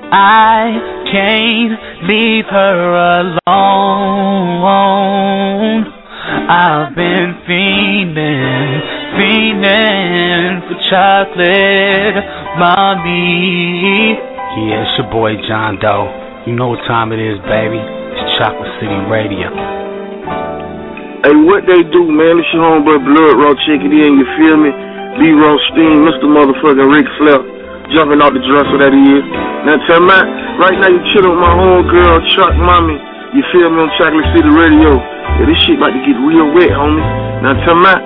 I can't leave her alone. I've been fiending for chocolate, mommy. Yeah, it's your boy John Doe. You know what time it is, baby. It's Chocolate City Radio. Hey, what they do, man? It's your homeboy Blood Raw. Check it in, you feel me? B. Rothstein, Mr. Motherfucking Ric Flair. Jumping out the dresser that he is. Now tell me, right now you chillin' with my homegirl, Chuck Mommy. You feel me on Chocolate City Radio? Yeah, this shit about to get real wet, homie. Now tell me.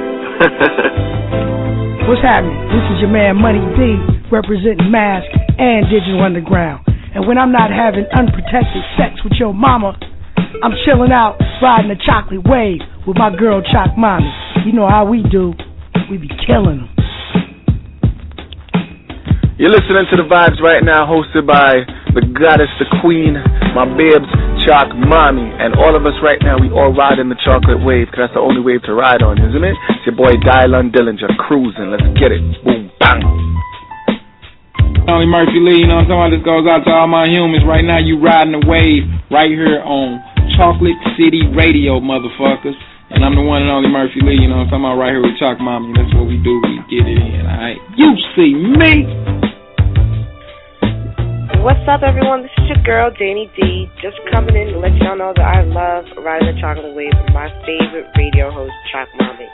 What's happening? This is your man Money D, representing Mask and Digital Underground. And when I'm not having unprotected sex with your mama, I'm chilling out, riding the chocolate wave with my girl Choc Mommy. You know how we do. We be killing them. You're listening to The Vibes right now, hosted by the goddess, the queen, my babes, Choc Mommy. And all of us right now, we all ride in the chocolate wave, because that's the only wave to ride on, isn't it? It's your boy Dylan Dillinger, cruising. Let's get it. Boom, bang. Tony Murphy Lee, you know what I'm talking about? This goes out to all my humans. Right now, you riding the wave right here on Chocolate City Radio, motherfuckers. And I'm the one and only Murphy Lee, you know what I'm talking about? Right here with Choc Mommy. That's what we do. We get it in, alright? You see me. What's up, everyone? This is your girl, Danny D, just coming in to let y'all know that I love riding the chocolate wave with my favorite radio host, Choc Mommy.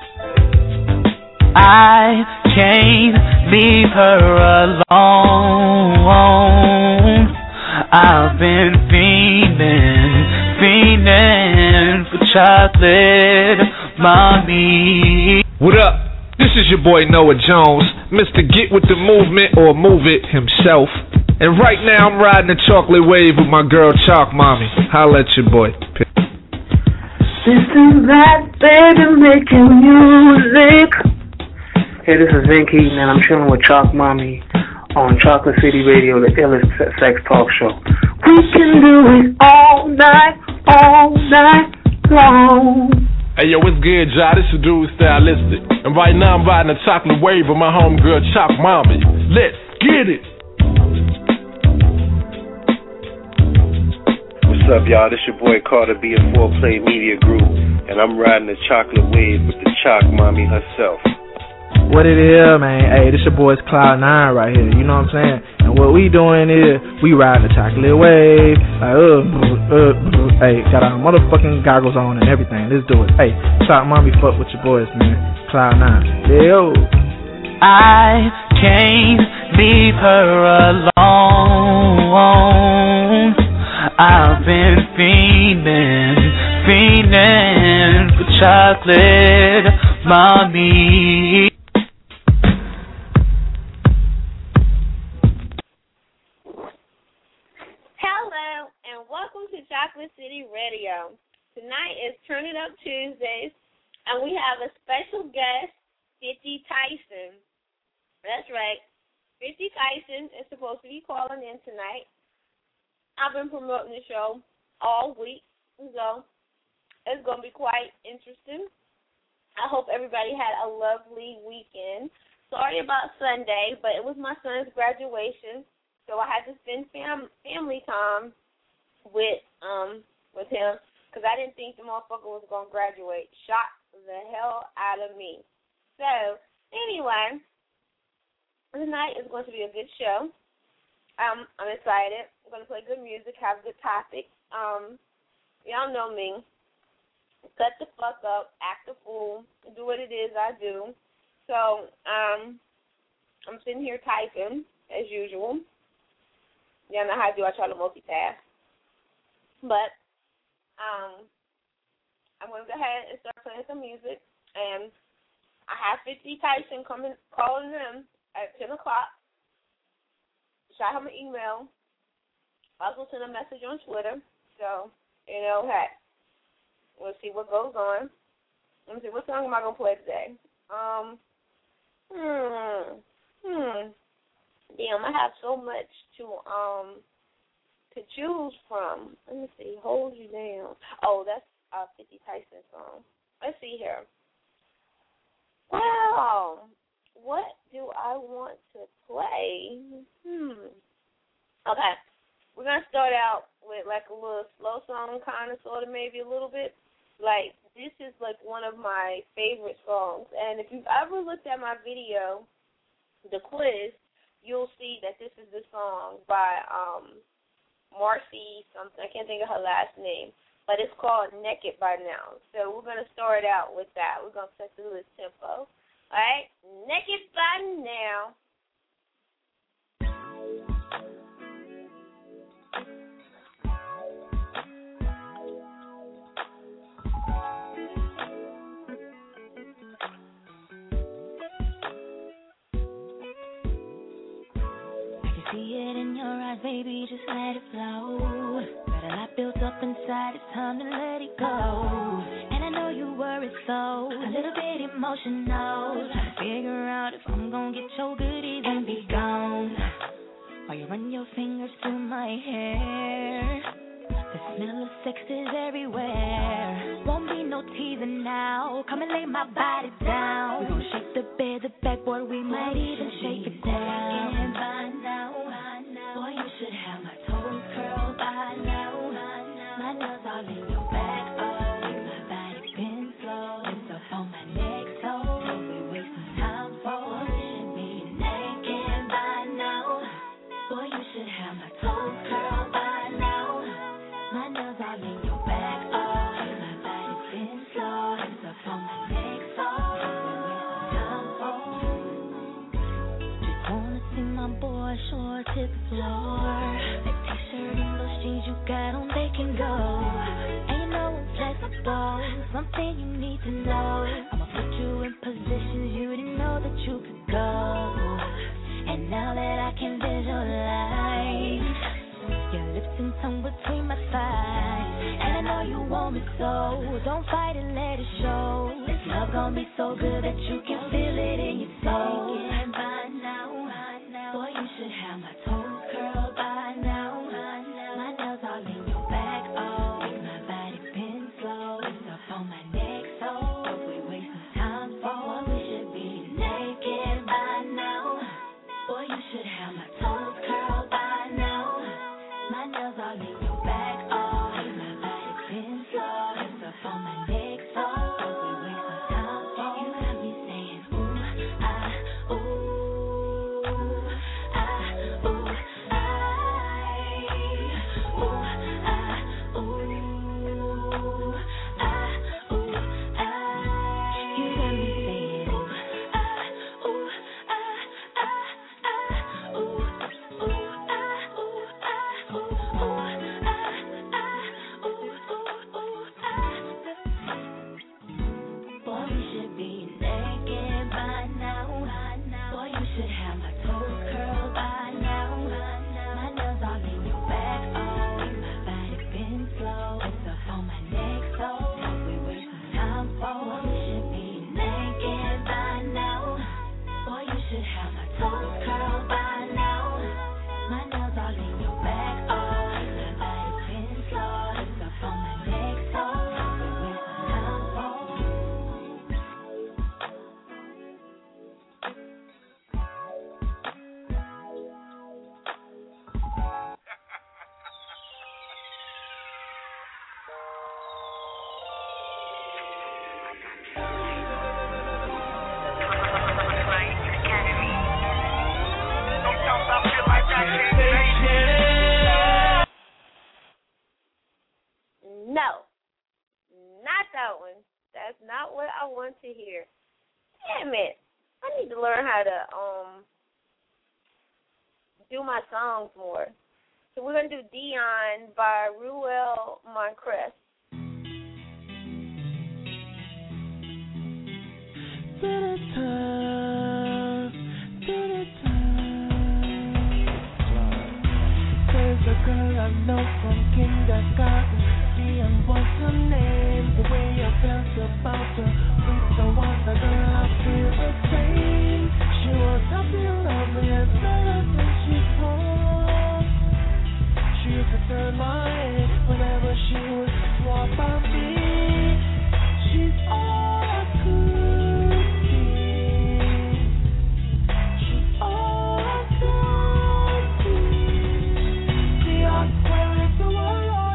I can't leave her alone. I've been fiending for chocolate, mommy. What up? This is your boy Noah Jones, Mr. Get With The Movement, or Move It himself. And right now I'm riding the chocolate wave with my girl Choc Mommy. Holla at your boy. This is that baby making music. Hey, this is Vin Keaton, and I'm chilling with Choc Mommy on Chocolate City Radio, the illest sex talk show. We can do it all night long. Hey yo, what's good, y'all? This is Dude Stylistic. And right now I'm riding the chocolate wave with my homegirl Choc Mommy. Let's get it! What's up, y'all? This your boy Carter B of 4Play Media Group, and I'm riding the chocolate wave with the Choc Mommy herself. What it is, man? Hey, this your boy's Cloud9 right here. You know what I'm saying? And what we doing is we riding the chocolate wave. Like, hey, got our motherfucking goggles on and everything. Let's do it. Hey, Choc Mommy, fuck with your boys, man. Cloud9. Yo. I can't leave her alone. I've been fiending for chocolate, mommy. Hello, and welcome to Chocolate City Radio. Tonight is Turn It Up Tuesdays, and we have a special guest, 50 Tyson. That's right. 50 Tyson is supposed to be calling in tonight. I've been promoting the show all week, so it's going to be quite interesting. I hope everybody had a lovely weekend. Sorry about Sunday, but it was my son's graduation, so I had to spend family time with him because I didn't think the motherfucker was going to graduate. Shocked the hell out of me. So, anyway, tonight is going to be a good show. I'm excited. I'm going to play good music, have good topics. Y'all know me. Cut the fuck up, act a fool, do what it is I do. So, I'm sitting here typing, as usual. Y'all know how I do. I try to multitask. But, I'm going to go ahead and start playing some music. And I have 50 Tyson calling them at 10 o'clock. Shot him an email. I also sent a message on Twitter. So, hey, we'll see what goes on. Let me see, what song am I going to play today? Damn, I have so much to choose from. Let me see, Hold You Down. Oh, that's a 50 Tyson song. Let's see here. Wow. What do I want to play? Okay. like a little slow song, kind of, sort of, maybe a little bit. Like, this is, like, one of my favorite songs. And if you've ever looked at my video, The Quiz, you'll see that this is the song by Marcy something. I can't think of her last name. But it's called Naked by Now. So we're going to start out with that. We're going to set the little tempo. All right? Naked by Now. See it in your eyes, baby, just let it flow. Got a lot built up inside, it's time to let it go. And I know you worry so, a little bit emotional. Trying to figure out if I'm gonna get your goodies and be gone. While you run your fingers through my hair, the smell of sex is everywhere. Won't be no teasing now, come and lay my body down. We gon' shake the bed, the backboard, we might even shake it down. By now, boy, you should have my toes curled by now. My nails all in your back, oh, my body been slow. It's up on my neck, so we wasting time for. We should be naked by now. Boy, you should have my toes curled by now. My nails all in your back, oh, my body been slow. It's up on my neck, so we wasting time for. Just wanna see my boy short to the floor. That t-shirt and those jeans you got on, they can go. And you know I'm flexible, something you need to know. I'ma put you in positions you didn't know that you could go. And now that I can visualize your lips and tongue between my thighs, and I know you want me so, don't fight and let it show. This love gon' be so good that you can feel it in your soul. And by now, boy, you should have my toes curled by now. My nails all in your back, oh, my body been slow. It's up on my neck, so what we wasting time for? We should be naked by now. Boy, you should have my toes curled by now. My nails all in your back, oh, my body been slow. It's up on my neck, so what we wasting time for? You got me saying, ooh, ah, ooh, ah, ooh, No, not that one. That's not what I want to hear. Damn it. I need to learn how to do my songs more. So we're going to do Dion by Ruel Moncrief. There's a girl I know from kindergarten. Dion was her name. The way I felt about her, with the one the girl I feel the same. She was happy and lovely as better than she thought. She used to turn my head whenever she would walk by me. She's all I could be. She's all I could be. The art where it's the world.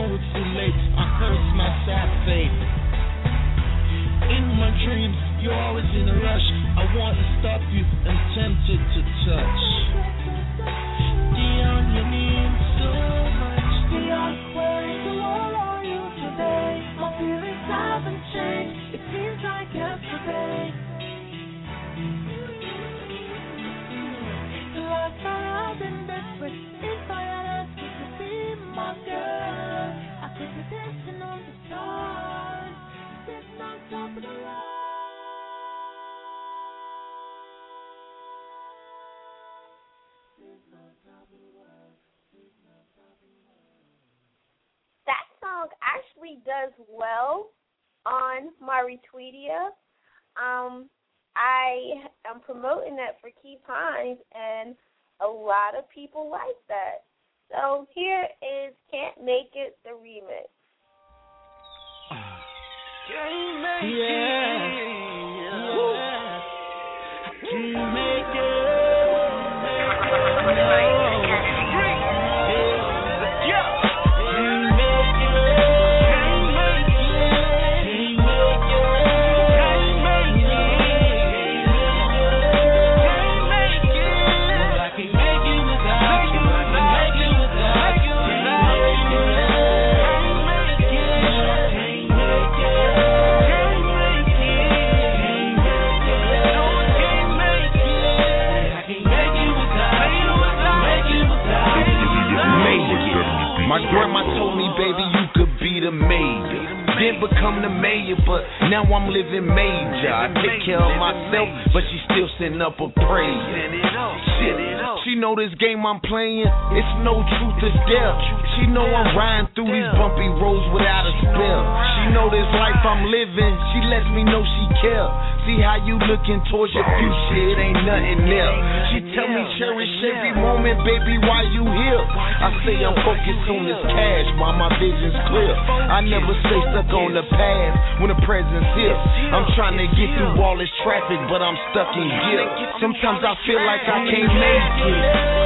know it's too late. I curse my sad fate. In my dreams, you're always in a rush. I want to stop you and tempted to touch. Dion, you mean so much. Dion, where is the world on you today? My feelings haven't changed. It seems like yesterday. The last time I've been desperate, if I had asked you to be my girl, I could be dancing on the stars, sitting on top of the world. That song actually does well on my Retweetia. I am promoting that for Keith Hines, and a lot of people like that. So here is Can't Make It, the remix. Can't make it. Can't make it. My grandma told me, baby, you could be the mayor. Didn't become the mayor, but now I'm living major. I take care of myself, but she still sending up a prayer. Shit, she know this game I'm playing, it's no truth, it's dare. She know I'm riding through these bumpy roads without a spell. She know this life I'm living, she lets me know she care. See how you looking towards your future, it ain't nothing there. She tell me cherish every moment, baby, while you here. I say I'm focused on this cash, while my vision's clear. I never stay stuck on the past when the present's here. I'm trying to get through all this traffic, but I'm stuck in gear. Sometimes I feel like I can't make it.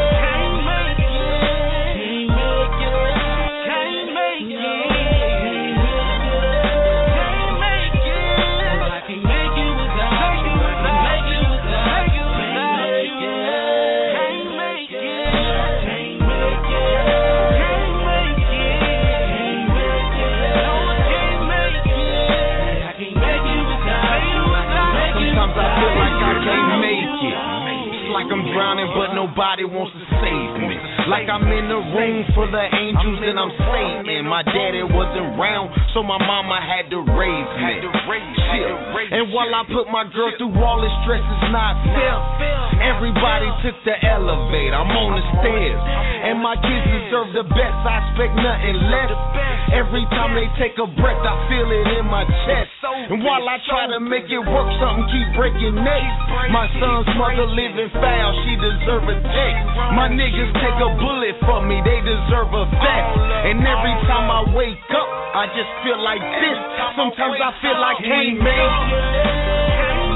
I'm drowning, but nobody wants to save me. Like I'm in the room full of angels and I'm saving. My daddy wasn't around, so my mama had to raise me. Shit. And while I put my girl through all this stress, it's not fair. Everybody took the elevator, I'm on the stairs. And my kids deserve the best, I expect nothing less. Every time they take a breath, I feel it in my chest. And while I try to make it work, something keep breaking necks. My son's mother living foul, she deserve a check. My niggas take a bullet for me, they deserve a vest. And every time I wake up, I just feel like this. Sometimes I feel like I can't make it.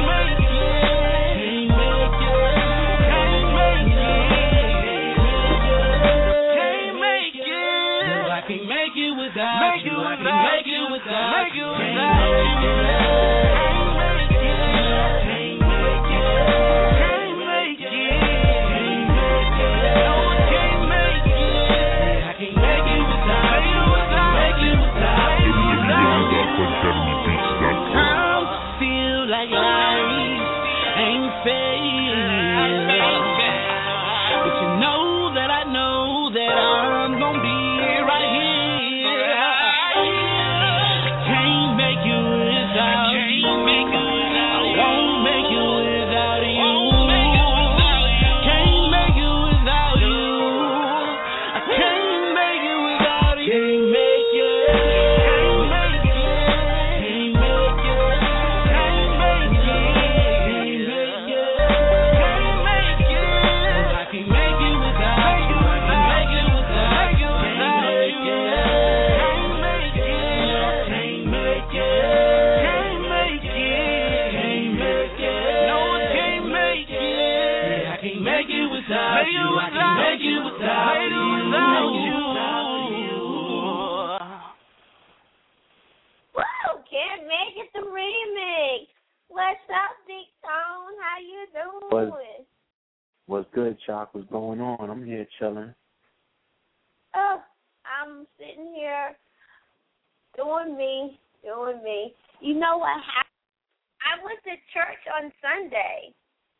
Make it without you. How you doing? What's good, Chalk? What's going on? I'm here chilling. Oh, I'm sitting here doing me. You know what happened? I went to church on Sunday.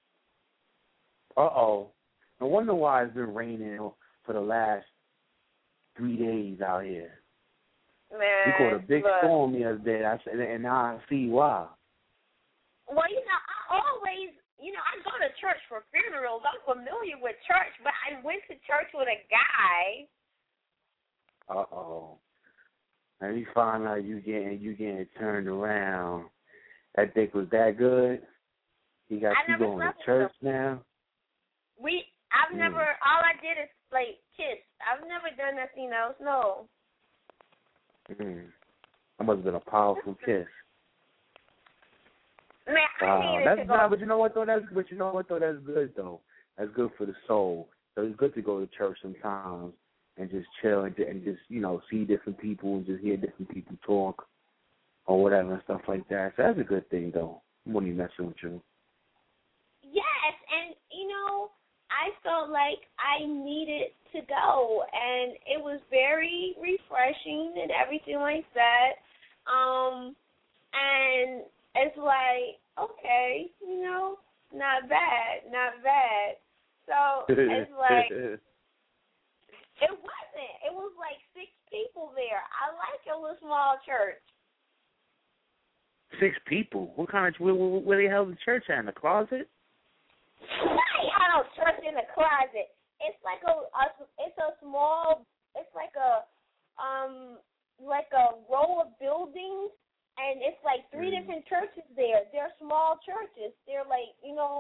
Uh-oh. No wonder why it's been raining for the last 3 days out here. Man, we caught a big storm the other day, and now I see why. Well, I always, I go to church for funerals. I'm familiar with church, but I went to church with a guy. Uh-oh. And you find out you getting turned around. That dick was that good? He got you going to church now? I've never, all I did is, kiss. I've never done nothing else, no. That must have been a powerful kiss. Man, I hated to go. But you know what though? That's good though. That's good for the soul. So it's good to go to church sometimes and just chill and just see different people and just hear different people talk or whatever and stuff like that. So that's a good thing though. I'm only messing with you. Yes, and I felt like I needed to go, and it was very refreshing and everything like that. And it's like, okay, not bad. So it's like, it wasn't. It was like 6 people there. I like a little small church. 6 people? What kind of, where they held the church at? In the closet? I had a church in the closet. It's like it's a small, it's like a row of buildings, and it's like 3 different churches there. They're small churches. They're like,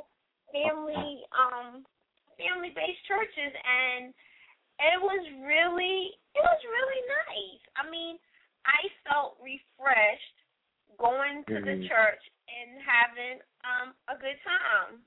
family-based churches, and it was really nice. I mean, I felt refreshed going to the church and having a good time.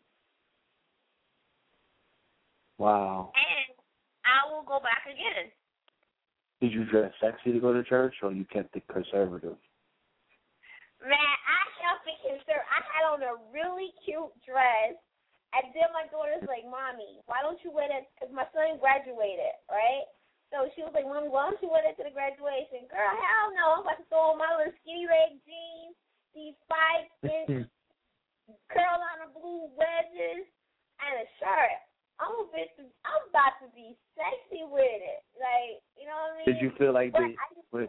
Wow. And I will go back again. Did you dress sexy to go to church, or you kept it conservative? Man, I kept it conservative. I had on a really cute dress, and then my daughter's like, Mommy, why don't you wear that? Because my son graduated, right? So she was like, Mommy, why don't you wear that to the graduation? Girl, hell no. I'm about to throw on my little skinny leg jeans, these 5-inch Carolina blue wedges, and a shirt. I'm about to be sexy with it. Like, you know what I mean? Did you feel like I knew it was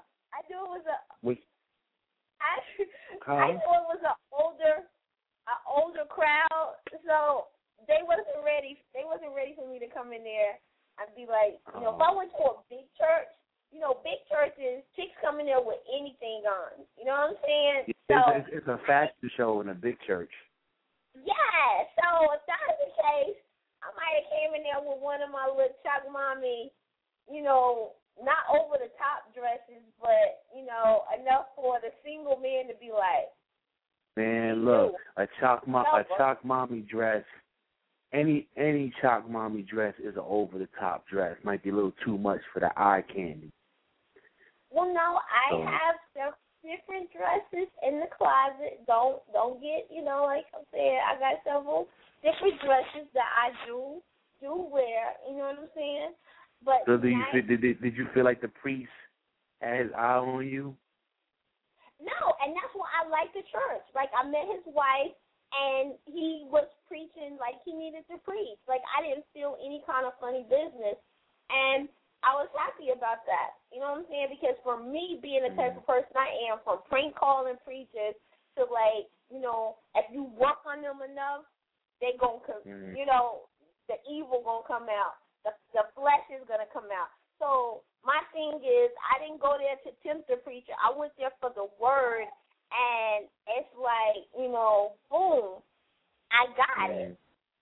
an older crowd, so they wasn't ready for me to come in there and be like, if I went to a big church, big churches, chicks come in there with anything on. You know what I'm saying? It's a fashion show in a big church. Yeah, so if that is the case, I might have came in there with one of my little Chalk Mommy, not over the top dresses, but, enough for the single man to be like, man, look, a Chalk Mommy dress, any Chalk Mommy dress is an over the top dress. Might be a little too much for the eye candy. Well, no, I have several different dresses in the closet. Don't get, like I'm saying, I got several different dresses that I do wear, you know what I'm saying? But so did you feel like the priest had his eye on you? No, and that's why I like the church. Like, I met his wife, and he was preaching like he needed to preach. Like, I didn't feel any kind of funny business, and I was happy about that. You know what I'm saying? Because for me, being the type of person I am, from prank calling preachers to, like, if you work on them enough, they gonna come, the evil gonna come out. The flesh is gonna come out. So my thing is, I didn't go there to tempt the preacher. I went there for the word, and it's like, boom, I got it.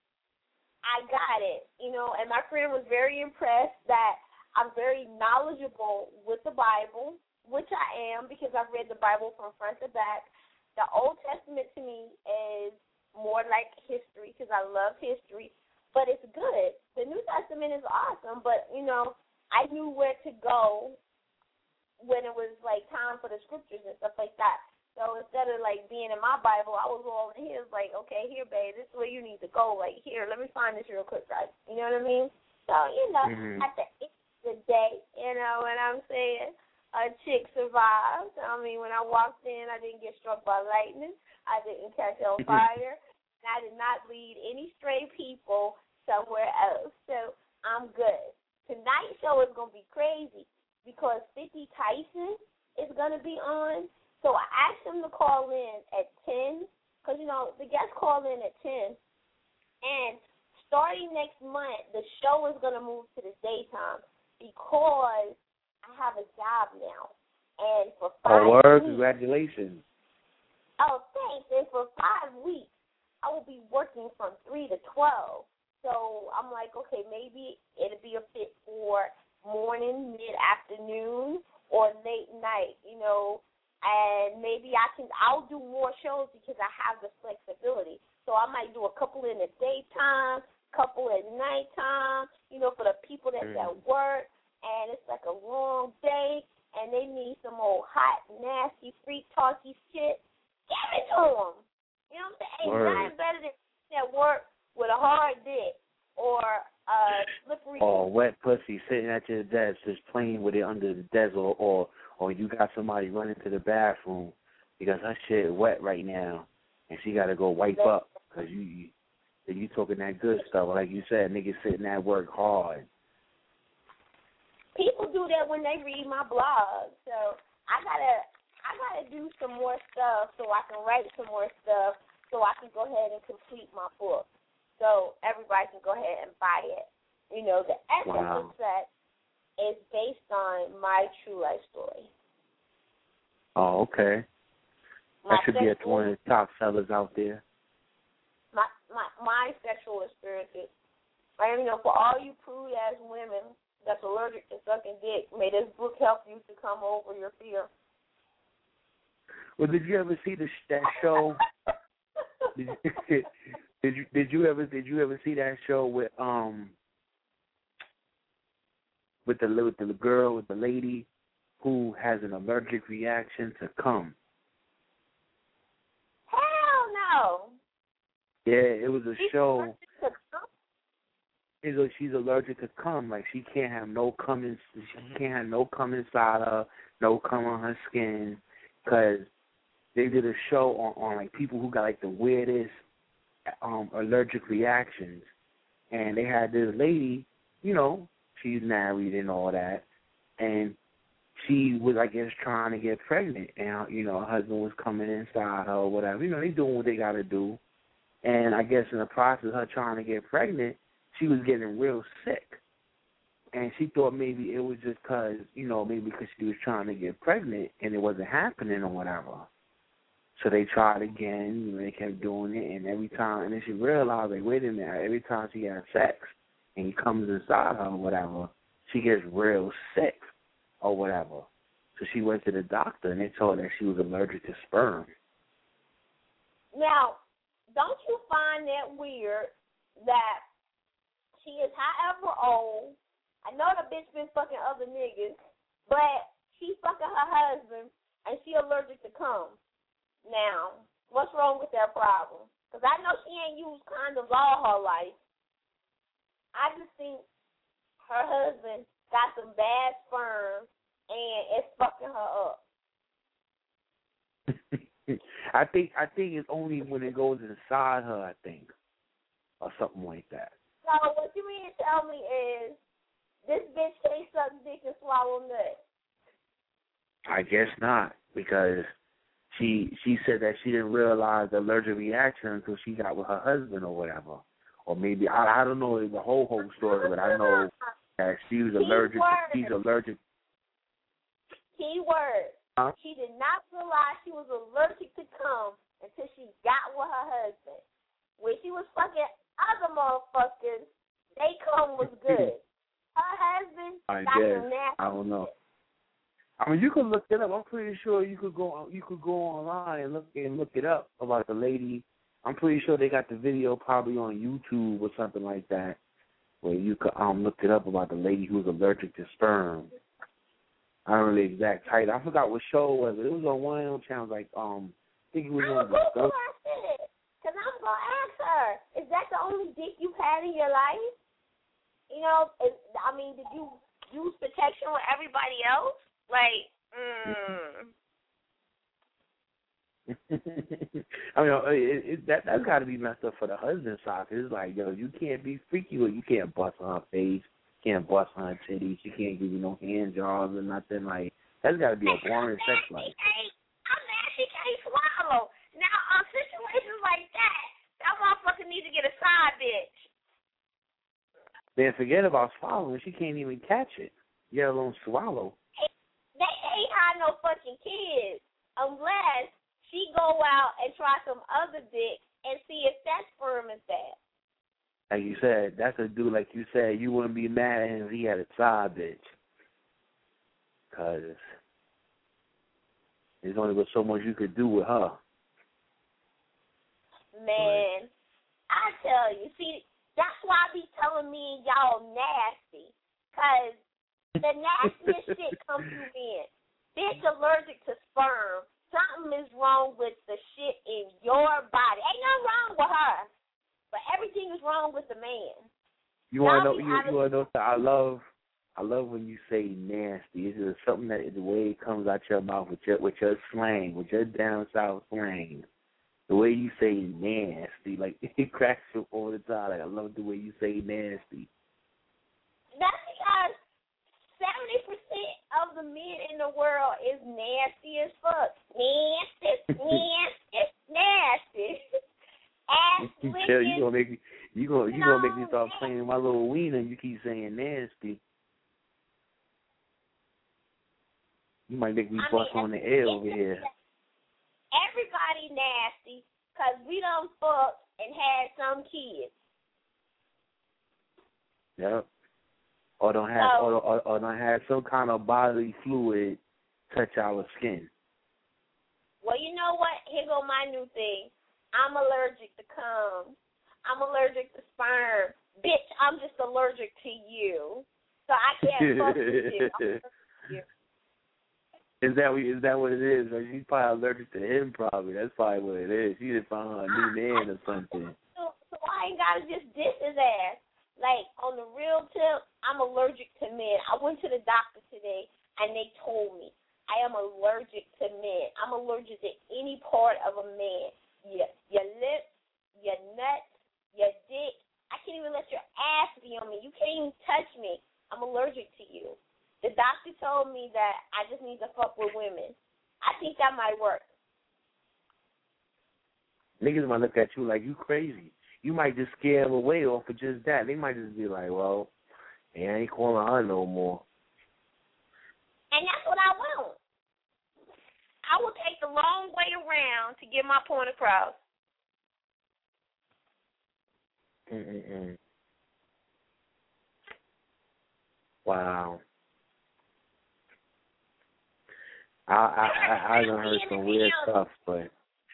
And my friend was very impressed that I'm very knowledgeable with the Bible, which I am because I've read the Bible from front to back. The Old Testament to me is more like history because I love history, but it's good. The New Testament is awesome, but, I knew where to go when it was, like, time for the scriptures and stuff like that. So instead of like being in my Bible, I was all in his. Like, okay, here, babe, this is where you need to go. Like, here, let me find this real quick, right? You know what I mean? So at the end of the day, you know what I'm saying? A chick survived. I mean, when I walked in, I didn't get struck by lightning. I didn't catch on fire. And I did not lead any stray people somewhere else. So I'm good. Tonight's show is going to be crazy because 50 Tyson is going to be on. So I asked him to call in at 10 because, the guests call in at 10. And starting next month, the show is going to move to the daytime because I have a job now. And for 5 weeks. Congratulations. Oh, thanks. And for 5 weeks, I will be working from 3 to 12. So I'm like, okay, maybe it'll be a fit for morning, mid-afternoon, or late night, and maybe I'll do more shows because I have the flexibility. So I might do a couple in the daytime, couple at nighttime, for the people that's at work, and it's like a long day, and they need some old hot, nasty, freak talky shit. Give it to them. You know what I'm saying? Ain't nothing better than at work with a hard dick or slippery. Or wet pussy sitting at your desk just playing with it under the desk, or you got somebody running to the bathroom because her shit wet right now and she got to go wipe up because you talking that good stuff. Like you said, niggas sitting at work hard. People do that when they read my blog. So I gotta do some more stuff so I can write some more stuff so I can go ahead and complete my book. So everybody can go ahead and buy it. The Essence set is based on my true life story. Oh, okay. That should be at one of the top sellers out there. My sexual experiences. For all you prude-ass women that's allergic to sucking dick, may this book help you to come over your fear. Well, did you ever see that show? Did you ever see that show with the girl, with the lady who has an allergic reaction to cum? Hell no. Yeah, it was a show. She's allergic to cum. Like she can't have no cum inside her, no cum on her skin, because they did a show on like people who got like the weirdest allergic reactions, and they had this lady, she's married and all that, and she was, I guess, trying to get pregnant, and her husband was coming inside her or whatever. They doing what they got to do, and I guess in the process of her trying to get pregnant, she was getting real sick, and she thought maybe it was just because, maybe because she was trying to get pregnant and it wasn't happening or whatever. So they tried again, they kept doing it, and every time, and then she realized, like, wait a minute, every time she has sex and he comes inside her or whatever, she gets real sick or whatever. So she went to the doctor, and they told her she was allergic to sperm. Now, don't you find that weird that she is however old? I know the bitch been fucking other niggas, but she fucking her husband, and she allergic to cum. Now, what's wrong with that problem? Because I know she ain't used condoms all her life. I just think her husband got some bad sperm and it's fucking her up. I think it's only when it goes inside her, I think, or something like that. So what you mean to tell me is this bitch can't suck dick and swallow nuts? I guess not, because she said that she didn't realize the allergic reaction until she got with her husband or whatever. Or maybe, I don't know the whole story, but I know that she was allergic. She's allergic. Keyword. Huh? She did not realize she was allergic to cum until she got with her husband. When she was fucking other motherfuckers, they cum was good. Her husband got some nasty. I don't know. I mean, you can look it up. I'm pretty sure you could go online and look it up about the lady. I'm pretty sure they got the video probably on YouTube or something like that, where you could look it up about the lady who was allergic to sperm. I don't know the exact title. I forgot what show it was. It was on one of those channels, like I think it was on. Google her shit, cause I'm gonna ask her. Is that the only dick you've had in your life? You know, did you use protection with everybody else? Like, that's got to be messed up for the husband side. It's like, yo, you can't be freaky with, you can't bust on her face, you can't bust on her titties, you can't give you no hand jobs or nothing. Like, that's got to be a boring sex life. I'm mad she can't swallow. Now, on situations like that motherfucker needs to get a side bitch. Then forget about swallowing. She can't even catch it, let alone swallow. They ain't had no fucking kids unless she go out and try some other dick and see if that sperm is bad. Like you said, that's a dude, like you said, you wouldn't be mad at him if he had a side bitch. Because there's only but so much you could do with her. Man, I tell you, see, that's why I be telling me and y'all nasty. Because the nastiest shit comes through men. Bitch allergic to sperm. Something is wrong with the shit in your body. Ain't nothing wrong with her, but everything is wrong with the man. You want to know? You want to know? I love when you say nasty. It's just something that the way it comes out your mouth with your slang, with your down south slang. The way you say nasty, like it cracks you all the time. Like I love the way you say nasty. That's because 70% of the men in the world is nasty as fuck. Nasty. Ass licking. You gonna make me start playing my little wiener. You keep saying nasty. You might make me bust on the air over here. Everybody nasty because we done fucked and had some kids. Yep. Or don't have some kind of bodily fluid touch our skin. Well, you know what? Here go my new thing. I'm allergic to cum. I'm allergic to sperm. Bitch, I'm just allergic to you. So I can't fuck with you. Is that what it is? Right? She's probably allergic to him. Probably that's probably what it is. She just found her a new man or something. So I ain't gotta just diss his ass. Like on the real tip, I'm allergic to men. I went to the doctor today and they told me I am allergic to men. I'm allergic to any part of a man. Your lips, your nuts, your dick. I can't even let your ass be on me. You can't even touch me. I'm allergic to you. The doctor told me that I just need to fuck with women. I think that might work. Niggas might look at you like you crazy. You might just scare them away off of just that. They might just be like, well, hey, I ain't calling her no more. And that's what I want. I will take the long way around to get my point across. Wow. I done heard some weird stuff, but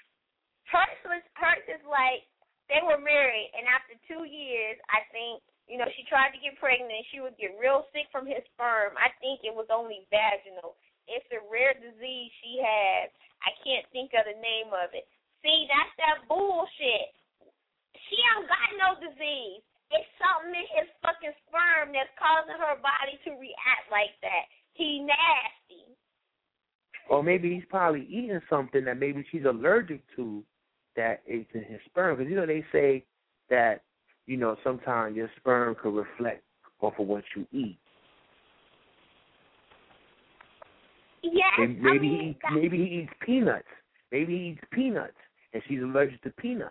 hers is like they were married, and after 2 years, I think, she tried to get pregnant. She would get real sick from his sperm. I think it was only vaginal. It's a rare disease she has. I can't think of the name of it. See, that's that bullshit. She don't got no disease. It's something in his fucking sperm that's causing her body to react like that. He nasty. Or maybe he's probably eating something that maybe she's allergic to that is in his sperm. Because, they say that, sometimes your sperm could reflect off of what you eat. Yes, maybe he eats peanuts. Maybe he eats peanuts, and she's allergic to peanuts.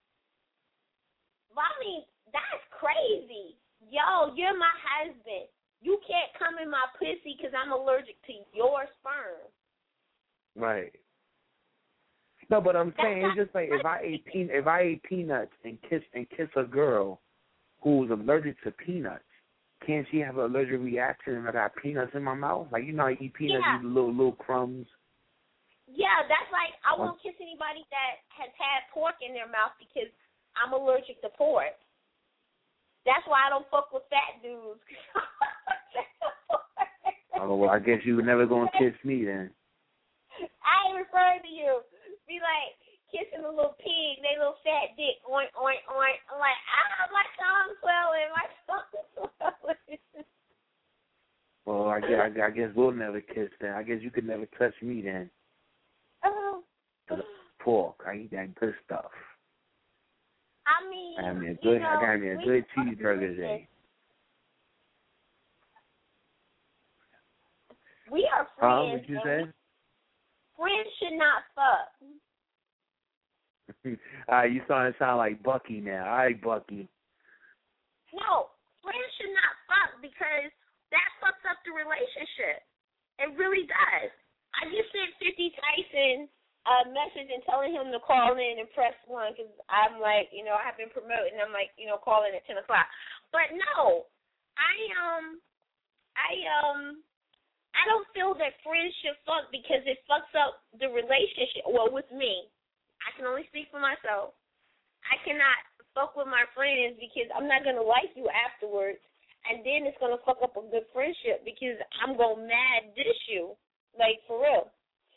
Mommy, that's crazy. Yo, you're my husband. You can't come in my pussy because I'm allergic to your sperm. Right. No, but I'm saying it's just like if I ate peanuts and kiss a girl who's allergic to peanuts, can't she have an allergic reaction if I got peanuts in my mouth? Like I eat peanuts, you little crumbs. Yeah, that's like I won't kiss anybody that has had pork in their mouth because I'm allergic to pork. That's why I don't fuck with fat dudes. Oh, well, I guess you were never going to kiss me then. I ain't referring to you. Be like kissing a little pig, they little fat dick, oink, oink, oink. I'm like, my tongue's swelling, my tongue's swelling. Well, I guess we'll never kiss then. I guess you could never touch me then. Pork, I eat that good stuff. I mean, I got me a good cheeseburger today. We are friends. What you say? Friends should not fuck. You starting to sound like Bucky now. All right, Bucky. No, friends should not fuck because that fucks up the relationship. It really does. I just sent 50 Tyson a message and telling him to call in and press 1 because I'm like, I've been promoting. I'm like, call in at 10 o'clock. But no, I don't feel that friends should fuck because it fucks up the relationship. Well, with me. I can only speak for myself. I cannot fuck with my friends because I'm not going to like you afterwards, and then it's going to fuck up a good friendship because I'm going to mad dish you, like, for real.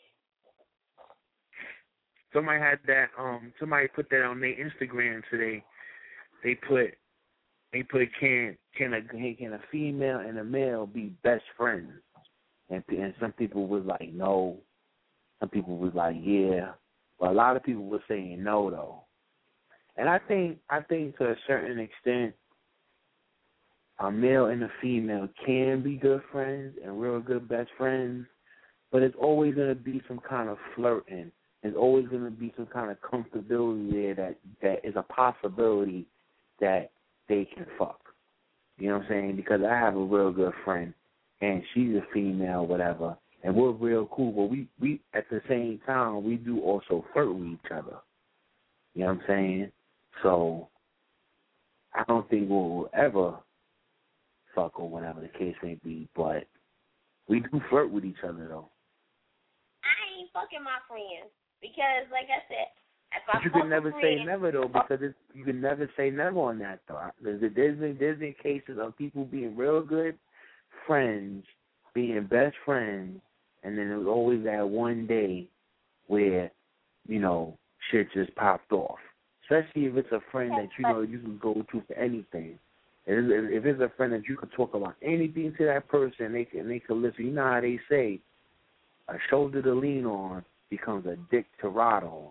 Somebody had that. Somebody put that on their Instagram today. They put can a female and a male be best friends? And some people was like no. Some people was like yeah. But a lot of people were saying no though. And I think to a certain extent, a male and a female can be good friends and real good best friends, but it's always going to be some kind of flirting. There's always going to be some kind of comfortability there that is a possibility that they can fuck. You know what I'm saying? Because I have a real good friend, and she's a female, whatever, and we're real cool. But we at the same time, we do also flirt with each other. You know what I'm saying? So I don't think we'll ever fuck or whatever the case may be, but we do flirt with each other, though. I ain't fucking my friends because, like I said, if I but you fuck can never a say friend, never, though, because you can never say never on that, though. There's been cases of people being real good friends, being best friends, and then there was always that one day where, shit just popped off. Especially if it's a friend that you can go to for anything. If it's a friend that you can talk about anything to that person, they can listen. You know how they say, a shoulder to lean on becomes a dick to ride on.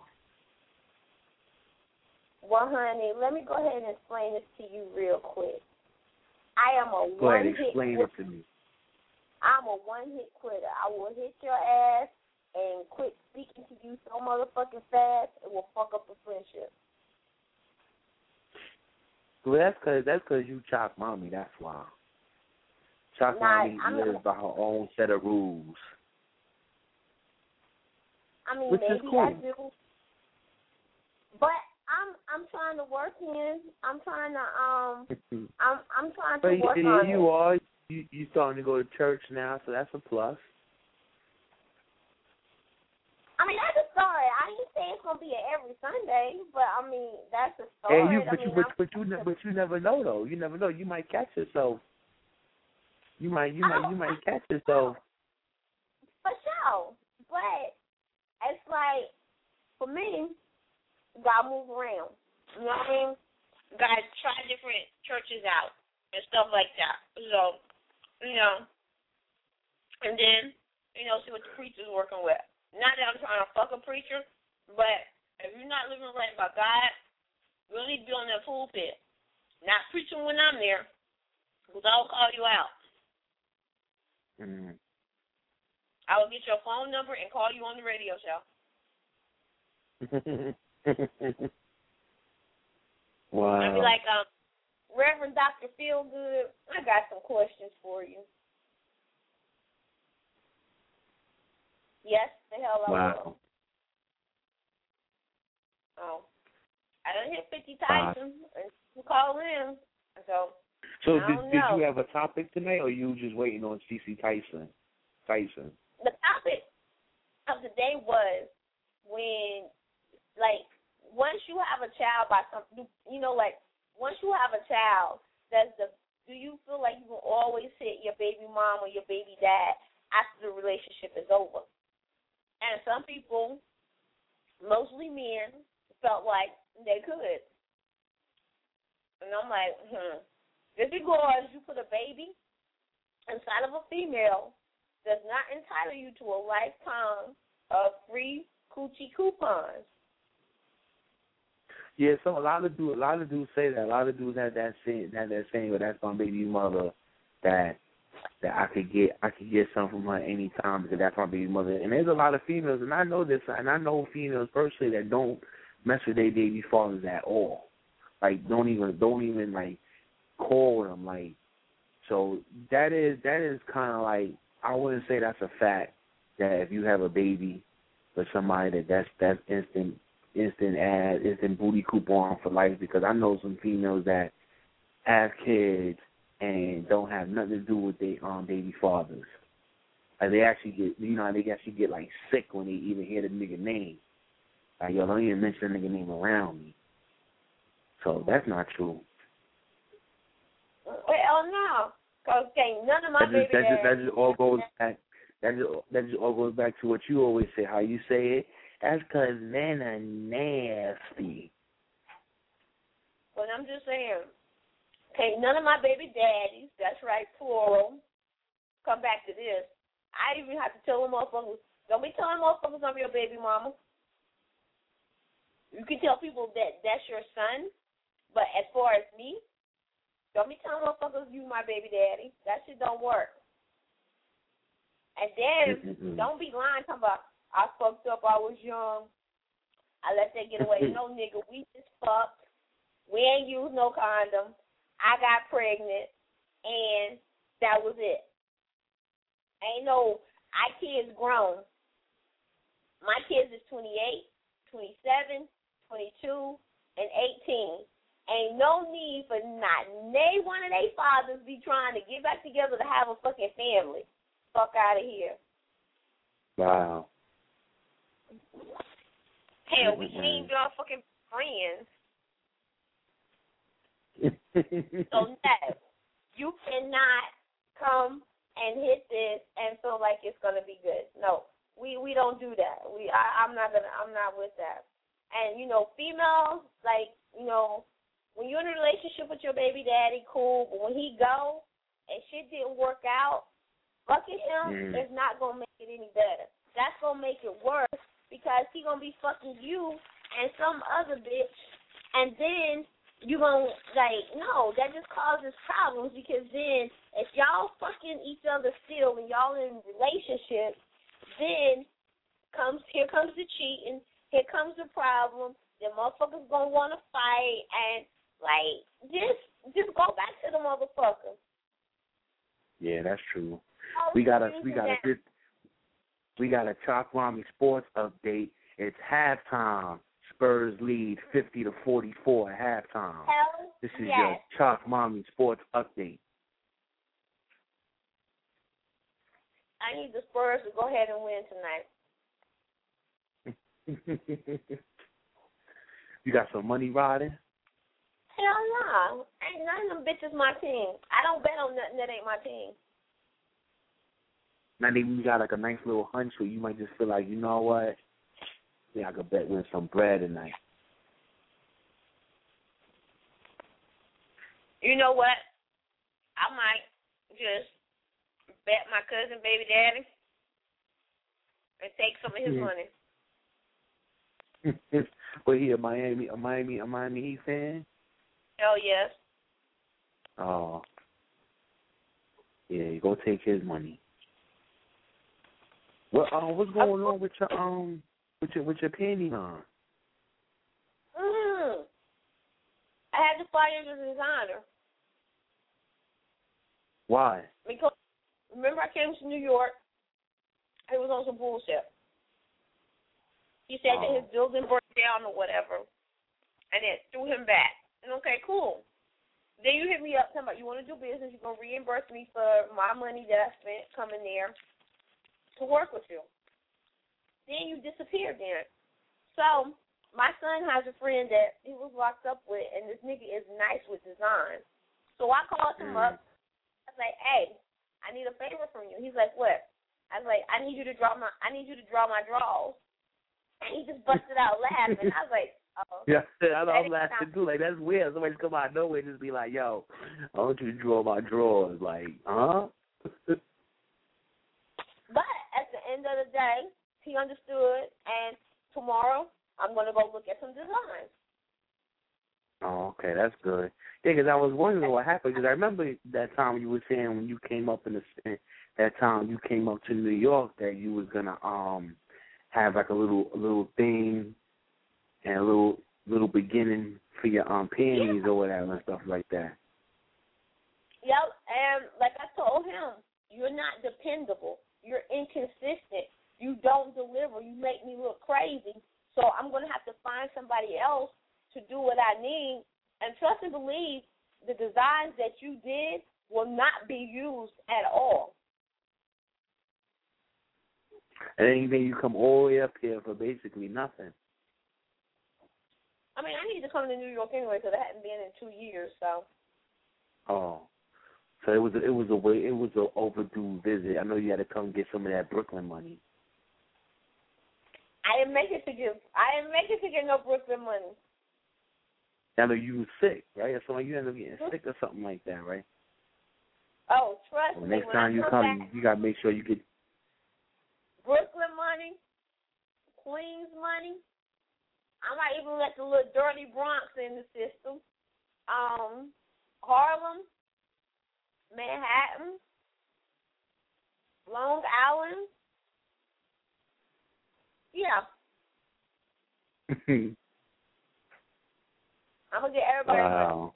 Well, honey, let me go ahead and explain this to you real quick. I am a Go ahead, one-hit explain quitter. it to me. I'm a one-hit quitter. I will hit your ass and quit speaking to you so motherfucking fast, it will fuck up the friendship. Well, that's cause you Chalk Mommy. That's why. Chalk Mommy lives by her own set of rules. I mean, which maybe is cool. I do, but I'm trying to work in. I'm trying to I'm trying to work on you it. are. You starting to go to church now, so that's a plus. I mean, that's a start. I ain't saying it's gonna be every Sunday, but I mean, that's a start. But you never know though. You never know. You might catch yourself. You might catch yourself. For sure, but it's like for me, you gotta move around. You know what I mean? You gotta try different churches out and stuff like that. So, and then see what the preacher's working with. Not that I'm trying to fuck a preacher, but if you're not living right by God, you need to be on that pulpit. Not preaching when I'm there, because I'll call you out. Mm-hmm. I will get your phone number and call you on the radio show. Wow. I'll be like, Reverend Dr. Feelgood, I got some questions for you. Yes, the hell I will. Oh. I done hit 50 Tyson and you call in. So did you have a topic tonight, or you just waiting on CC Tyson? The topic of the day was when, once you have a child once you have a child, that's the do you feel like you will always hit your baby mom or your baby dad after the relationship is over? And some people, mostly men, felt like they could. And I'm like, just because you put a baby inside of a female does not entitle you to a lifetime of free coochie coupons. Yeah, so a lot of dudes say that. A lot of dudes have that saying, but that's my baby mother. That I could get something from her anytime because that's my baby mother. And there's a lot of females, and I know this, and I know females personally that don't mess with their baby fathers at all. Like don't even like call them. Like, so that is kind of like, I wouldn't say that's a fact that if you have a baby with somebody that's instant booty coupon for life, because I know some females that have kids and don't have nothing to do with their baby fathers. Like they actually get like sick when they even hear the nigga name. Like, yo, don't even mention the nigga name around me. So that's not true. Well, no, because none of my baby dads. That just all goes back. That just all goes back to what you always say. How you say it? That's because men are nasty. But I'm just saying, none of my baby daddies, that's right, plural, come back to this. I even have to tell them motherfuckers, don't be telling motherfuckers I'm your baby mama. You can tell people that that's your son, but as far as me, don't be telling motherfuckers you my baby daddy. That shit don't work. And then don't be lying talking about, I fucked up, I was young, I let that get away. No, nigga, we just fucked. We ain't used no condom. I got pregnant, and that was it. Ain't no, I kids grown. My kids is 28, 27, 22, and 18. Ain't no need for not one of they fathers be trying to get back together to have a fucking family. Fuck out of here. Wow. Hell, we can't even be our fucking friends. So no, you cannot come and hit this and feel like it's gonna be good. No, we don't do that. I'm not with that. And females, like, when you're in a relationship with your baby daddy, cool. But when he go and shit didn't work out, fucking him is not gonna make it any better. That's gonna make it worse because he gonna be fucking you and some other bitch, and then you gonna no, that just causes problems because then if y'all fucking each other still and y'all in relationships, then here comes the cheating, here comes the problem. The motherfuckers gonna wanna fight and just go back to the motherfucker. Yeah, that's true. We got a Chalk Mommy sports update. It's halftime. Spurs lead 50-44 at halftime. This is your Chalk Mommy sports update. I need the Spurs to go ahead and win tonight. You got some money riding? Hell no. Ain't none of them bitches my team. I don't bet on nothing that ain't my team. Not even you got like a nice little hunch where you might just feel like, you know what? Yeah, I could bet win some bread tonight. You know what? I might just bet my cousin baby daddy and take some of his money. Well, he a Miami Heat fan? Hell yes. Oh. Yeah, go take his money. What's going on with your panty on? I had to fire the designer. Why? Because remember I came to New York. It was on some bullshit. He said that his building burnt down or whatever, and it threw him back. And okay, cool. Then you hit me up talking about you want to do business. You're gonna reimburse me for my money that I spent coming there to work with you. Then you disappeared then. So my son has a friend that he was locked up with, and this nigga is nice with design. So I called him up. I was like, hey, I need a favor from you. He's like, what? I was like, I need you to draw my draws. And he just busted out laughing. I was like, oh. Yeah, I know I'm laughing too. Like, that's weird. Somebody just come out of nowhere and just be like, yo, I want you to draw my drawers. Like, huh? But at the end of the day, he understood, and tomorrow I'm going to go look at some designs. Oh, okay, that's good. Yeah, because I was wondering what happened, because I remember that time you were saying when you came up that time you came up to New York that you was going to have like a little thing and a little beginning for your panties or whatever and stuff like that. Yep, and like I told him, you're not dependable. You're inconsistent. You don't deliver. You make me look crazy. So I'm going to have to find somebody else to do what I need. And trust and believe, the designs that you did will not be used at all. And then you come all the way up here for basically nothing. I mean, I need to come to New York anyway because I hadn't been in 2 years. So. Oh, so it was an overdue visit. I know you had to come get some of that Brooklyn money. I didn't make it to get no Brooklyn money. I know you were sick, right? So you ended up getting sick or something like that, right? Oh, trust me. Next time you come, you gotta make sure you get Brooklyn money, Queens money. I might even let the little dirty Bronx in the system. Harlem, Manhattan, Long Island. Yeah. I'm gonna get everybody. Wow.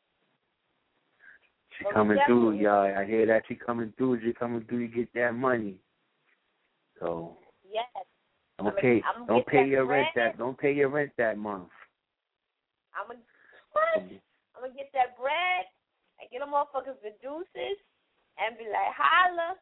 She coming through, y'all. I hear that she coming through. She coming through. You get that money. So. Yes. Don't pay your rent that month. I'm gonna get that bread and get them motherfuckers the deuces and be like, holla.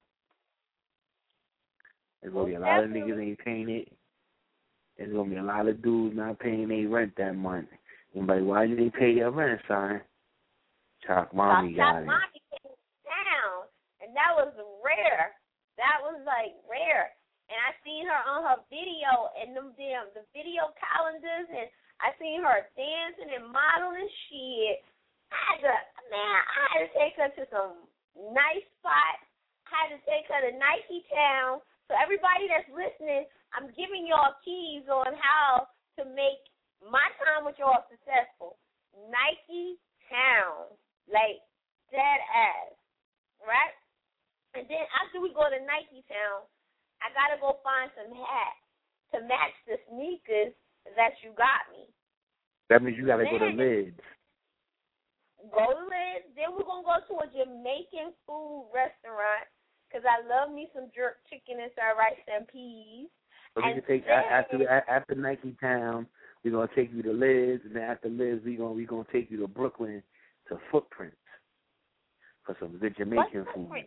There's gonna be a lot of niggas ain't paying it. There's gonna be a lot of dudes not paying their rent that month. Anybody, why did they pay your rent, son? Chalk Mommy got it. Mommy came down, and that was rare. That was like rare. And I seen her on her video and the video calendars, and I seen her dancing and modeling shit. I had to take her to some nice spots. I had to take her to Nike Town. So everybody that's listening, I'm giving y'all keys on how to make my time with y'all successful. Nike Town, like dead ass, right? And then after we go to Nike Town, I gotta go find some hats to match the sneakers that you got me. That means you gotta go to Lids. Go to Lids. Then we're gonna go to a Jamaican food restaurant because I love me some jerk chicken and some rice and peas. So we can take after Nike Town. We're gonna take you to Lids, and then after Lids, we're gonna take you to Brooklyn to Footprints for some good Jamaican food.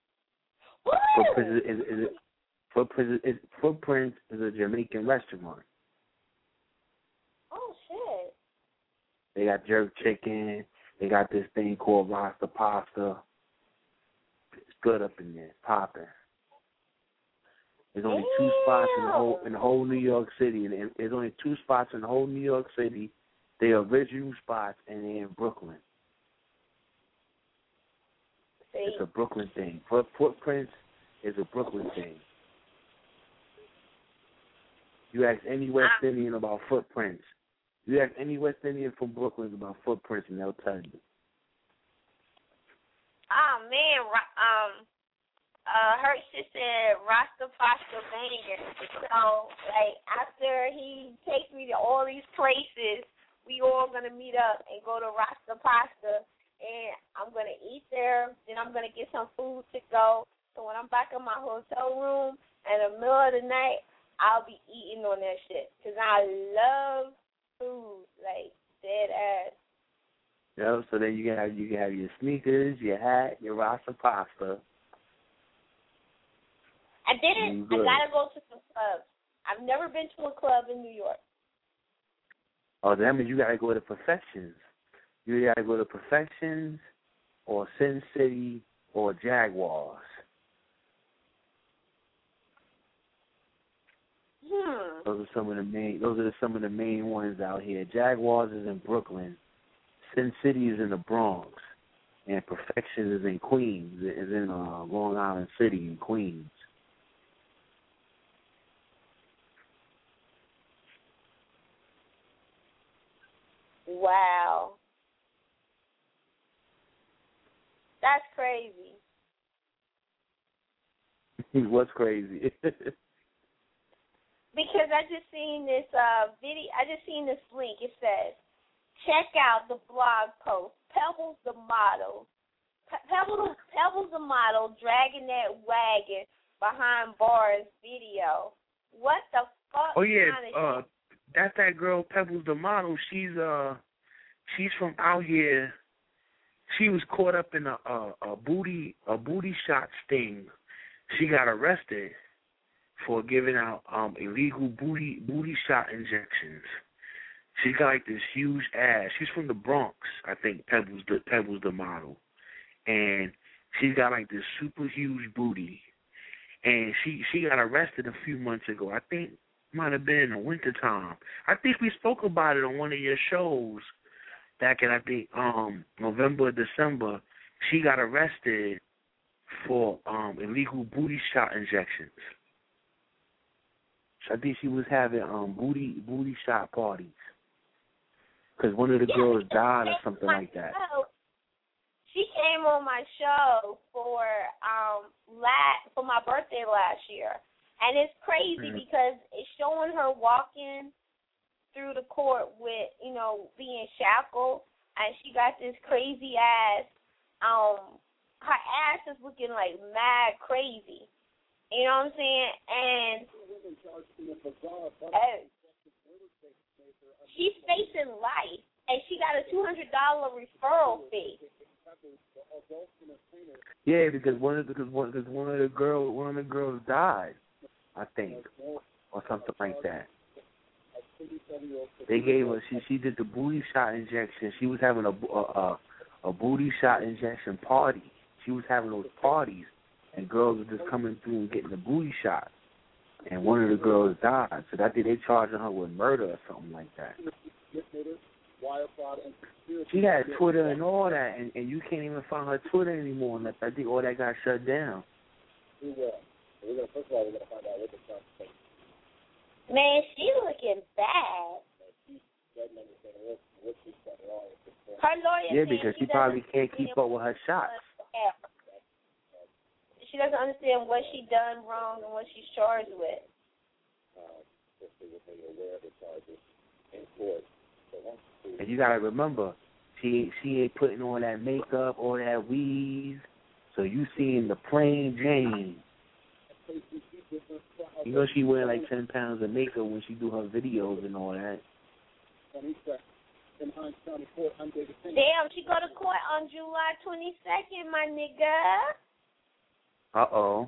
Footprints is a Jamaican restaurant. Oh shit! They got jerk chicken. They got this thing called Rasta pasta. It's good up in there, popping. There's only 2 spots in the whole New York City, and there's only 2 spots in the whole New York City. They are original spots, and they're in Brooklyn. It's a Brooklyn thing. Footprints is a Brooklyn thing. You ask any West Indian about Footprints. You ask any West Indian from Brooklyn about Footprints, and they'll tell you. Oh man, her shit said Rasta Pasta banger. So like after he takes me to all these places, we all gonna meet up and go to Rasta Pasta, and I'm gonna eat there. Then I'm gonna get some food to go. So when I'm back in my hotel room in the middle of the night, I'll be eating on that shit because I love food, like dead ass. Yeah, so then you can have your sneakers, your hat, your Rasta pasta. I didn't. I gotta go to some clubs. I've never been to a club in New York. Oh, that means you gotta go to Perfections. You gotta go to Perfections. or Sin City or Jaguars. Those are some of the main ones out here. Jaguars is in Brooklyn. Sin City is in the Bronx. And Perfection is in Queens. Is in Long Island City in Queens. Wow. That's crazy. What's crazy? Because I just seen this video. I just seen this link. It says, check out the blog post. Pebbles the model. Pebbles the model dragging that wagon behind bars video. What the fuck? Oh yeah, kind of that's that girl Pebbles the model. She's from out here. She was caught up in a booty shot sting. She got arrested for giving out illegal booty shot injections. She got like this huge ass. She's from the Bronx, I think. Pebbles the model, and she's got like this super huge booty. And she got arrested a few months ago. I think it might have been in the wintertime. I think we spoke about it on one of your shows back in, I think, November or December. She got arrested for illegal booty shot injections. So I think she was having booty shot parties. Because one of the girls died or something like that. She came on my show for my birthday last year. And it's crazy because it's showing her walking through the court with, being shackled, and she got this crazy ass. Her ass is looking like mad crazy. You know what I'm saying? And she's facing life, and she got a $200 referral fee. Yeah, because one of the girls died, I think, or something like that. They gave her. She did the booty shot injection. She was having a booty shot injection party. She was having those parties, and girls were just coming through and getting the booty shot. And one of the girls died. So I think they charging her with murder or something like that. She had Twitter and all that, and you can't even find her Twitter anymore. And I think all that got shut down. Man, she looking bad. Her lawyer Yeah, because she probably can't keep up with her shots. She doesn't understand what she done wrong and what she's charged with. And you gotta remember, she ain't putting on that makeup or that weave, so you seeing the plain Jane. You know she wear like 10 pounds of makeup when she do her videos and all that. Damn, she go to court on July 22nd, my nigga. Uh-oh.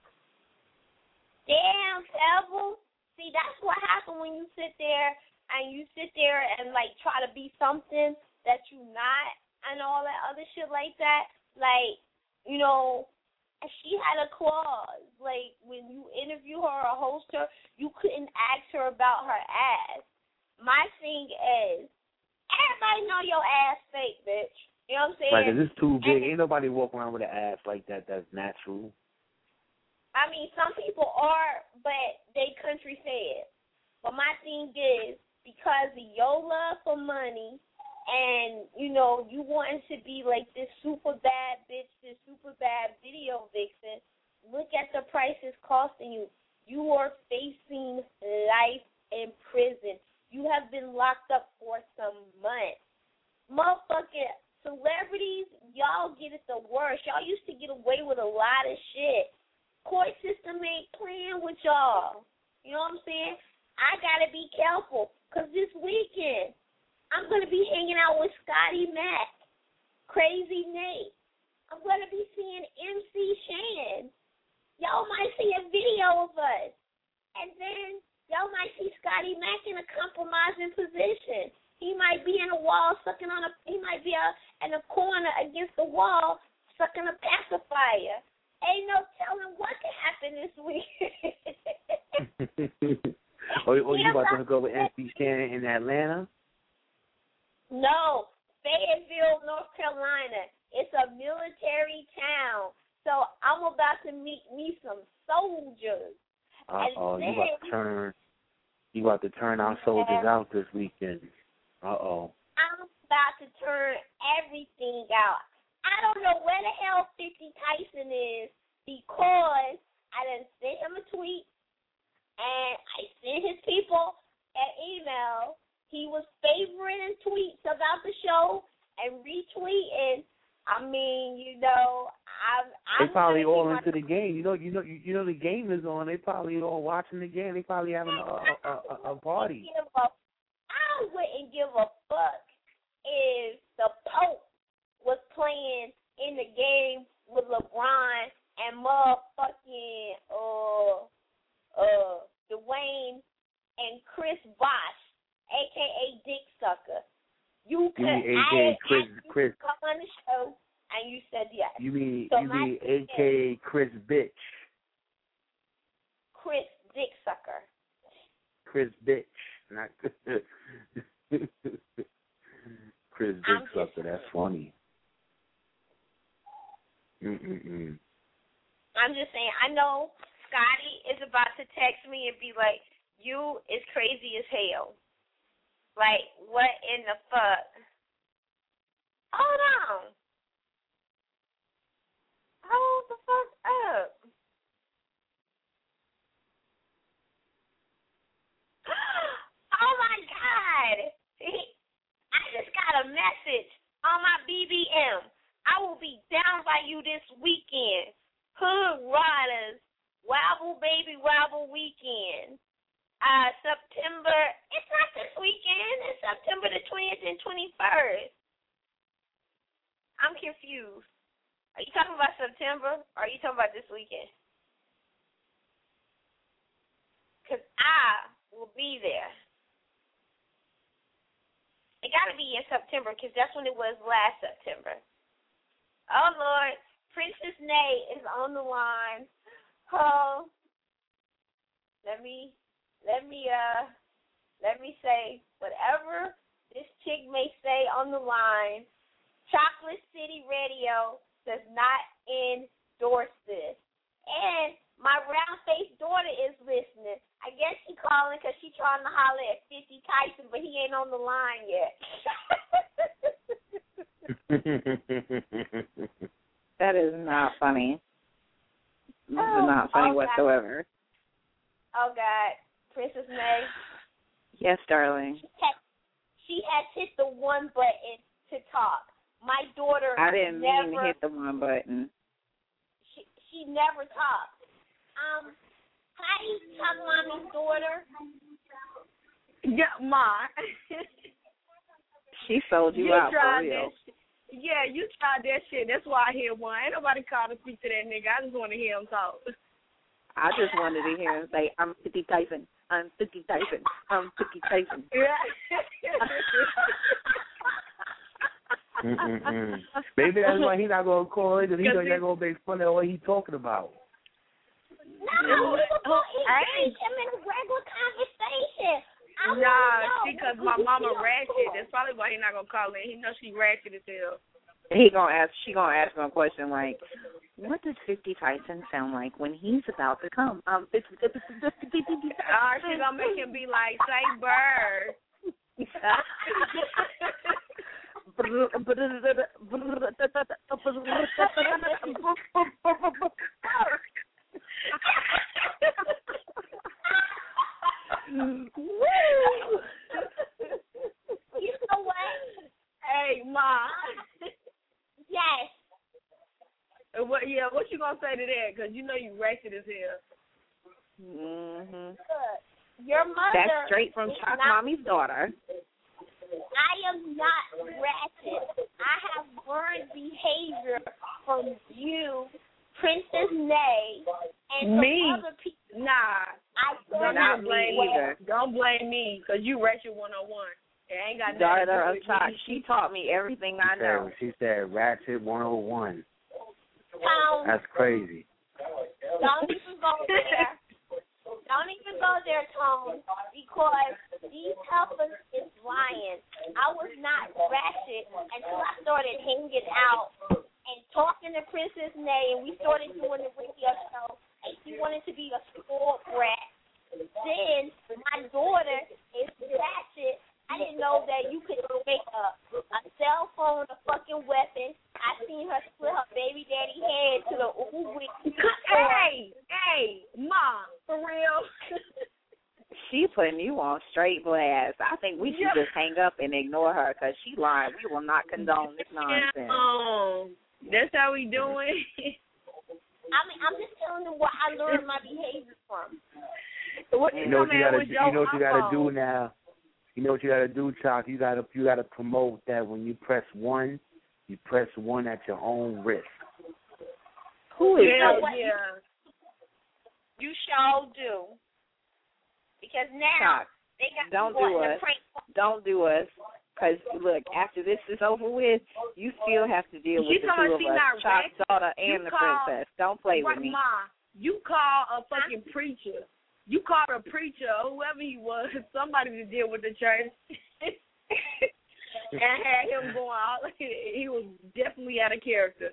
Damn, Pebble. See, that's what happens when you sit there and like try to be something that you not and all that other shit like that. Like, she had a clause. Like, when you interview her or host her, you couldn't ask her about her ass. My thing is, everybody know your ass fake, bitch. You know what I'm saying? Like, 'cause it's too big. Ain't nobody walking around with an ass like that that's natural. I mean, some people are, but they country fed. But my thing is, because of your love for money and, you wanting to be like this super bad bitch, this super bad video vixen, look at the price it's costing you. You are facing life in prison. You have been locked up for some months. Motherfucking celebrities, y'all get it the worst. Y'all used to get away with a lot of shit. Court system ain't playing with y'all. You know what I'm saying? I got to be careful because this weekend I'm going to be hanging out with Scotty Mac, Crazy Nate. I'm going to be seeing MC Shan. Y'all might see a video of us. And then y'all might see Scotty Mac in a compromising position. He might be in a wall sucking on he might be in a corner against the wall sucking a pacifier. Ain't no telling what could happen this week. or you about to go with MC Shannon in Atlanta? No, Fayetteville, North Carolina. It's a military town. So I'm about to meet me some soldiers. You about to turn our soldiers out this weekend. I'm about to turn everything out. I don't know where the hell 50 Tyson is because I done sent him a tweet and I sent his people an email. He was favoriting tweets about the show and retweeting. I mean, they probably all into the game. You know, the game is on. They probably all watching the game. They probably having a party. I wouldn't give a fuck if the Pope was playing in the game with LeBron and motherfucking Dwayne and Chris Bosh, a.k.a. Dick Sucker. You could Chris come on the show and you said yes. You mean a.k.a. Chris Bitch? Chris Dick Sucker. Chris Bitch, not Chris Dick Sucker. That's funny. I'm just saying. I know Scotty is about to text me and be like, "You is crazy as hell." Like, what in the fuck? Hold on. Hold the fuck up. Oh, my God. I just got a message on my BBM. I will be down by you this weekend. Hood Riders, Wobble Baby Wobble Weekend. September, it's not this weekend, it's September the 20th and 21st. I'm confused. Are you talking about September or are you talking about this weekend? Because I will be there. It got to be in September because that's when it was last September. Oh, Lord. Princess Nay is on the line. Oh, let me say whatever this chick may say on the line. Chocolate City Radio does not endorse this. And my round-faced daughter is listening. I guess she calling because she trying to holler at 50 Tyson, but he ain't on the line yet. That is not funny. This is not funny whatsoever. Oh, God. Princess May? Yes, darling. She has hit the one button to talk. My daughter I didn't mean to hit the one button. She never talks. Hi, Chuck Mommy's daughter. Yeah, Ma. She sold you out for real. Yeah, you tried that shit. That's why I hear one. Ain't nobody called to speak to that nigga. I just want to hear him talk. I just wanted to hear him say, I'm 50 Tyson. I'm 50 Tyson. I'm 50 Tyson. Yeah. Maybe that's why he's not going to call it, because he's not going to make fun of what he's talking about. No, he's him in a regular conversation. Nah, because my mama ratchet. That's probably why he's not going to call in. He knows she ratchet as hell. She gonna ask him a question like, what does 50 Tyson sound like when he's about to come? 50. She's gonna make him be like, say bird. You know what? Hey, Ma. Yes. What you gonna say to that? Because you know you ratchet as hell. Mhm. Your mother. That's straight from Choc Mommy's daughter. I am not ratchet. I have learned behavior from you, Princess Nay, and from other people. Nah. Not me either. Don't blame me, because you ratchet 101. ain't got daughter nothing of to do with Chalk. me. She taught me everything I know. She said Ratchet 101. Tom, That's crazy. don't even go there. Don't even go there, Tom, because these helpers is lying. I was not ratchet until I started hanging out and talking to Princess Nay, and we started doing the radio show, and she wanted to be a spoiled brat. Then my daughter is ratchet. I didn't know that you could make a cell phone a fucking weapon. I seen her split her baby daddy head to the with. Hey, Ma, for real. She putting you on straight blast. I think we should just hang up and ignore her because she lying. We will not condone this nonsense. That's how we doing. I mean, I'm just telling you what I learned my behavior from. You know what you gotta do. You know what you gotta do now. You know what you gotta do, Chalk. You gotta promote that when you press 1, you press 1 at your own risk. Who is Yeah. You sure do. Because now they got Don't do us. Don't do us. Because, look, after this is over with, you still have to deal with the two of us, Chalk's daughter and the princess. Don't play with me. Ma, you call a fucking preacher. You called a preacher, whoever he was, somebody to deal with the church. And had him going out. He was definitely out of character.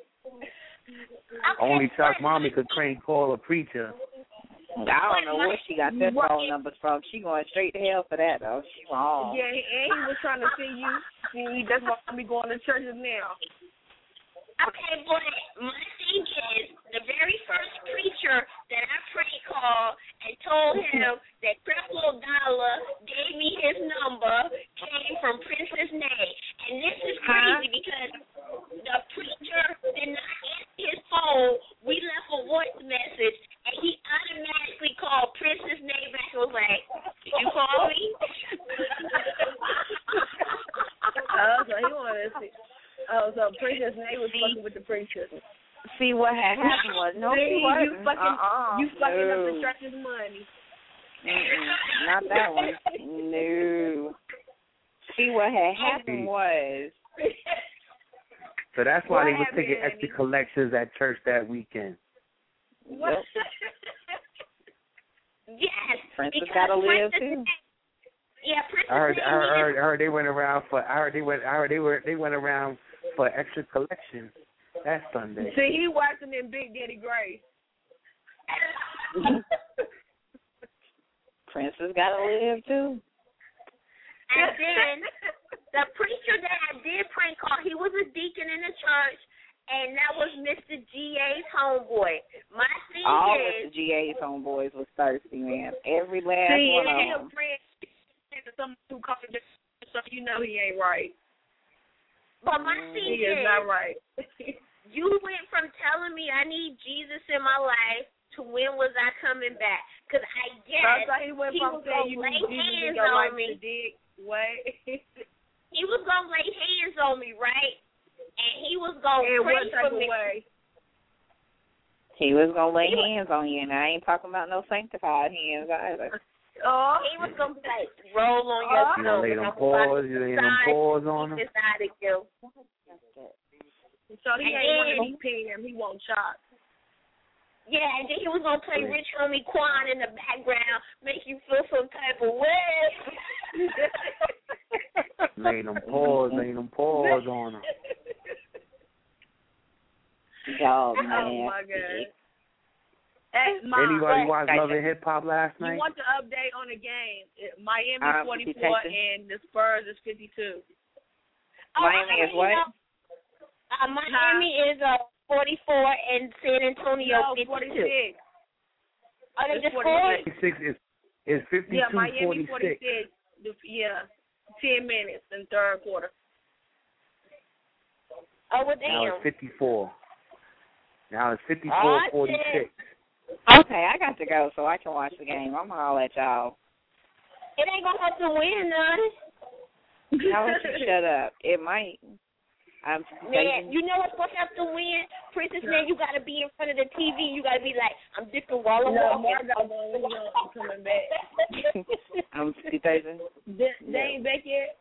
Only Chalk Mommy could call a preacher. I don't know where she got their phone numbers from. She going straight to hell for that, though. She wrong. Yeah, and he was trying to see you. See, that's why I'm going to churches now. Okay, but my thing is, the very first preacher that I prank called and told him that Creflo Dollar gave me his number came from Princess Nay. And this is crazy because the preacher did not answer his phone. We left a voice message, and he automatically called Princess Nay back and was like, "Did you call me?" So he wanted to see. So Princess Nay was fucking with the preacher. See, what had happened was, no, See, she wasn't. you fucking no. up the church's money. Not that one. No. See, what had happened was. So that's why they What were taking happened, extra collections at church that weekend. What? Yes. Princess because gotta live Princess too. Yeah, Princess I heard Nay they went around for. They went around for extra collection that Sunday. See, he watching in Big Daddy Grace. Princess gotta live too. And then the preacher that I did prank call, he was a deacon in the church, and that was Mr. G.A.'s homeboy. My thing All is, of the GA's homeboys was thirsty, man. Every last one of them. Some who called him, so you know he ain't right. but my thing He is not right. you went from telling me I need Jesus in my life to when was I coming back? Because I guess he went he from was saying going you to lay need Jesus in hands your life on me. to dig. What? He was going to lay hands on me, right? And he was going to In pray what type for of me. way? He was gonna lay hands on you, and I ain't talking about no sanctified hands either. Oh, he was going to like roll on your You gonna lay them paws? You lay them paws on them? Decided to. So he ain't want to be Pam. He won't chop. Yeah, and then he was going to play Rich Homie Quan in the background, make you feel some type of way. Lay them paws on them. Oh, Oh man. my God. Hey, Mom, Anybody watch Love and Hip Hop last you night? want the update on the game? Miami 44 Texas. and the Spurs is 52. Miami is what? Miami is 44 and San Antonio 52. 46. Are they It's just scored? 46 is 52 Yeah, Miami 46. 46. Yeah, 10 minutes in third quarter. Oh, well, Now damn. it's 54. Now it's 54 Oh, 46. Okay, I got to go so I can watch the game. I'm gonna holler at y'all. It ain't going to have to win none. I'll let you shut up. It might. Man, you know what's supposed to have to win? Princess, man, you got to be in front of the TV. You got to be like, I'm different while I'm walking. I'm coming back. I'm City Tyson. They ain't back yet?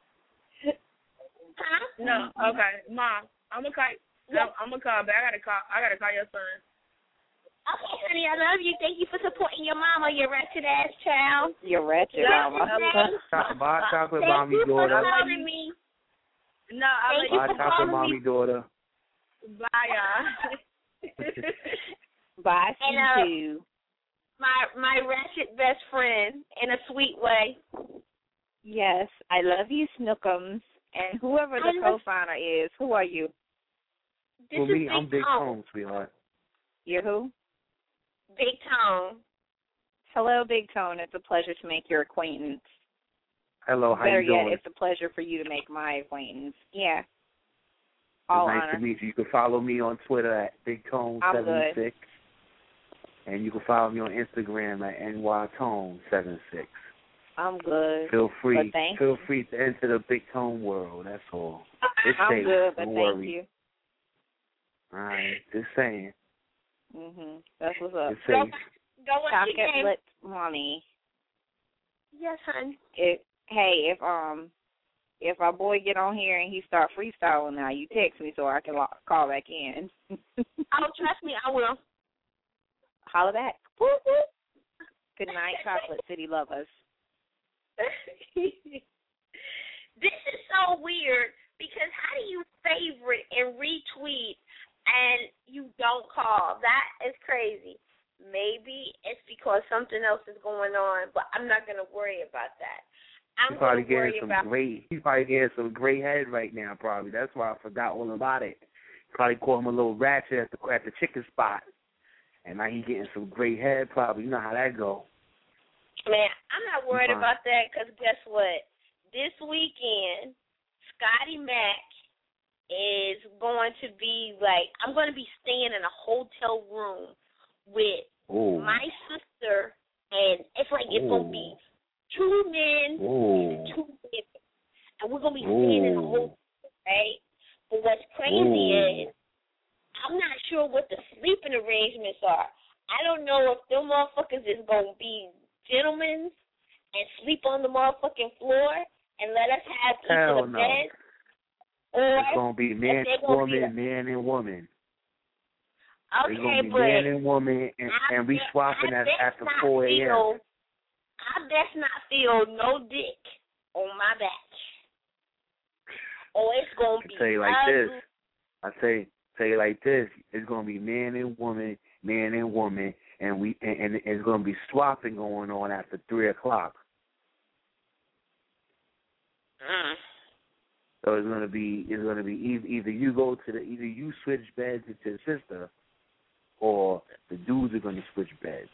Huh? No. Okay. Mom, I'm going to call. I'm going to call back. I got to call your son. Okay, honey, I love you. Thank you for supporting your mama, your ratchet ass child. Your ratchet mama. Bye, chocolate mommy daughter. Thank you for calling me. No, bye, chocolate mommy daughter. Bye, y'all. Bye, and, you. My ratchet best friend in a sweet way. Yes, I love you, Snookums. And whoever the co-founder is, who are you? For me, I'm Big Tone, sweetheart. You're who? Big Tone. Hello, Big Tone. It's a pleasure to make your acquaintance. Hello, how Better you doing? yet, it's a pleasure for you to make my acquaintance. Yeah. It's All nice honor. to meet you. You can follow me on Twitter at BigTone76. And you can follow me on Instagram at NYTone76. I'm good. Feel free Feel free to enter the Big Tone world. That's all. It's I'm safe. good, but Don't thank worry. you. All right, just saying. That's what's up. It's safe. Go with your game. Chocolate mommy. Yes, hon. If our boy get on here and he start freestyling now, you text me so I can call back in. Oh, trust me, I will. Holla back. Whoop, whoop. Good night, Chocolate City lovers. This is so weird because how do you favorite and retweet and you don't call? That is crazy. Maybe it's because something else is going on, but I'm not going to worry about that. I'm going to worry about... He's probably getting some great head right now, probably. That's why I forgot all about it. Probably call him a little ratchet at the chicken spot. And now he's getting some great head, probably. You know how that go. Man, I'm not worried about that because guess what? This weekend, Scotty Mac is going to be I'm going to be staying in a hotel room with my sister, and it's going to be 2 men and 2 women. And we're going to be staying in a hotel, right? But what's crazy is I'm not sure what the sleeping arrangements are. I don't know if them motherfuckers is going to be gentlemen and sleep on the motherfucking floor and let us have each of the bed. Or it's going to be man, woman, man, and woman. Okay, it's going to be but man and woman, and we swapping after 4 a.m. I best not feel no dick on my back. Or it's going to be tell you like this. I tell you like this. It's going to be man and woman, and it's going to be swapping going on after 3 o'clock. So it's going to be either you switch beds with your sister, or the dudes are going to switch beds.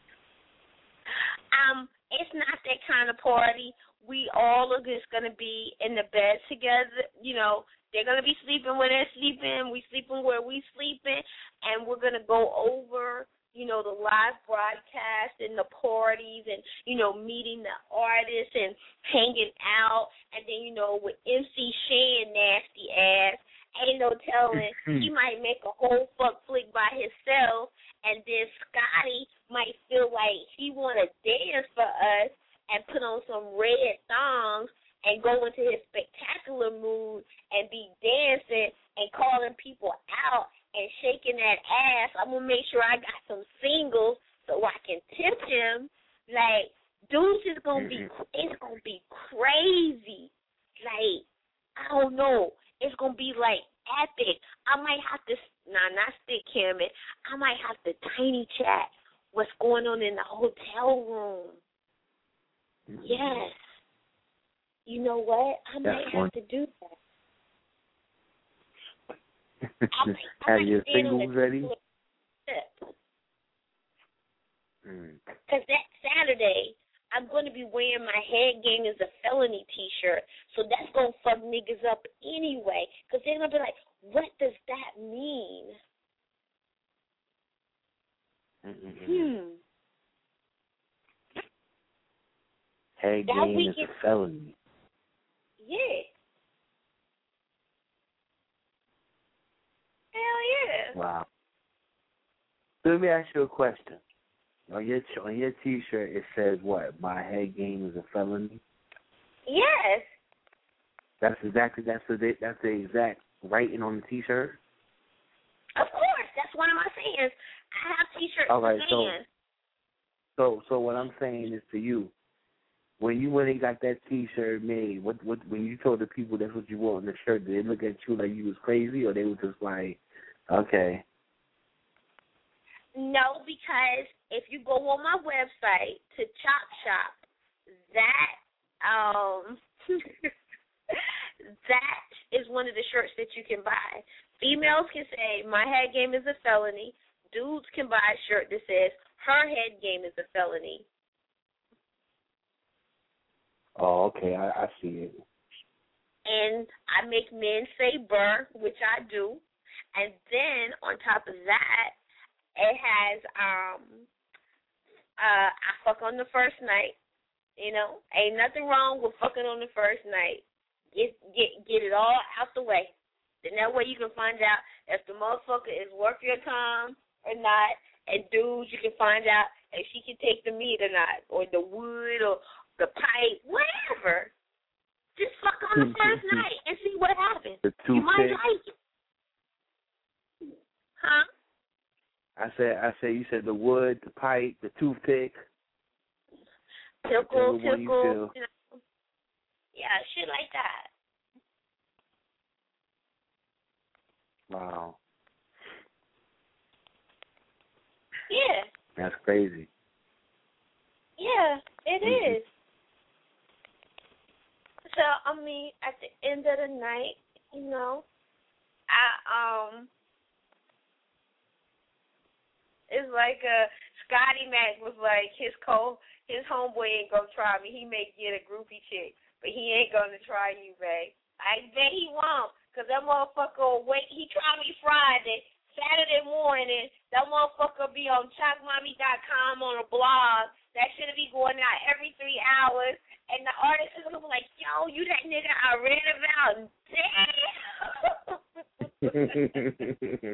It's not that kind of party. We all are just going to be in the bed together. You know, they're going to be sleeping where they're sleeping. We sleeping where we sleeping. And we're going to go over, you know, the live broadcast and the parties and, you know, meeting the artists and hanging out. And then, you know, with MC Shan nasty ass, ain't no telling. He might make a whole fuck flick by himself. And then Scotty might feel like he want to dance for us and put on some red thongs and go into his spectacular mood and be dancing and calling people out and shaking that ass. I'm going to make sure I got some singles so I can tip him. Like, dudes is going to be, it's going to be crazy. Like, I don't know. It's going to be like epic. I might have to, not stick him in. I might have to tiny chat what's going on in the hotel room. Yes. You know what? I might have to do that. Have your singles ready? Because that Saturday, I'm going to be wearing my Head Game is a Felony t-shirt. So that's going to fuck niggas up anyway. Because they're going to be like, what does that mean? Head Game is a felony. Yeah. Wow. So let me ask you a question. On your T-shirt, it says what? My head game is a felony. Yes. That's the exact writing on the T-shirt. Of course, that's one of my sayings. I have T-shirts. All right, sayings. so what I'm saying is to you, when you went and got that T-shirt made, what when you told the people that's what you wore on the shirt, did they look at you like you was crazy, or they were just like, okay? No, because if you go on my website to Chop Shop, that that is one of the shirts that you can buy. Females can say, my head game is a felony. Dudes can buy a shirt that says, her head game is a felony. Oh, okay, I see it. And I make men say burr, which I do. And then on top of that, it has I fuck on the first night. You know, ain't nothing wrong with fucking on the first night. Get it all out the way. Then that way you can find out if the motherfucker is worth your time or not. And dudes, you can find out if she can take the meat or not, or the wood or the pipe, whatever. Just fuck on the first night and see what happens. You might like it. Huh? I said you said the wood, the pipe, the toothpick. Tickle. You know, yeah, shit like that. Wow. Yeah. That's crazy. Yeah, it is. So, I mean, at the end of the night, you know, it's like Scotty Mac was like his homeboy ain't gonna try me. He may get a groupie chick, but he ain't gonna try you, babe. I bet he won't, cause that motherfucker will wait. He tried me Friday, Saturday morning. That motherfucker be on chalkmommy.com on a blog. That should be going out every 3 hours. And the artist is gonna be like, yo, you that nigga I read about. Damn.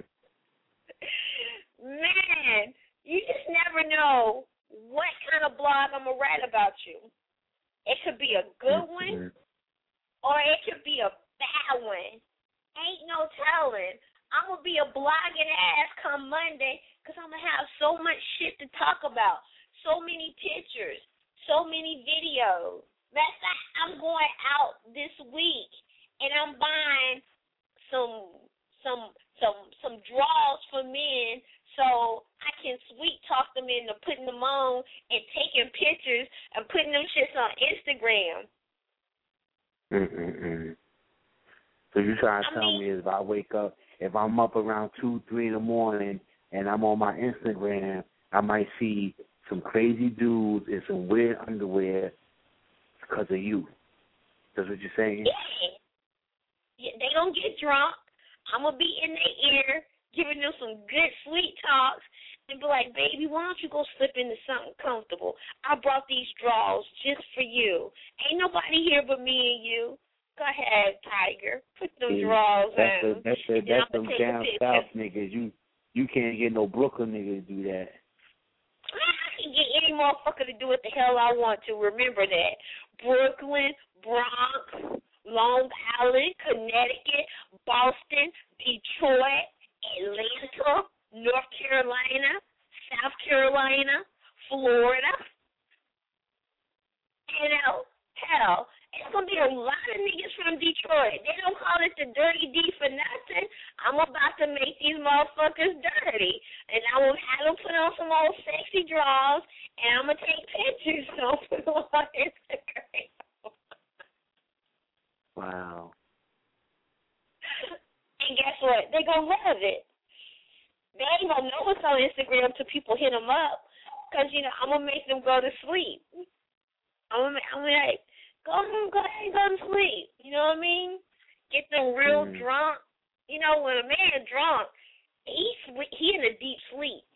Man, you just never know what kind of blog I'm going to write about you. It could be a good one, or it could be a bad one. Ain't no telling. I'm going to be a blogging ass come Monday because I'm going to have so much shit to talk about, so many pictures, so many videos. Matter of fact, I'm going out this week, and I'm buying some draws for men so I can sweet talk them into putting them on and taking pictures and putting them shits on Instagram. So you trying to tell me is if I wake up, if I'm up around 2, 3 in the morning and I'm on my Instagram, I might see some crazy dudes in some weird underwear because of you. That's what you're saying? Yeah, they gonna get drunk. I'm gonna be in their ear, giving them some good sweet talks, and be like, baby, why don't you go slip into something comfortable? I brought these drawers just for you. Ain't nobody here but me and you. Go ahead, Tiger. Put them drawers on. That's them down south niggas. You can't get no Brooklyn nigga to do that. I can get any motherfucker to do what the hell I want to. Remember that. Brooklyn, Bronx, Long Island, Connecticut, Boston, Detroit, Atlanta, North Carolina, South Carolina, Florida. You know, hell, it's going to be a lot of niggas from Detroit. They don't call it the Dirty D for nothing. I'm about to make these motherfuckers dirty. And I will have them put on some old sexy drawers, and I'm going to take pictures and I'll put them on Instagram. Wow. And guess what? They're going to love it. They ain't going to know what's on Instagram until people hit them up. Because, you know, I'm going to make them go to sleep. I'm gonna like, go ahead and go to sleep. You know what I mean? Get them real drunk. You know, when a man drunk, he in a deep sleep.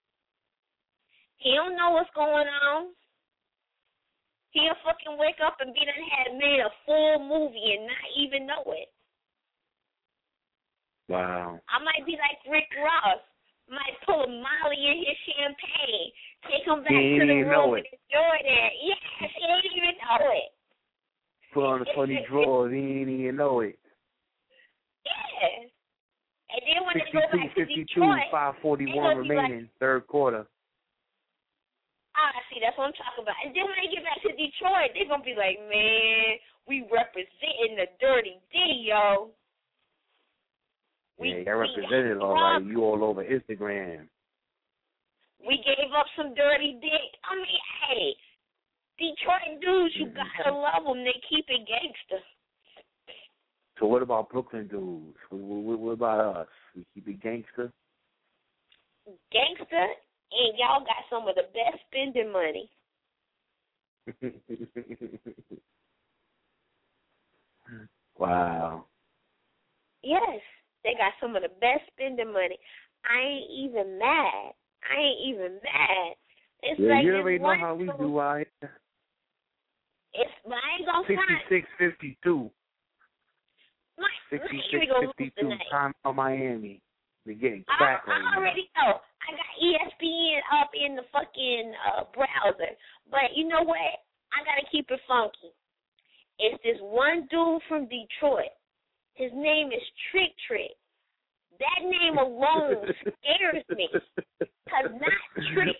He don't know what's going on. He'll fucking wake up and be done had made a full movie and not even know it. Wow. I might be like Rick Ross. Might pull a Molly in his champagne, take him back to the room and enjoy that. Yes, he didn't even know it. Put on the funny drawers, he didn't even know it. Yeah. And then when they go back to 52, Detroit, 5:41 remaining, third quarter. See, that's what I'm talking about. And then when they get back to Detroit, they're going to be like, man, we representing the Dirty D, yo. Yeah, you represented all right. You all over Instagram. We gave up some dirty dick. I mean, hey, Detroit dudes, you gotta love them. They keep it gangster. So what about Brooklyn dudes? What about us? We keep it gangster? Gangster, and y'all got some of the best spending money. Wow. Yes. They got some of the best spending money. I ain't even mad. It's yeah, like you already know how we do out here. I ain't gonna front. 66-52. 66-52. Time for Miami. We're getting cracked right now. I already know. I got ESPN up in the fucking browser. But you know what? I gotta keep it funky. It's this one dude from Detroit. His name is Trick Trick. That name alone scares me. Because not Trick,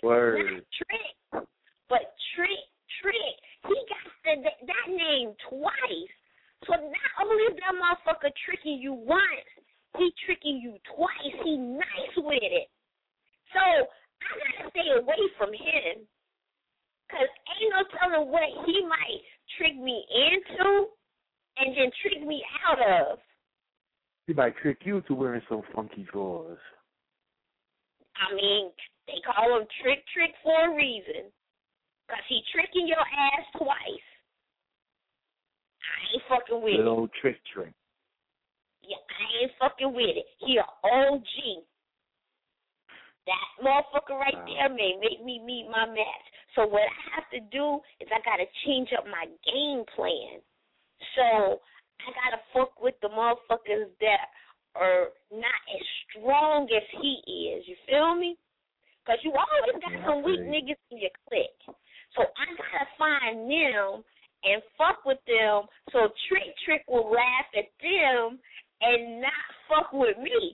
but Trick. He got that name twice. So not only is that motherfucker tricking you once, he tricking you twice. He nice with it. So I gotta stay away from him. Because ain't no telling what he might trick me into and then trick me out of. He might trick you to wearing some funky drawers. I mean, they call him Trick for a reason. Because he tricking your ass twice. I ain't fucking with it. Little old Trick. Yeah, I ain't fucking with it. He an OG. That motherfucker right there may make me meet my match. So what I have to do is I got to change up my game plan. So I got to fuck with the motherfuckers that are not as strong as he is. You feel me? Because you always got some weak niggas in your clique. So I got to find them and fuck with them so Trick will laugh at them and not fuck with me.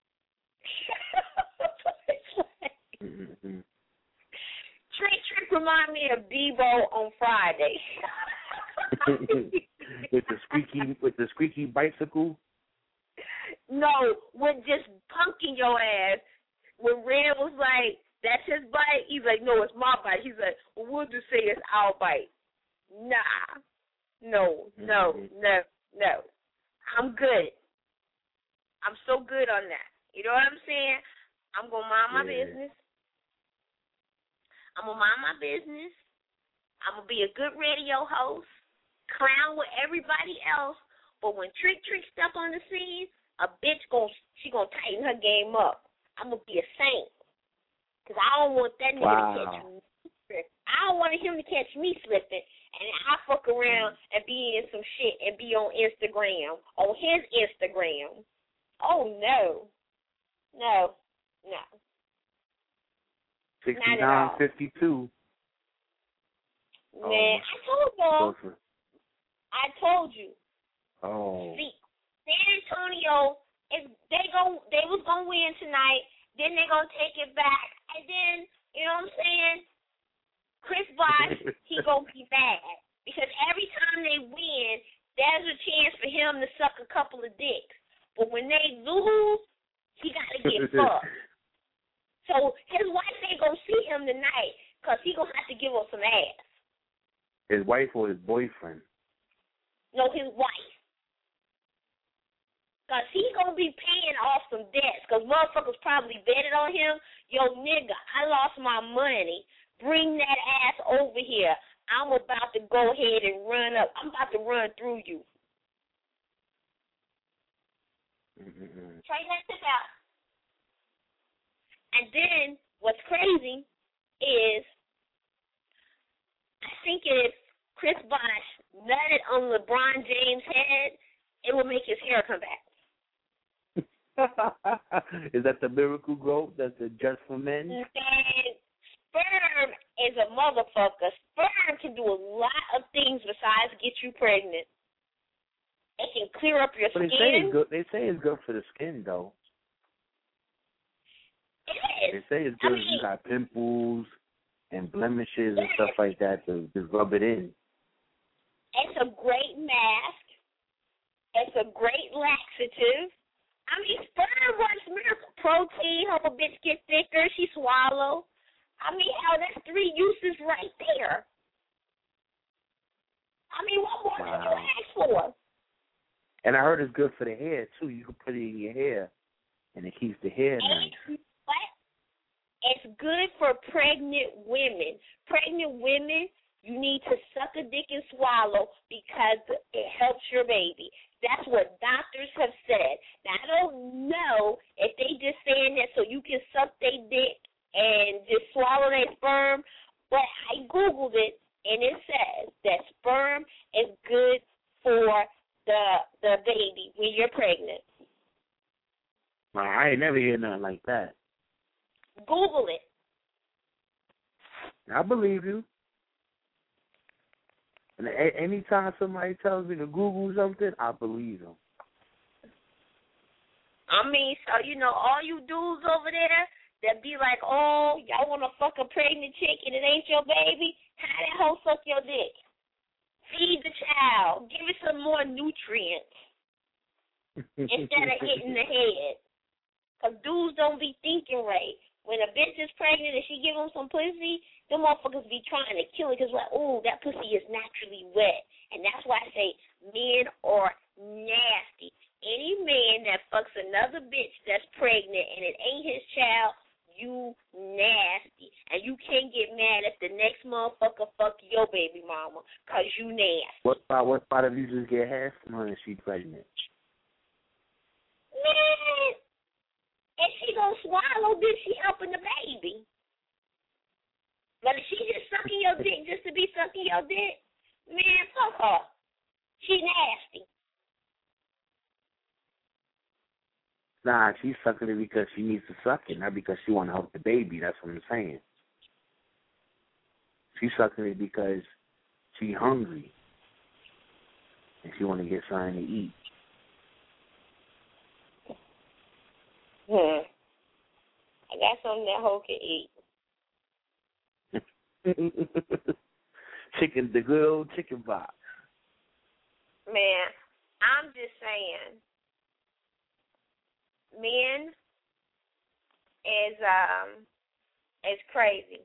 Trick remind me of Debo on Friday. with the squeaky bicycle? No, with just punking your ass. When Red was like, that's his bike, he's like, no, it's my bike. He's like, well, we'll just say it's our bike. Nah. No. I'm good. I'm so good on that. You know what I'm saying? I'm going to mind my business. I'm going to mind my business. I'm going to be a good radio host, clown with everybody else. But when Trick step on the scene, a bitch she gonna tighten her game up. I'm going to be a saint. Because I don't want that nigga to catch me slipping. I don't want him to catch me slipping. And I fuck around and be in some shit and be on Instagram, on his Instagram. Oh, no. 69-52. Man, I told y'all. I told you. Oh. See, San Antonio, they was gonna win tonight. Then they gonna take it back, and then you know what I'm saying. Chris Bosh, he gonna be mad because every time they win, there's a chance for him to suck a couple of dicks. But when they lose, he gotta get fucked. So his wife ain't gonna see him tonight because he gonna have to give up some ass. His wife or his boyfriend? No, his wife. Because he going to be paying off some debts because motherfuckers probably betted on him. Yo, nigga, I lost my money. Bring that ass over here. I'm about to go ahead and run up. I'm about to run through you. Try that shit out. And then what's crazy is I think if Chris Bosh nutted on LeBron James' head, it will make his hair come back. Is that the miracle growth? That's the just for men? And sperm is a motherfucker. Sperm can do a lot of things besides get you pregnant. It can clear up your But skin. They say it's good for the skin, though. It is. They say it's good if you got pimples and blemishes and stuff like that to rub it in. It's a great mask. It's a great laxative. I mean, sperm works miracle. Protein, help a bitch get thicker. She swallow. I mean, hell, that's 3 uses right there. I mean, what more can you ask for? And I heard it's good for the hair, too. You can put it in your hair, and it keeps the hair nice. What? It's good for pregnant women. Pregnant women, you need to suck a dick and swallow because it helps your baby. That's what doctors have said. Now, I don't know if they just saying that so you can suck their dick and just swallow their sperm, but I Googled it, and it says that sperm is good for the baby when you're pregnant. Well, I ain't never heard nothing like that. Google it. I believe you. And anytime somebody tells me to Google something, I believe them. I mean, so, all you dudes over there that be like, oh, y'all want to fuck a pregnant chick and it ain't your baby, how that hoe suck your dick? Feed the child. Give it some more nutrients instead of hitting the head. Because dudes don't be thinking right. When a bitch is pregnant and she give them some pussy, them motherfuckers be trying to kill it because, like, oh, that pussy is naturally wet. And that's why I say men are nasty. Any man that fucks another bitch that's pregnant and it ain't his child, you nasty. And you can't get mad if the next motherfucker fuck your baby mama because you nasty. What part of you just get half from her and she pregnant? Man, if she gonna swallow, then she helping the baby. But if she just sucking your dick just to be sucking your dick, man, fuck her. She nasty. Nah, she's sucking it because she needs to suck it, not because she want to help the baby. That's what I'm saying. She's sucking it because she's hungry and she want to get something to eat. I got something that hoe can eat. Chicken, the good old chicken box. Man, I'm just saying, men is crazy.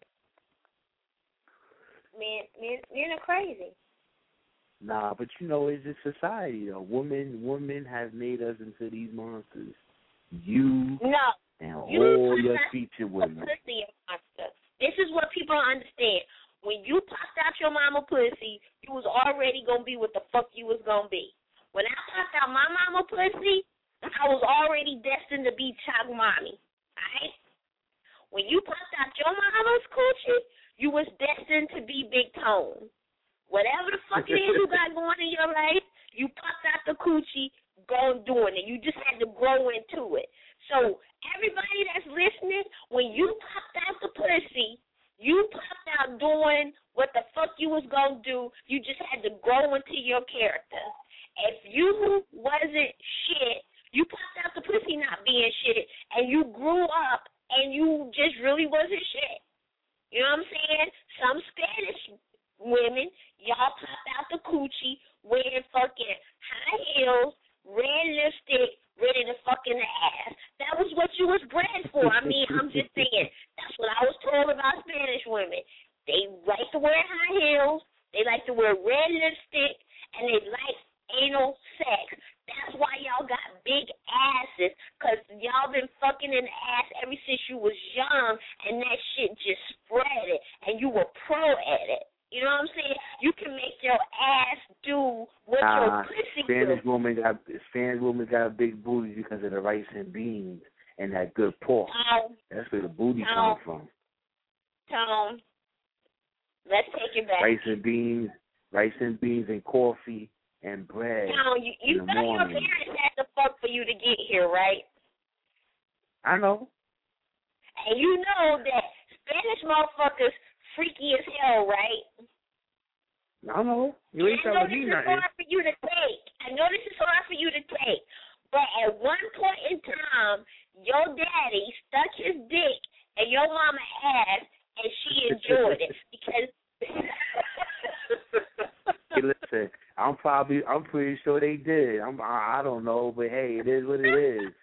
Men are crazy. Nah, but it's just society though. Women have made us into these monsters. You and all your feature women. Pussy monster. This is what people don't understand. When you popped out your mama pussy, you was already gonna be what the fuck you was gonna be. When I popped out my mama pussy, I was already destined to be Chalk Mommy. Alright? When you popped out your mama's coochie, you was destined to be Big Tone. Whatever the fuck it is you got going in your life, you popped out the coochie, go doing it. You just had to grow into it. So everybody that's listening, when you popped out the pussy, you popped out doing what the fuck you was going to do. You just had to grow into your character. If you wasn't shit, you popped out the pussy not being shit, and you grew up and you just really wasn't shit. You know what I'm saying? Some Spanish women, y'all popped out the coochie wearing fucking high heels, red lipstick, ready to fuck in the ass. That was what you was bred for. I mean, I'm just saying. That's what I was told about Spanish women. They like to wear high heels, they like to wear red lipstick, and they like anal sex. That's why y'all got big asses, because y'all been fucking in the ass ever since you was young, and that shit just spread it, and you were pro at it. You know what I'm saying? You can make your ass do what your pussy Spanish do. women got a big booty because of the rice and beans and that good pork. That's where the booty comes from. Tone, let's take it back. Rice and beans and coffee and bread. Tone, you know your parents had to fuck for you to get here, right? I know. And you know that Spanish motherfuckers freaky as hell, right? I know. You ain't telling me nothing. I know this is hard for you to take. But at one point in time, your daddy stuck his dick in your mama's ass, and she enjoyed it because. Hey, listen, I'm pretty sure they did. I don't know, but hey, it is what it is.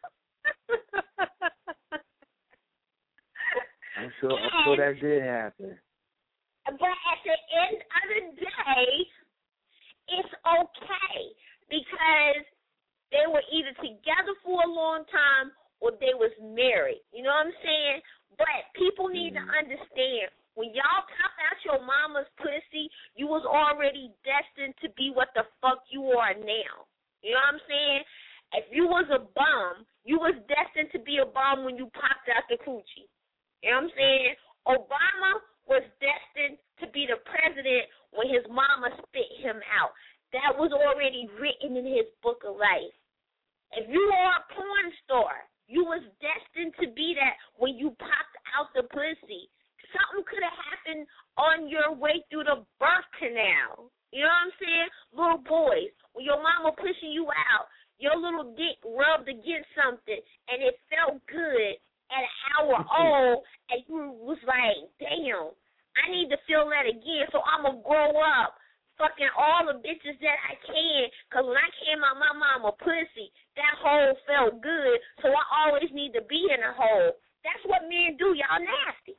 I'm sure that did happen. But at the end of the day, it's okay because they were either together for a long time or they was married. You know what I'm saying? But people need to understand, when y'all pop out your mama's pussy, you was already destined to be what the fuck you are now. You know what I'm saying? If you was a bum, you was destined to be a bum when you popped out the coochie. You know what I'm saying? Obama was destined to be the president when his mama spit him out. That was already written in his book of life. If you are a porn star, you was destined to be that when you popped out the pussy. Something could have happened on your way through the birth canal. You know what I'm saying? Little boys, when your mama pushing you out, your little dick rubbed against something, and it felt good at an hour old, and you was like, damn, I need to feel that again, so I'm going to grow up fucking all the bitches that I can, because when I came out my mama pussy, that hole felt good, so I always need to be in a hole. That's what men do. Y'all nasty.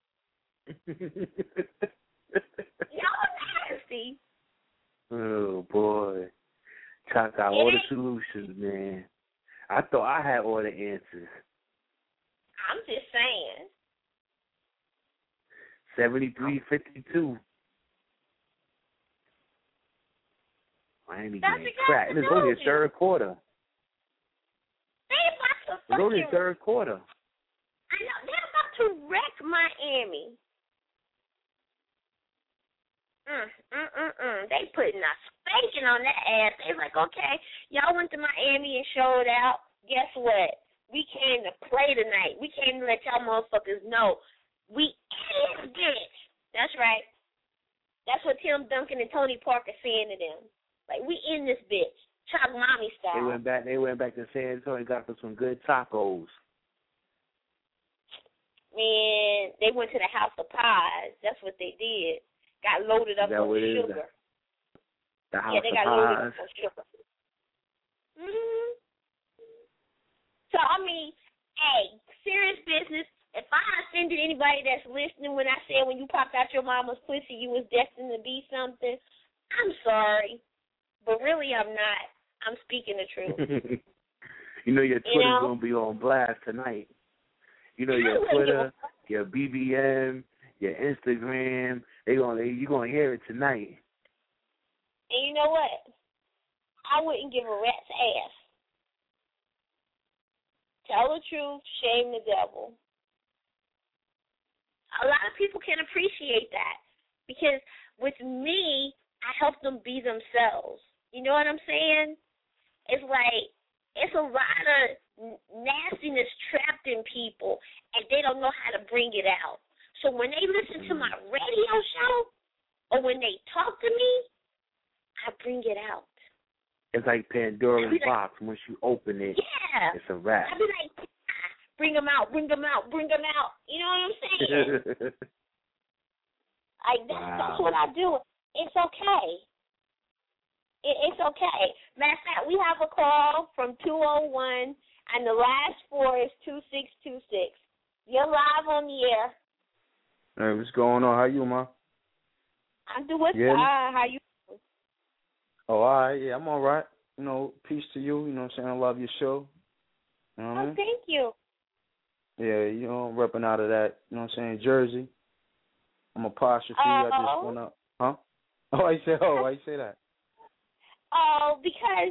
Y'all nasty. Oh, boy. Chopped out all the solutions, man. I thought I had all the answers. I'm just saying. 73-52. Miami getting cracked. And it's only the third quarter. It's only the third quarter. I know. They're about to wreck Miami. They putting a spanking on that ass. They like, okay, y'all went to Miami and showed out. Guess what? We came to play tonight. We came to let y'all motherfuckers know we in this bitch. That's right. That's what Tim Duncan and Tony Parker saying to them. Like, we in this bitch. Chop mommy style. They went back to San Antonio and got some good tacos. Man, they went to the House of Pies. That's what they did. Got loaded up on sugar. The House they of got Pies. loaded up on sugar. Mm-hmm. So, I mean, hey, serious business. If I offended anybody that's listening when I said when you popped out your mama's pussy you was destined to be something, I'm sorry. But really I'm not. I'm speaking the truth. You know your Twitter's going to be on blast tonight. You know your Twitter, your BBM, your Instagram, you're going to hear it tonight. And you know what? I wouldn't give a rat's ass. Tell the truth, shame the devil. A lot of people can appreciate that because with me, I help them be themselves. You know what I'm saying? It's like, it's a lot of nastiness trapped in people, and they don't know how to bring it out. So when they listen to my radio show or when they talk to me, I bring it out. It's like Pandora's box. Once you open it, it's a wrap. I be like, bring them out, bring them out, bring them out. You know what I'm saying? That's what I do. It's okay. It's okay. Matter of fact, we have a call from 201, and the last 4 is 2626. You're live on the air. Hey, what's going on? How you, Ma? I'm doing fine. How you doing? Oh, all right. Yeah, I'm all right. You know, peace to you. You know what I'm saying? I love your show. You know what I mean? Thank you. Yeah, you know, I'm repping out of that, you know what I'm saying, Jersey. I'm apostrophe. I just want to, huh? Oh, why you say that? Oh, because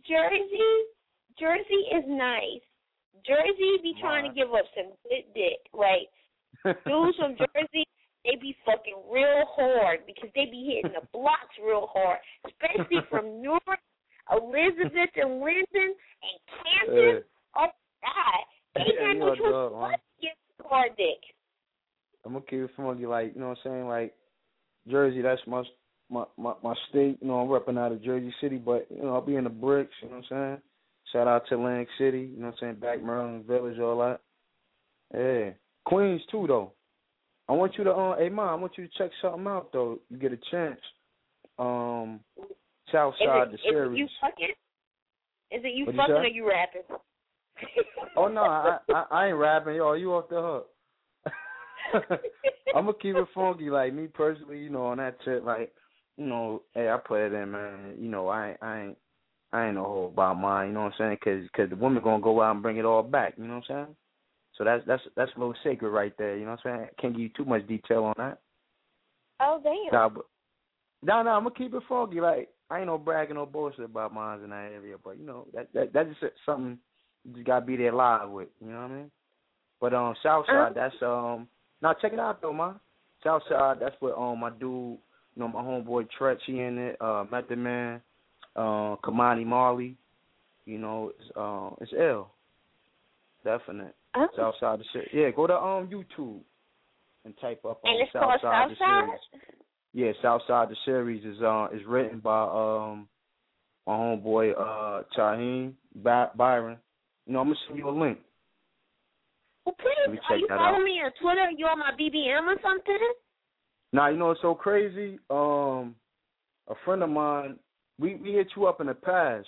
Jersey is nice. Jersey be trying to give up some good dick. Like, dudes from Jersey, they be fucking real hard because they be hitting the blocks real hard, especially from Newark, Elizabeth, and Linden, and Camden. Oh, God. They got no Which was what gets core dick? I'm gonna keep it funky, like, you know what I'm saying, like Jersey. That's my state. You know, I'm repping out of Jersey City, but you know, I'll be in the bricks. You know what I'm saying? Shout out to Atlantic City. You know what I'm saying? Back Maryland Village, all that. Yeah, Queens too, though. I want you to hey Mom, I want you to check something out though. You get a chance. Southside the series. Is it you fucking? Is it you What'd fucking you or you rapping? Oh no, I ain't rapping. Yo, you off the hook. I'm gonna keep it funky, like me personally, you know, on that tip, like, you know, hey, I put it in, man. You know, I ain't no whole about mine. You know what I'm saying? Cause the woman gonna go out and bring it all back. You know what I'm saying? So that's a little sacred right there. You know what I'm saying? I can't give you too much detail on that. Oh damn. No, I'm gonna keep it funky. Like, I ain't no bragging, no bullshit about mines in that area, but you know, that's just something you just gotta be there live with. You know what I mean? But Southside, that's now check it out though, man. Southside, that's what my dude, you know, my homeboy Tretch, he in it, Method Man, Kamani Marley, you know, it's L. Definite. Southside the shit. Yeah, go to YouTube and type up and it's Southside called the Southside? series. Yeah, Southside the series is written by my homeboy Chaheem Byron. You know, I'm gonna send you a link. Well, please, are you following me on Twitter? You on my BBM or something? Nah, you know it's so crazy. A friend of mine, we hit you up in the past.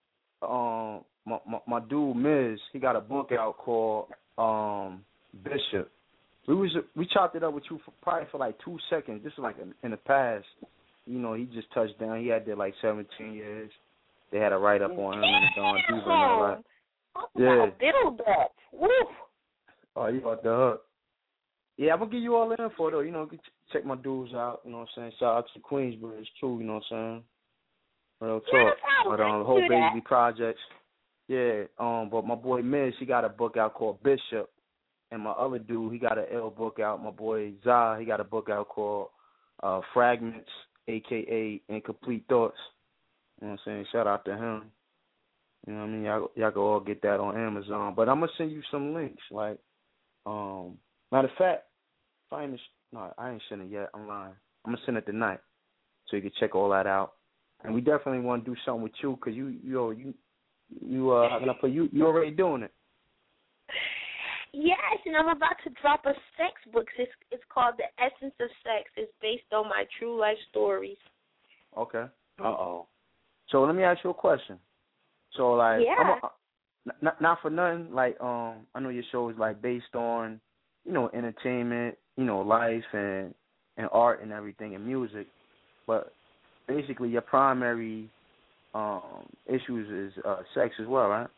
My dude Miz, he got a book out called Bishop. We chopped it up with you probably for like 2 seconds. This is like in the past. You know, he just touched down. He had there like 17 years. They had a write up on him and the Don Diva and all that. Yeah. Diddle that. Woo. Oh, you got the hook. Yeah, I'm gonna give you all the info though. You know, check my dudes out. You know what I'm saying? Shout out to Queensbridge too. You know what I'm saying? Real talk. But the whole Baby Projects. Yeah. But my boy Miz, he got a book out called Bishop, and my other dude, he got an L book out. My boy Zah, he got a book out called Fragments, aka Incomplete Thoughts. You know what I'm saying? Shout out to him. You know what I mean? Y'all can all get that on Amazon. But I'm gonna send you some links. Like, matter of fact, I ain't sent it yet. I'm lying. I'm gonna send it tonight, so you can check all that out. And we definitely want to do something with you, cause you how can I put you already doing it. Yes, and I'm about to drop a sex book. It's called The Essence of Sex. It's based on my true life stories. Okay. So let me ask you a question. So like, yeah. Not for nothing. Like, I know your show is like based on, you know, entertainment, you know, life and art and everything and music, but basically your primary issues is sex as well, right?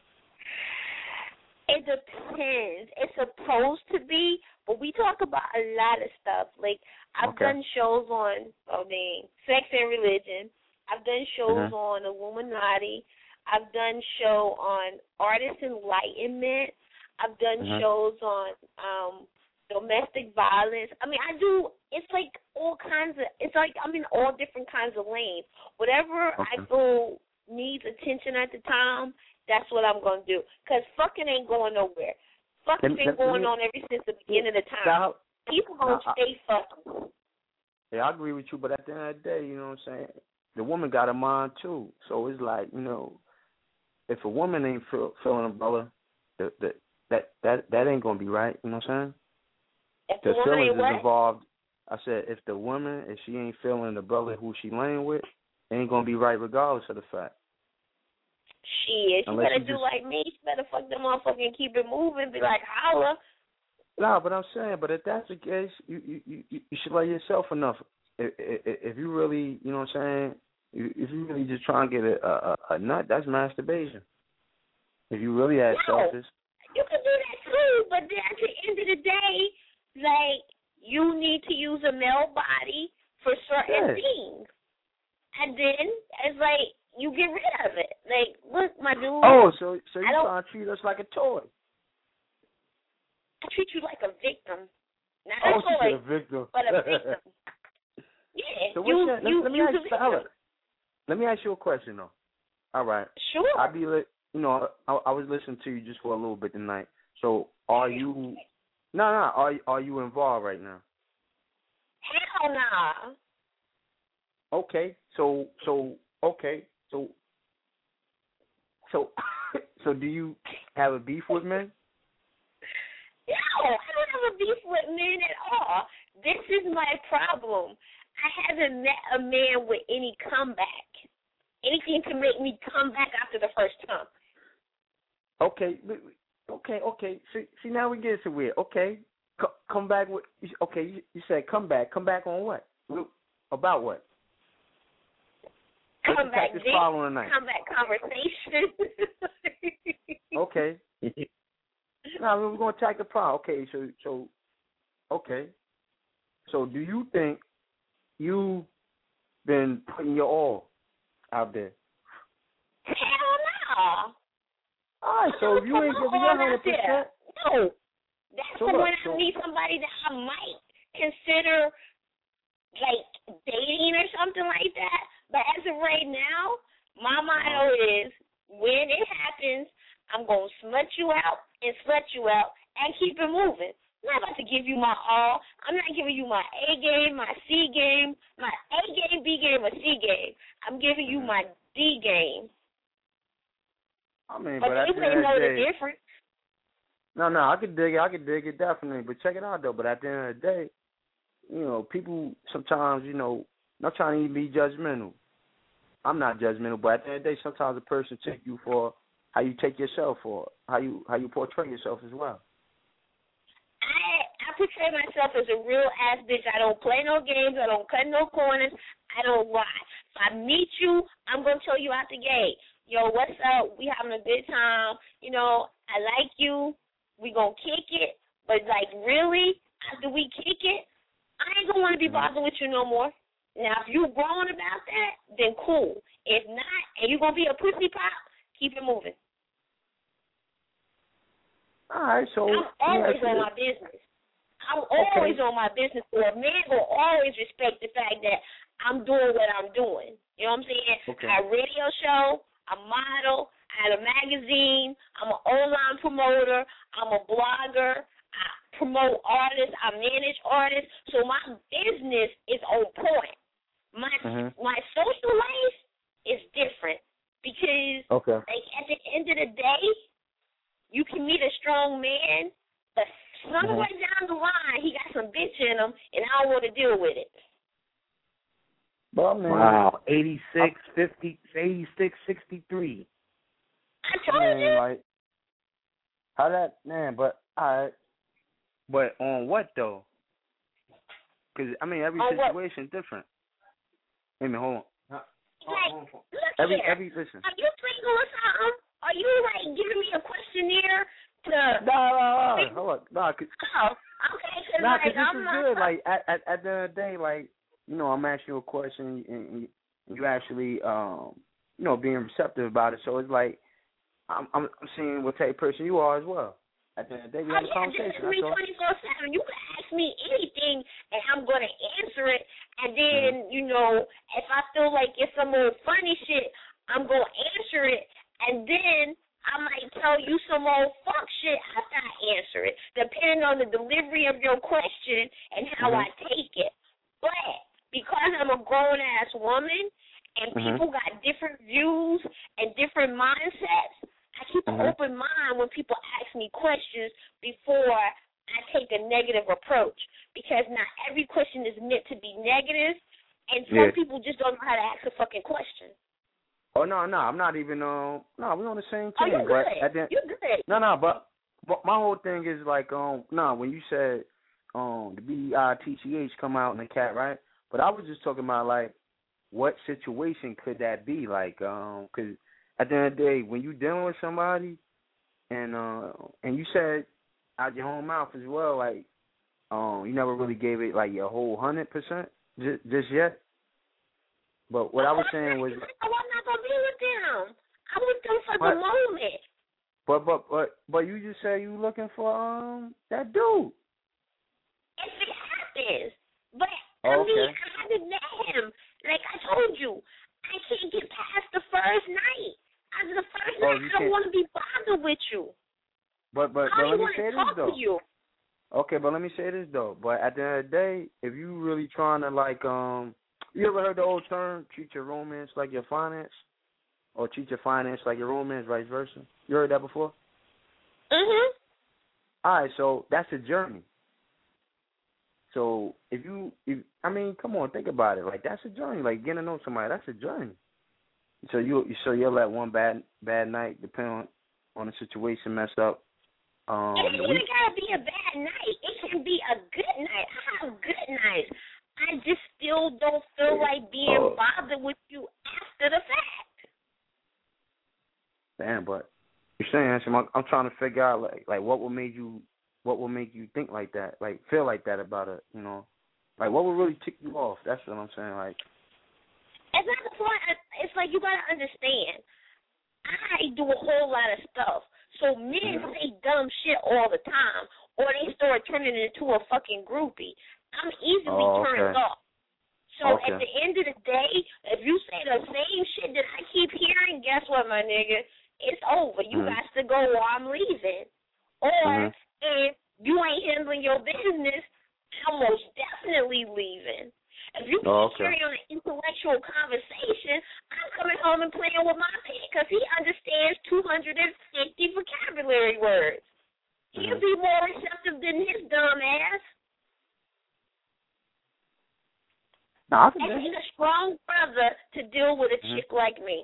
It depends. It's supposed to be, but we talk about a lot of stuff. Like, I've done shows on, sex and religion. I've done shows on Illuminati. I've done show on artist enlightenment. I've done shows on domestic violence. I mean, it's like all kinds of, it's like I'm in all different kinds of lanes. Whatever I feel needs attention at the time, that's what I'm going to do. Because fucking ain't going nowhere. Fucking been going on ever since the beginning of the time. People going to stay fucking. Yeah, I agree with you, but at the end of the day, you know what I'm saying, the woman got a mind too. So it's like, you know, if a woman ain't feeling a brother, that ain't going to be right. You know what I'm saying? If the feelings is involved. I said, if the woman, if she ain't feeling the brother who she laying with, it ain't going to be right regardless of the fact. Shit, she better do like me. She better fuck them motherfucker and keep it moving. Be like, holla. No, but I'm saying, but if that's the case, you should love yourself enough. If you really, you know what I'm saying, if you really just try and get a nut, that's masturbation. If you really had selfish. You can do that too, but then at the end of the day, like, you need to use a male body for certain things. And then it's like, you get rid of it. Like, look, my dude. Oh, so you trying to treat us like a toy? I treat you like a victim. Not a toy, a victim. but a victim. Yeah. So let me ask you a question though. All right. Sure. I was listening to you just for a little bit tonight. So are you? Are you involved right now? Hell nah. Okay. So do you have a beef with men? No, I don't have a beef with men at all. This is my problem. I haven't met a man with any comeback. Anything to make me come back after the first time. Okay. See, now we get to weird. Okay, come back with. Okay, you said come back. Come back on what? About what? Come back this following night. Come back conversation. Okay. Now we're gonna attack the problem. Okay, so okay. So do you think you've been putting your all out there? Hell no. All right, so if you ain't giving your 100%. No. That's when I need somebody that I might consider like dating or something like that. But as of right now, my motto is when it happens, I'm going to smut you out and slut you out and keep it moving. I'm not about to give you my all. I'm not giving you my A game, my C game, my A game, B game, or C game. I'm giving you my D game. I mean, but at you the end know of the the day, difference. No, I could dig it definitely. But check it out though. But at the end of the day, you know, people sometimes, you know, not trying to even be judgmental. I'm not judgmental, but at the end of the day, sometimes a person take you for how you take yourself or how you portray yourself as well. I portray myself as a real ass bitch. I don't play no games. I don't cut no corners. I don't lie. If I meet you, I'm gonna tell you out the gate. Yo, what's up? We having a good time. You know, I like you. We gonna kick it. But like really, after we kick it, I ain't gonna want to be bothered with you no more. Now, if you grown about that, then cool. If not, and you gonna be a pussy pop, keep it moving. All right, so I'm always on my business. I'm always on my business. So a man will always respect the fact that I'm doing what I'm doing. You know what I'm saying? Okay. I have a radio show, a model, I had a magazine, I'm an online promoter, I'm a blogger, I promote artists, I manage artists. So my business is on point. My social life is different because like at the end of the day, you can meet a strong man, but somewhere down the line, he got some bitch in him, and I don't want to deal with it. Well, man. Wow, 86-63. I told you. Like, how that, man, but all right. But on what, though? Because, I mean, every situation is different. Wait a minute, hold on. Look Every Are listen. you single or something? Are you, like, giving me a questionnaire to... No, hold on. No, okay, because, nah, like, this is good. Like, at the end of the day, like, you know, I'm asking you a question, and you actually, you know, being receptive about it. So it's like, I'm seeing what type of person you are as well. At the end of the day, we have a conversation. This is me 24/7. You can ask me anything, and I'm going to answer it. And then, you know, if I feel like it's some old funny shit, I'm going to answer it. And then I might tell you some old fuck shit after I answer it, depending on the delivery of your question and how I take it. But because I'm a grown-ass woman and people got different views and different mindsets, I keep an open mind when people ask me questions before I take a negative approach, because not every question is meant to be negative, and some people just don't know how to ask a fucking question. Oh, no, I'm not even, no, we're on the same team. Oh, you're good. But You're good. No, but my whole thing is like, when you said the BITCH come out in the cat, right? But I was just talking about, like, what situation could that be? Like, because at the end of the day, when you dealing with somebody, and you said out your own mouth as well, like, you never really gave it, like, your whole 100% just yet. But what I was saying was, I'm not gonna be with them. I'm with them for the moment. But you just said you looking for that dude. If it happens, but I okay. mean, I haven't met him. Like I told you, I can't get past the first night. After the first night, I don't want to be bothered with you. But let me say this though. You? Okay, but let me say this though. But at the end of the day, if you really trying to like you ever heard the old term, treat your romance like your finance? Or treat your finance like your romance, vice versa? You heard that before? Mhm. All right, so that's a journey. So if I mean, come on, think about it. Like that's a journey. Like getting to know somebody, that's a journey. So you'll let one bad night, depending on the situation, mess up. It ain't even gotta be a bad night. It can be a good night. I have good nights. I just still don't feel like being bothered with you after the fact. Damn, but you're saying, I'm trying to figure out like what will make you think like that, like feel like that about it, you know, like what will really tick you off? That's what I'm saying. Like, it's not the point. It's like you gotta understand. I do a whole lot of stuff, so men say dumb shit all the time, or they start turning into a fucking groupie. I'm easily turned off. So at the end of the day, if you say the same shit that I keep hearing, guess what, my nigga? It's over. You got to go or I'm leaving. Or if you ain't handling your business, I'm most definitely leaving. If you can't carry on an intellectual conversation, I'm coming home and playing with my pig because he understands 250 vocabulary words. He'll be more receptive than his dumb ass. It takes a strong brother to deal with a chick like me.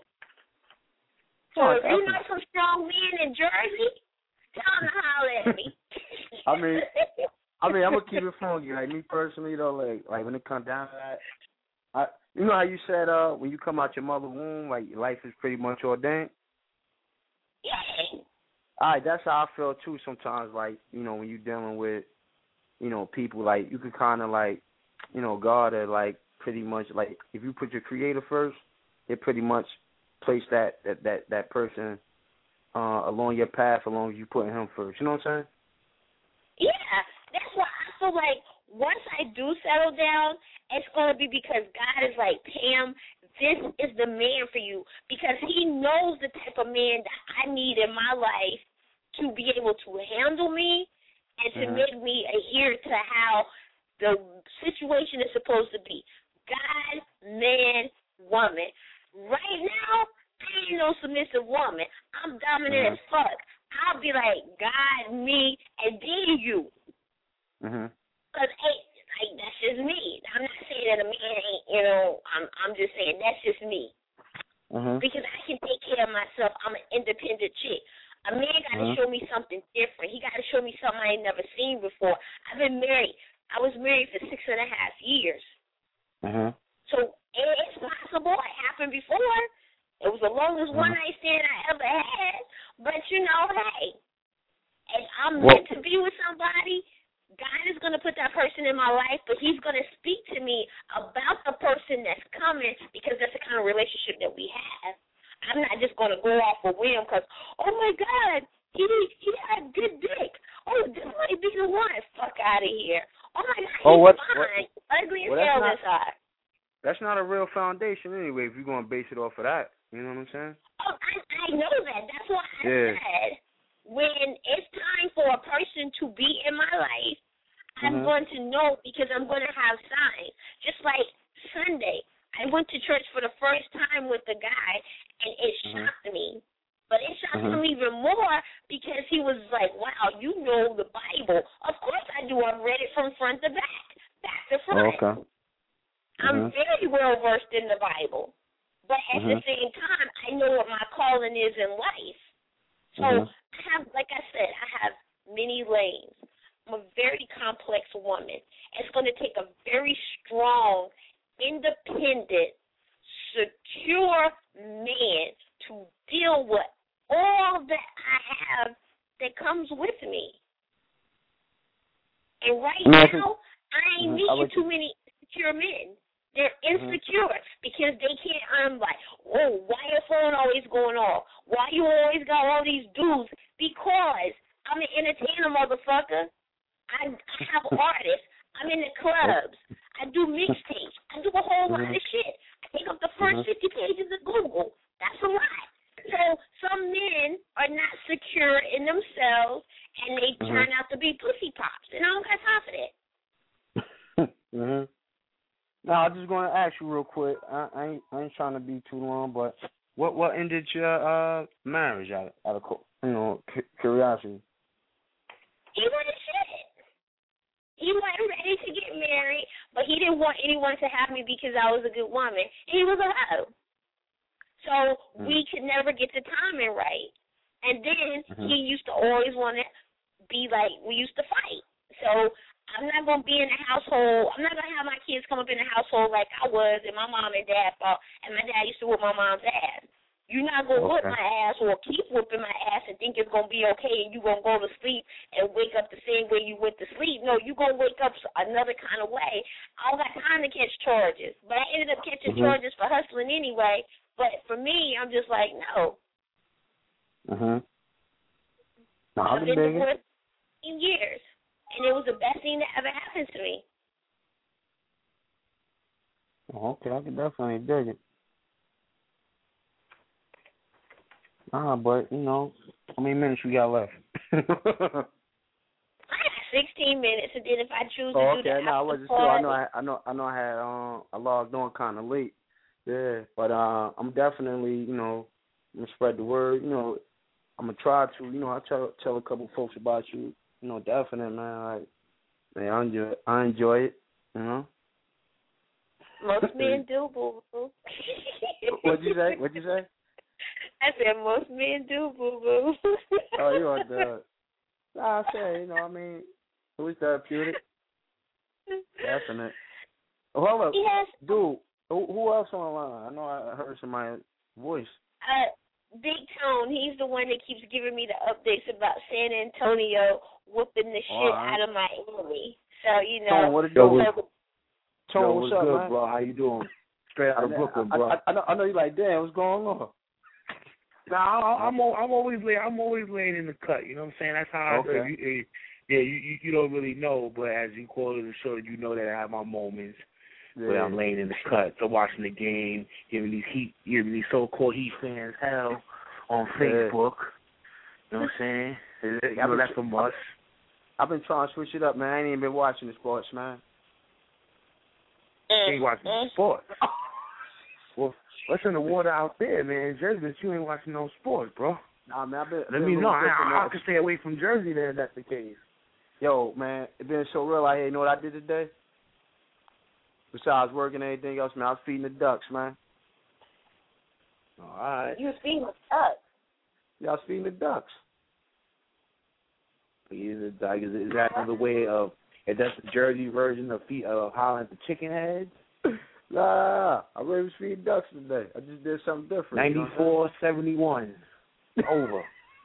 So if you know some strong men in Jersey, tell them to holler at me. I mean, I'm gonna keep it funky. Like me personally, though, like when it comes down to that, you know how you said when you come out your mother's womb, like your life is pretty much ordained. Yeah. All right, that's how I feel too. Sometimes, like when you're dealing with, people, like you can kind of like, God are like pretty much like if you put your Creator first, it pretty much place that person along your path, as long as you putting Him first. You know what I'm saying? Yeah, that's why I feel like once I do settle down, it's going to be because God is like, Pam, this is the man for you, because He knows the type of man that I need in my life to be able to handle me and to make me adhere to how the situation is supposed to be. God, man, woman. Right now, I ain't no submissive woman. I'm dominant as fuck. I'll be like, God, me, and then you. Because, hey, like, that's just me. I'm not saying that a man ain't, I'm just saying that's just me. Because I can take care of myself. I'm an independent chick. A man got to show me something different. He got to show me something I ain't never seen before. I've been married. I was married for 6.5 years. So it's possible. It happened before. It was the longest one-night stand I ever had. But, hey, if I'm meant to be with somebody, God is going to put that person in my life, but He's going to speak to me about the person that's coming because that's the kind of relationship that we have. I'm not just going to go off a whim because, oh, my God, he had good dick. Oh, this might be the one. Fuck out of here. Oh, my God, he's fine. Ugly as hell inside. That's not a real foundation anyway if you're going to base it off of that. You know what I'm saying? Oh, I know that. That's why I said when it's time for a person to be in my life, I'm going to know because I'm going to have signs. Just like Sunday, I went to church for the first time with the guy, and it shocked me. But it shocked him even more because he was like, wow, you know the Bible. Of course I do. I've read it from front to back to front. I'm very well versed in the Bible. But at the same time, I know what my calling is in life. So I have, like I said, I have many lanes. I'm a very complex woman. It's going to take a very strong, independent, secure man to deal with all that I have that comes with me. And right now, I ain't meeting too many secure men. They're insecure because they can't. I'm like, oh, why your phone always going off? Why you always got all these dudes? Because I'm an entertainer, motherfucker. I have artists. I'm in the clubs. I do mixtapes. I do a whole lot of shit. I take up the first 50 pages of Google. That's a lot. So some men are not secure in themselves, and they turn out to be pussy pops, and I don't got time for that. Now, I'm just going to ask you real quick. I ain't trying to be too long, but what ended your marriage out of curiosity? He wasn't shit. He wasn't ready to get married, but he didn't want anyone to have me because I was a good woman. He was a hoe. So we could never get the timing right. And then he used to always want to be like, we used to fight. So I'm not going to be in a household. I'm not going to have my kids come up in a household like I was and my mom and dad fought, and my dad used to whip my mom's ass. You're not going to whip my ass or keep whipping my ass and think it's going to be okay and you're going to go to sleep and wake up the same way you went to sleep. No, you're going to wake up another kind of way. I don't got time to catch charges. But I ended up catching charges for hustling anyway. But for me, I'm just like, no. I've been divorced 15 years. And it was the best thing that ever happened to me. Okay, I can definitely dig it. But, how many minutes we got left? I got 16 minutes, and then if I choose to do that, I wasn't sure. I know I had I logged on kind of late. Yeah, but I'm definitely, gonna spread the word. I'm gonna try to, I tell a couple folks about you. Definitely, man. I enjoy it. Most men do, boo boo. What'd you say? I said most men do, boo boo. Oh, you are the. I say, it was therapeutic. Definite. Hold up, yes. Dude. Who else on the line? I know I heard somebody's voice. Big Tone. He's the one that keeps giving me the updates about San Antonio whooping the shit out of Miami. So Tone, what it do? Tone, what's up, good, man? bro? How you doing? Straight out of Brooklyn, bro. I know you like, damn, what's going on? Nah, I'm always laying in the cut. You know what I'm saying? That's how I do. You don't really know, but as you call it the show, you know that I have my moments where I'm laying in the cut, so watching the game, giving these so-called Heat fans hell on Facebook. You know what I'm saying? That's from us. I've been trying to switch it up, man. I ain't even been watching the sports, man. You ain't watching the sports. Well, what's in the water out there, man? Jersey, but you ain't watching no sports, bro. Nah, man, Let me know. I can stay away from Jersey then if that's the case. Yo, man, it been so real out here. You know what I did today? Besides working and anything else, man, I was feeding the ducks, man. All right. You was feeding the ducks? Yeah, I was feeding the ducks. Is that another way of, is that the Jersey version of hollering at the chicken heads? Nah, I really was feeding ducks today. I just did something different. 94-71. Over.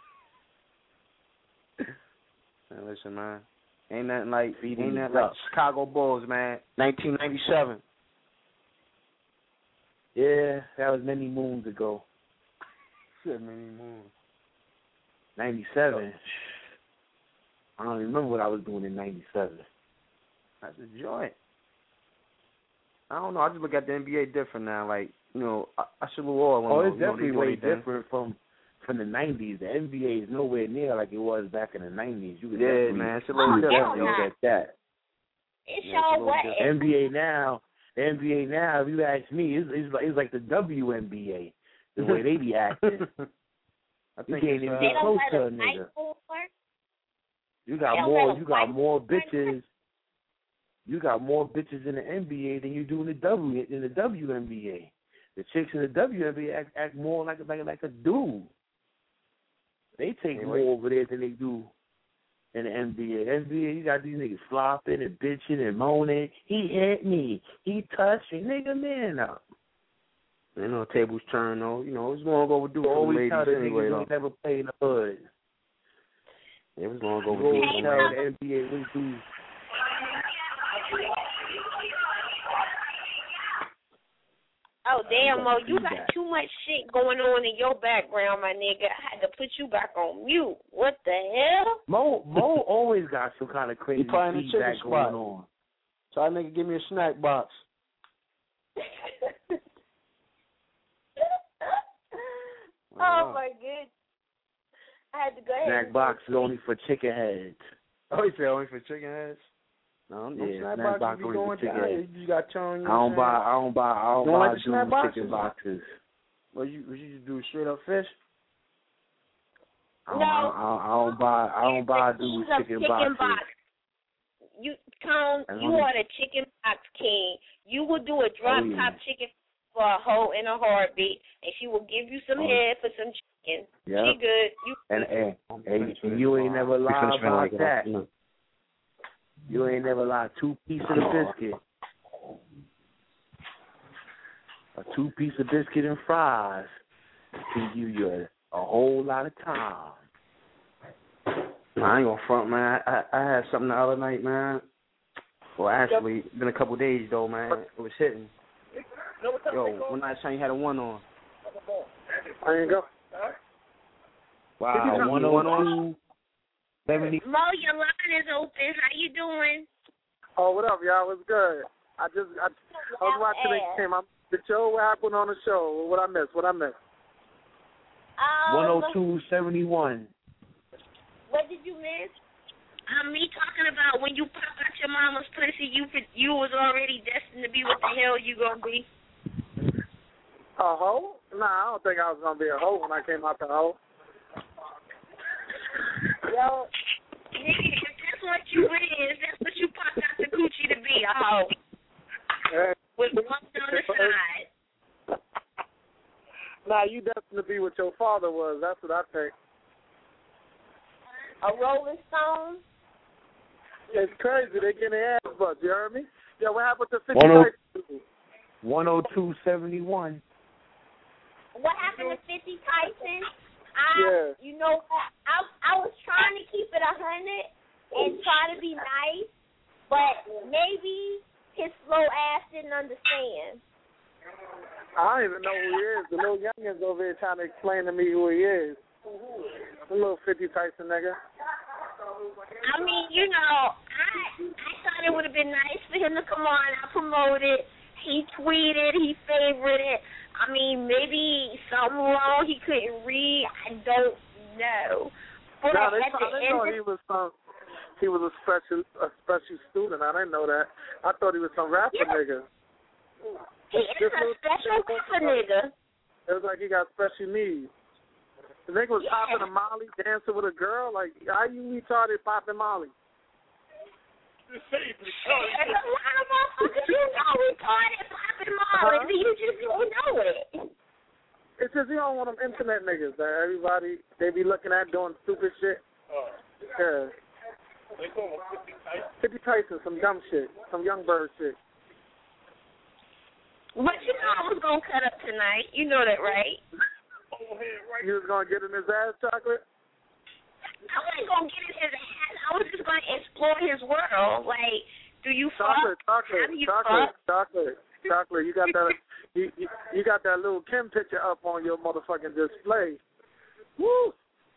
Man, listen, man. Ain't nothing like Chicago Bulls, man. 1997. Yeah, that was many moons ago. Shit, many moons. 97. I don't remember what I was doing in 97. That's a joint. I don't know. I just look at the NBA different now. Like, I salute all of them. It's definitely way different from the 90s. The NBA is nowhere near like it was back in the 90s. Man, it's a little different. At that. It's your way. The NBA now, if you ask me, it's like the WNBA, the way they be acting. I think you can't even get close to a nigga. You got more bitches. You got more bitches in the NBA than you do in the WNBA. The chicks in the WNBA act more like a dude. They take more over there than they do in the NBA. NBA, you got these niggas flopping and bitching and moaning. He hit me. He touched me. Nigga, man up. Tables turn though. It's going to go with all the ladies anyway. Niggas don't never play in the hood. It was going to go with the NBA was do. Oh, damn, Mo, you got too much shit going on in your background, my nigga. I had to put you back on mute. What the hell? Mo always got some kind of crazy feedback going on. So that nigga give me a snack box. Oh my goodness. I had to go ahead. Snack box is only for chicken heads. Oh, you said only for chicken heads? No, Yeah, snack box only going for chicken down. heads. You got tongue. I don't buy like the snack dude boxes? chicken boxes. Well, you just do straight up fish? I don't buy dude chicken boxes. Box. You are the chicken box king. You will do a drop top chicken for a hoe in a heartbeat, and she will give you some head for some chicken. Yep. She good. And you ain't never lied about that. You ain't never lied. 2 pieces of biscuit. A 2 piece of biscuit and fries can give you a whole lot of time. I ain't gonna front, man. I had something the other night, man. Well, actually, it's been a couple days, though, man. It was hitting. Yo, when last time you had a 1 on? I ain't go. Wow, 102. 70. Mo, your line is open. How you doing? Oh, what up, y'all? What's good? I was watching the game. The show, what happened on the show? What I missed? 102.71. What did you miss? Me talking about when you pop out your mama's pussy, you was already destined to be what the hell you gonna be. A hoe? Nah, I don't think I was gonna be a hoe when I came out the hoe. Yo, nigga, if that's what you is, that's what you pop out the coochie to be, a hoe. Hey. With one on the side. Nah, you destined to be what your father was. That's what I think. A Rolling Stone? It's crazy. They getting their ass bust. You heard me? Yeah, what happened to 50 102.71. What happened to 50 Tyson? You know, I was trying to keep it 100 and try to be nice, but maybe his slow ass didn't understand. I don't even know who he is. The little youngins over here trying to explain to me who he is. The little 50 Tyson nigga. I mean, you know, I thought it would have been nice for him to come on. I promoted. He tweeted. He favorited. I mean, maybe something wrong. He couldn't read. I don't know. But no, they know he was a special student. I didn't know that. I thought he was some rapper nigga. He is a special rapper nigga. It was like he got special needs. The nigga was popping a Molly, dancing with a girl. Like, how you retarded popping Molly? There's a lot of motherfuckers you know retarded popping Molly. You just don't know it. It's just you don't want them internet niggas that everybody they be looking at doing stupid shit. Yeah. 50 Tyson, some dumb shit, some young bird shit. But you know I was gonna cut up tonight. You know that, right? You was gonna get in his ass, Chocolate? I wasn't gonna get in his ass. I was just gonna explore his world. Like, do you fuck? How do you fuck? Chocolate. You got that. You got that little Kim picture up on your motherfucking display. Woo.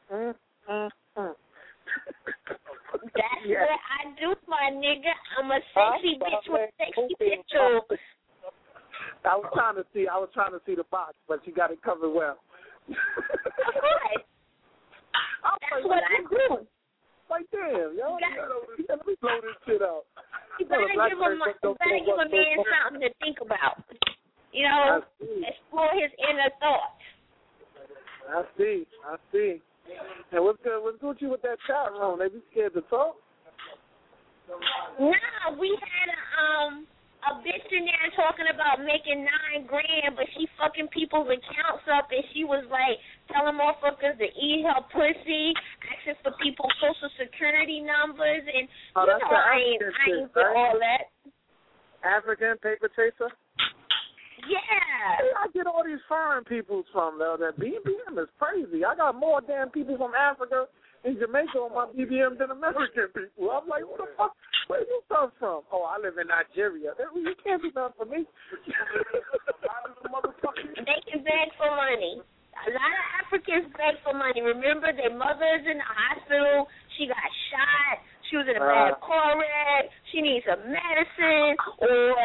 That's what I do, my nigga. I'm a sexy bitch with sexy pictures. I was trying to see the box, but you got it covered well. Of course. That's what I do. Like, damn, yo, let me blow this shit out. You better give a man something to think about. You know, explore his inner thoughts. I see. And what's good with you with that chat room? They be scared to talk? Nah, we had a bitch in there talking about making $9,000, but she fucking people's accounts up, and she was like telling motherfuckers to eat her pussy, asking for people's social security numbers, and you know I ain't with all that. African paper chaser? Yeah. Where I get all these foreign people from, though? That BBM is crazy. I got more damn people from Africa and Jamaica on my BBM than American people. I'm like, who the fuck? Where you come from? Oh, I live in Nigeria. You can't do nothing for me. They can beg for money. A lot of Africans beg for money. Remember, their mother's in the hospital. She got shot. She was in a bad car wreck. She needs some medicine. Or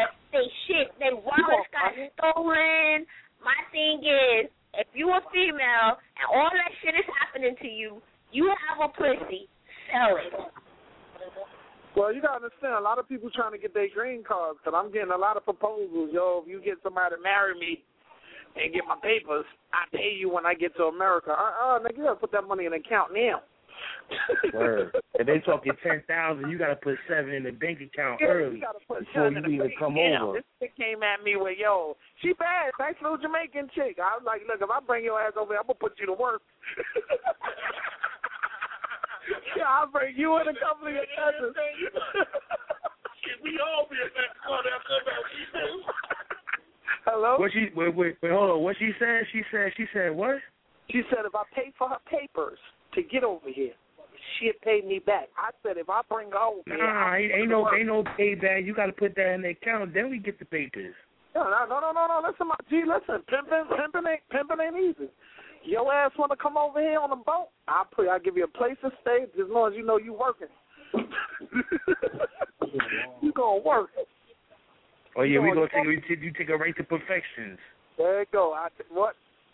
their wallets got stolen. My thing is, if you a female and all that shit is happening to you, you have a pussy, sell it. Well, you gotta understand, a lot of people trying to get their green cards, because I'm getting a lot of proposals. Yo, if you get somebody to marry me and get my papers, I pay you when I get to America. Nigga, you gotta put that money in the account now. Word. If they talking 10,000, you gotta put 7 in the bank account early You gotta put before 7 you even come over. This chick came at me with, yo, she bad, nice little Jamaican chick. I was like, look, if I bring your ass over here, I'm gonna put you to work. Yeah, I'll bring you and a couple of your cousins. We all be in that corner after that. Hello? What she wait, hold on. What she said? She said what? She said if I pay for her papers to get over here, she'd pay me back. I said if I bring her over here, nah, ain't no payback. You gotta put that in the account, then we get the papers. No. Listen, my G, listen. Pimping ain't easy. Your ass want to come over here on a boat? I'll give you a place to stay as long as you know you working. You gonna work. Oh yeah, we gonna take a right to perfections. There you go. What?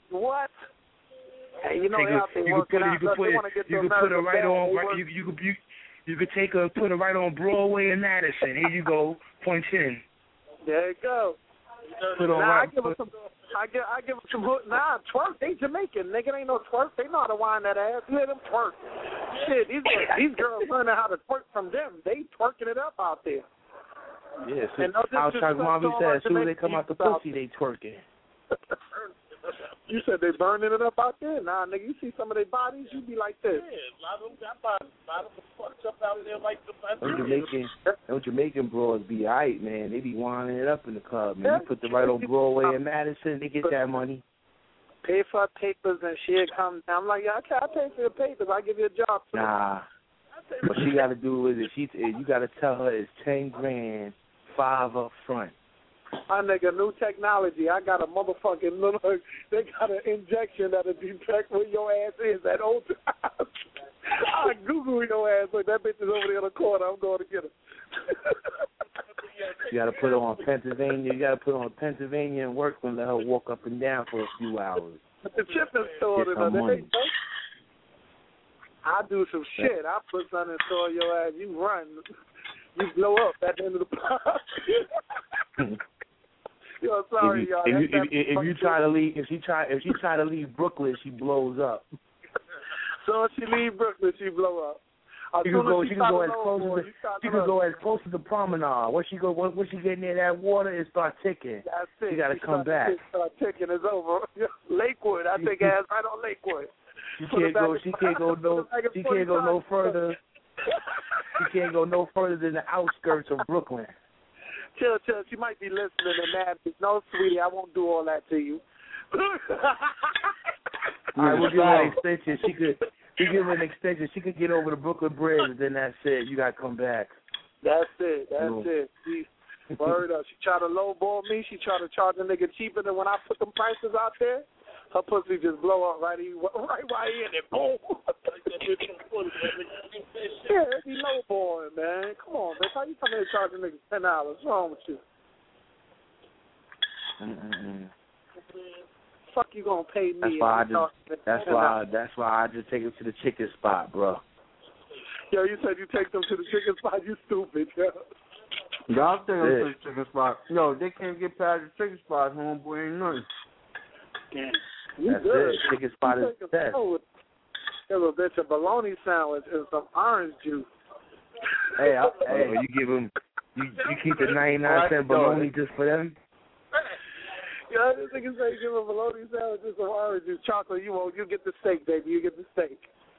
Hey, you know they out there working out. You can put her right on. You could take her, put her right on Broadway and Madison. Here you go, point in. There you go. Put on nah, right. I give them some hook. Nah, twerk. They Jamaican. Nigga, ain't no twerk. They know how to wind that ass. Let them twerk. Shit, these girls learning how to twerk from them. They twerking it up out there. Yeah, so outside mommy said, as soon as they come out the pussy, they twerking. You said they burning it up out there? Nah, nigga, you see some of their bodies, you be like this. Yeah, a lot of them got bodies. A lot of them fucked up out there like the Them Jamaican bros be alright, man. They be winding it up in the club, man. You put the right on Broadway and Madison, they get that money. Pay for her papers and shit comes down. I'm like, yeah, I pay for your papers. I give you a job too. Nah. What she got to do is, you got to tell her it's 10 grand, 5 up front. My nigga, new technology. I got a motherfucking little, they got an injection that'll detect where your ass is at old times. I Google your ass. Look, that bitch is over there in the corner. I'm going to get her. You got to put her on Pennsylvania. You got to put her on Pennsylvania and work and let her walk up and down for a few hours. The chipping store today. I do some shit. I put something in store your ass. You run. You blow up at the end of the park. Yo, sorry, y'all. If you try to leave, if she try to leave Brooklyn, she blows up. So if she leave Brooklyn, she blow up. She could go as close to the promenade. Once she get near that water, it start ticking. That's it. She gotta come back. Start ticking. It's over. Lakewood. I think ass right on Lakewood. She can't go no further. She can't go no further than the outskirts of Brooklyn. Chill. She might be listening to that. No, sweetie, I won't do all that to you. All right, we'll give her an extension. We give her an extension. She could get over the Brooklyn Bridge, and then that's it. You got to come back. That's it. She word up. She try to lowball me. She try to charge a nigga cheaper than when I put them prices out there. Her pussy just blow up right while he in it. Boom. Yeah, it be lowballing, man. Come on, bitch. How you come here charging niggas $10? What's wrong with you? Fuck you gonna pay me? That's why I just take them to the chicken spot, bro. Yo, you said you take them to the chicken spot. You stupid, yo. Y'all take them to the chicken spot. Yo, they can't get past the chicken spot. Homeboy ain't nothing. Damn. That's it. Chicken spot is the best. There's a bitch of bologna sandwich and some orange juice. Hey, you give them, you keep the 99-cent bologna just for them. Yeah, this nigga say give a bologna sandwich and some orange juice. Chocolate, you get the steak, baby. You get the steak.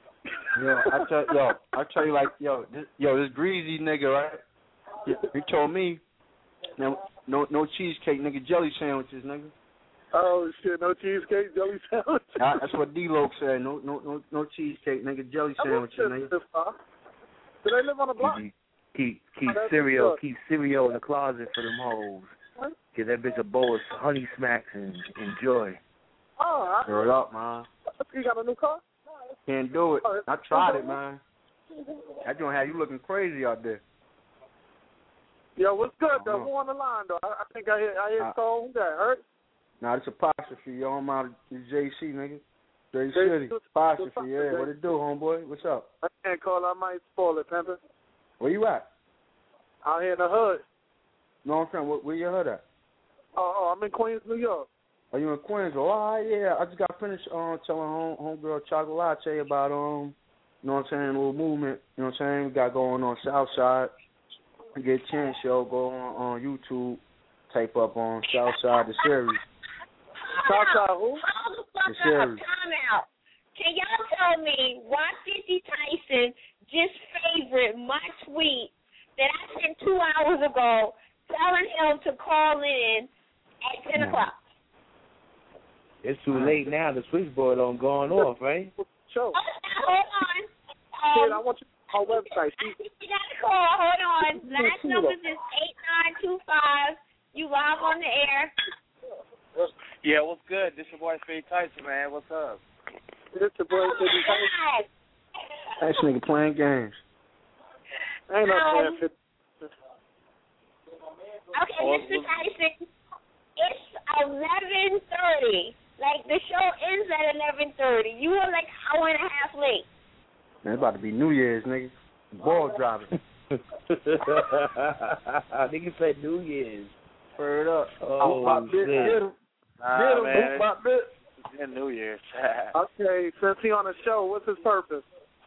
I tell you like, this greasy nigga, right? He told me, no cheesecake, nigga, jelly sandwiches, nigga. Oh shit! No cheesecake, jelly sandwich. That's what D-Lo said. No cheesecake, nigga. Jelly sandwiches, nigga. Do they live on the block? Keep cereal in the closet for them hoes. What? Give that bitch a bowl of Honey Smacks and enjoy. Oh, Throw it up, man. You got a new car? Can't do it. I tried it, man. That joint have you looking crazy out there. Yo, what's good though? Who on the line though? I think I hear call. Who's that? Hurt? Nah, it's apostrophe. Yo, I'm out of JC, nigga. Straight City. Apostrophe, yeah. What it do, homeboy? What's up? I can't call. I might spoil it, Pimpin'. Where you at? Out here in the hood. No, I'm saying, where your hood at? Oh, I'm in Queens, New York. Are you in Queens? Oh, yeah. I just got finished telling homegirl Chocolate Latte about, you know what I'm saying, a little movement, you know what I'm saying, we got going on Southside. Get a chance, yo, go on YouTube, type up on Southside, the series. Southside who? The series. Time out. Can y'all tell me why 50 Tyson just favored my tweet that I sent 2 hours ago telling him to call in at 10 o'clock? It's too late now. The switchboard on going off, right? Sure. Hold on. Kid, I want you on our website. You got to call. Hold on. Last number is 8925. You live on the air. Yeah, what's good? This your boy Faye Tyson, man. What's up? This your boy Faye Tyson. That nigga playing games. Ain't no playing 50. Okay, Mr. Tyson, it's 11:30. Like, the show ends at 11:30. You were like an hour and a half late. Man, it's about to be New Year's, nigga. Ball dropping. Nigga said New Year's. Word up. Oh, my shit. Get him. Man. My bit. It's New Year's. Okay, since he on the show, what's his purpose?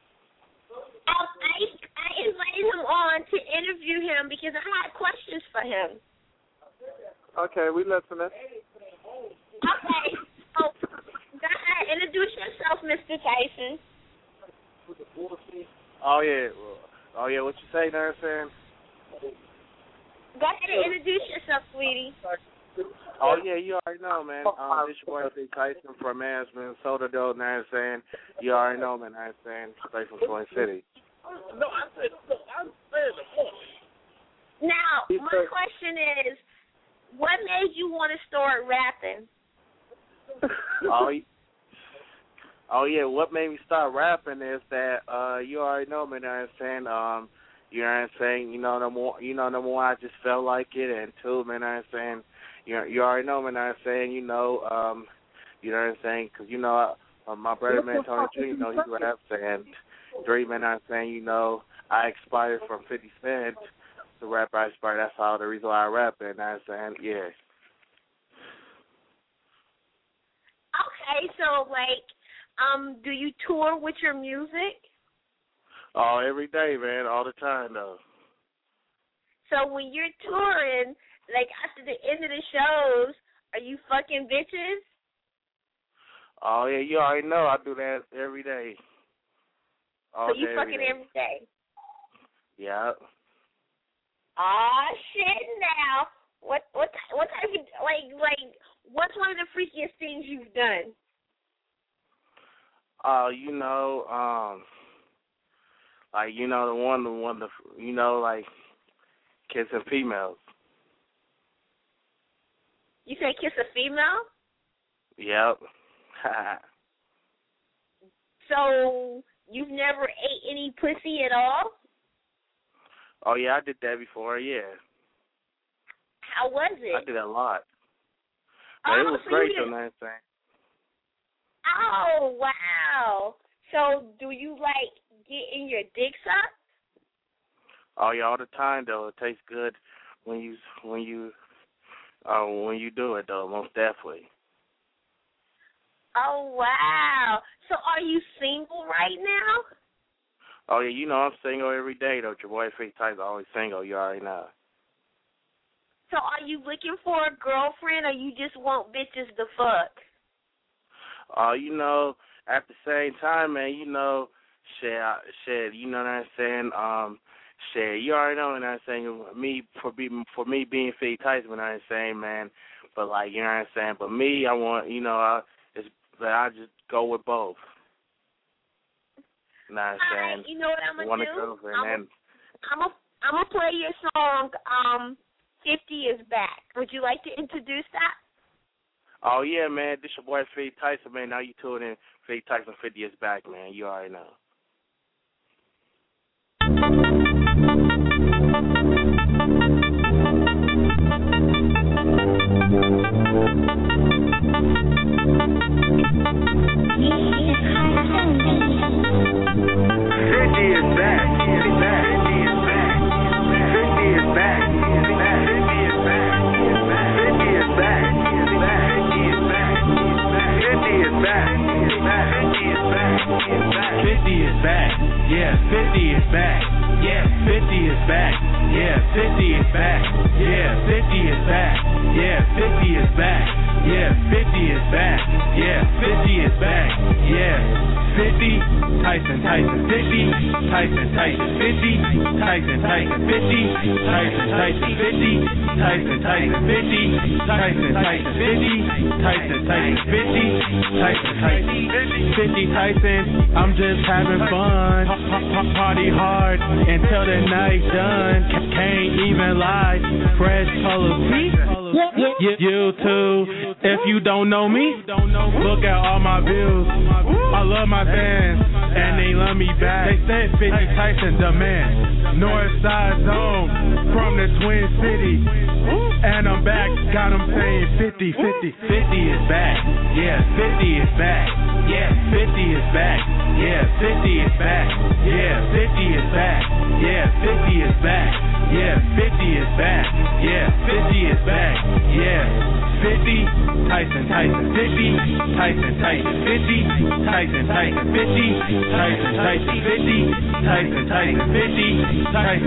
I invited him on to interview him because I had questions for him. Okay, we listening. Okay, so go ahead, introduce yourself, Mr. Tyson. Oh yeah, what you say, know what I'm saying? Go ahead and introduce yourself, sweetie. Oh yeah, you already know, man. This your boy Faye Tyson from Minnesota, though, know what I'm saying? You already know, man, know what I'm saying? Straight from Twin City. No, I'm saying the point. Now, my question is, what made you want to start rapping? Oh yeah, what made me start rapping is that you already know, man, know what I'm saying? You know what I'm saying? The more I just felt like it, and two, man, know what I'm saying? You already know, man, know what I'm saying? You know what I'm saying? Because my brother, man, Tony Jr., he raps, and Dre, man, know what I'm saying? I expired from 50 Cent. The rapper I expired. That's all the reason why I rap, and know what I'm saying? Yeah. Okay, so do you tour with your music? Oh, every day, man, all the time, though. So when you're touring, after the end of the shows, are you fucking bitches? Oh yeah, you already know I do that every day. So you fucking every day? Yeah. Aw, shit now. What type of, what's one of the freakiest things you've done? Kissing females. You say kiss a female? Yep. So you've never ate any pussy at all? Oh yeah, I did that before. Yeah. How was it? I did a lot. But it was great, though, man. Oh wow! So do you getting your dick sucked? Oh yeah, all the time though. It tastes good when you do it though, most definitely. Oh wow! So are you single right now? Oh yeah, I'm single every day though. Your boy Faye Tyson always single. You already know. So are you looking for a girlfriend, or you just want bitches to fuck? At the same time, man, shit, you know what I'm saying? Shit, you already know what I'm saying. For me being Faye Tyson, you know what I'm saying, man. But you know what I'm saying. But me, I want, I just go with both. You know what I'm saying? Right, you know what I'm gonna do? I'm gonna play your song. 50 is back. Would you like to introduce that? Oh yeah, man. This your boy Faye Tyson, man. Now you tuned in. Faye Tyson 50 is back, man. You already know. 50 is back. Yeah, 50 is back. Yeah, 50 is back. Yeah, 50 is back. Yeah, 50 is back. Yeah, 50 is back. Yeah, 50. Tyson, 50. Tyson, 50. Tyson, 50. Tyson, 50. Tyson, 50. Tyson, 50. Tyson, 50. Tyson, 50 Tyson. I'm just having fun. Party hard until the night's done. Can't even lie. Fresh color teeth. You too. If you don't know me, look at all my views. I love my fans, and they love me back. They said 50 Tyson the man. North Side Zone from the Twin Cities. And I'm back, got them saying 50, 50. 50 is back. Yeah, 50 is back. Yeah, 50 is back. Yeah, 50 is back. Yeah, 50 is back. Yeah, 50 is back. Yeah, 50 is back. Yeah, 50 is back. Yeah, 50. Tyson, 50. Tyson, 50. Tyson, 50. Tyson, 50. Tyson, 50. Tyson, 50. Tyson, 50.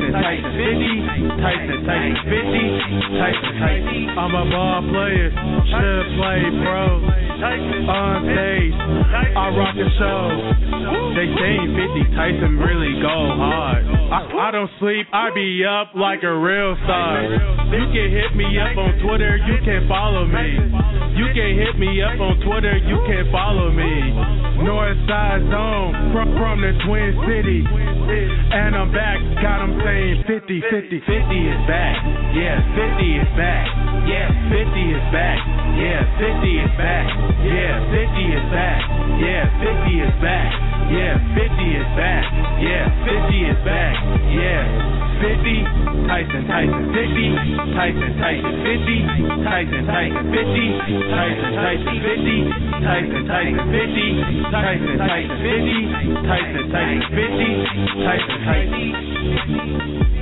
Tyson, 50. I'm a ball player, should play pro. On stage, I rock a show. They saying 50 Tyson really go hard. I don't sleep, I be up like a real star. You can hit me up on Twitter, you can follow me. You can hit me up on Twitter, you can follow me. Northside Zone from the Twin Cities. And I'm back, got them saying 50, 50, 50 is back. Yeah, 50 is back. Yeah, 50 is back. Yeah, 50 is back. Yeah, 50 is back. Yeah, 50 is back. Yeah, 50 is back. Yeah, 50 is back. Yeah, 50. Tyson, 50. Tyson, 50. Tyson, 50. Tyson, 50. Tyson, 50. Tyson, 50. Tyson, 50. Tyson, 50. Tyson,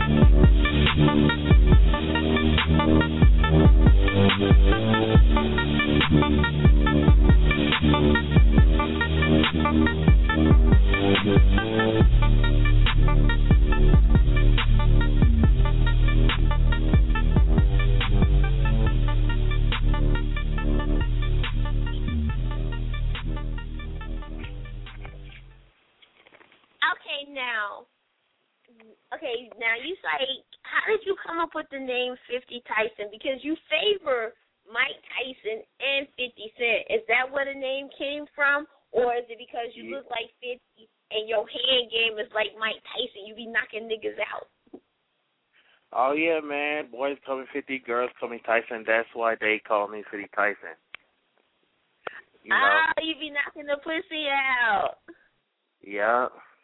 50. Now you say, how did you come up with the name 50 Tyson? Because you favor Mike Tyson and 50 Cent. Is that where the name came from? Or is it because you look like 50 and your hand game is like Mike Tyson? You be knocking niggas out. Oh, yeah, man. Boys call me 50, girls call me Tyson. That's why they call me 50 Tyson. You know? You be knocking the pussy out. Yeah.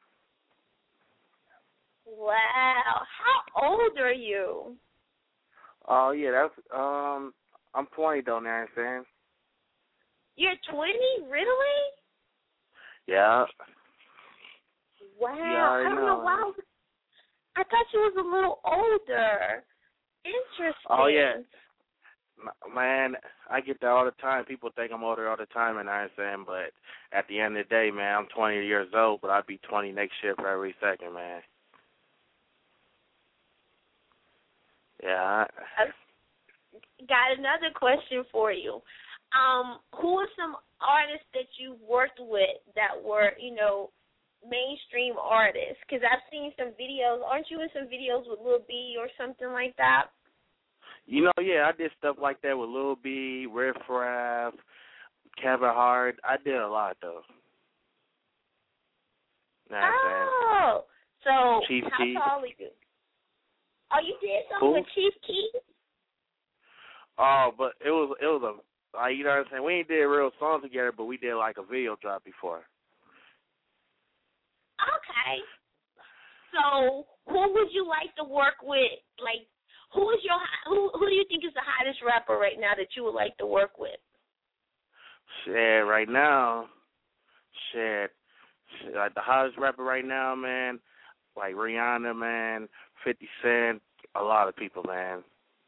Wow. How old are you? Oh, yeah, that's, I'm 20 though, now, I'm saying. You're 20? Really? Yeah. Wow. Yeah, I don't know why. I thought you was a little older. Interesting. Oh, yeah. Man, I get that all the time. People think I'm older all the time, and I'm saying, but at the end of the day, man, I'm 20 years old, but I'll be 20 next year for every second, man. Yeah. Got another question for you. Who are some artists that you've worked with that were, mainstream artists? Because I've seen some videos. Aren't you in some videos with Lil B or something like that? Yeah, I did stuff like that with Lil B, Riff Raff, Kevin Hart. I did a lot, though. Oh, so Chief how Keef. tall are you? Oh, you did something with Chief Keef? Oh, but it was a, you know what I'm saying? We ain't did a real song together, but we did like a video drop before. Okay. So who would you like to work with? Like, who do you think is the hottest rapper right now that you would like to work with? Right now, like the hottest rapper right now, man, like Rihanna, man, 50 Cent, a lot of people, man.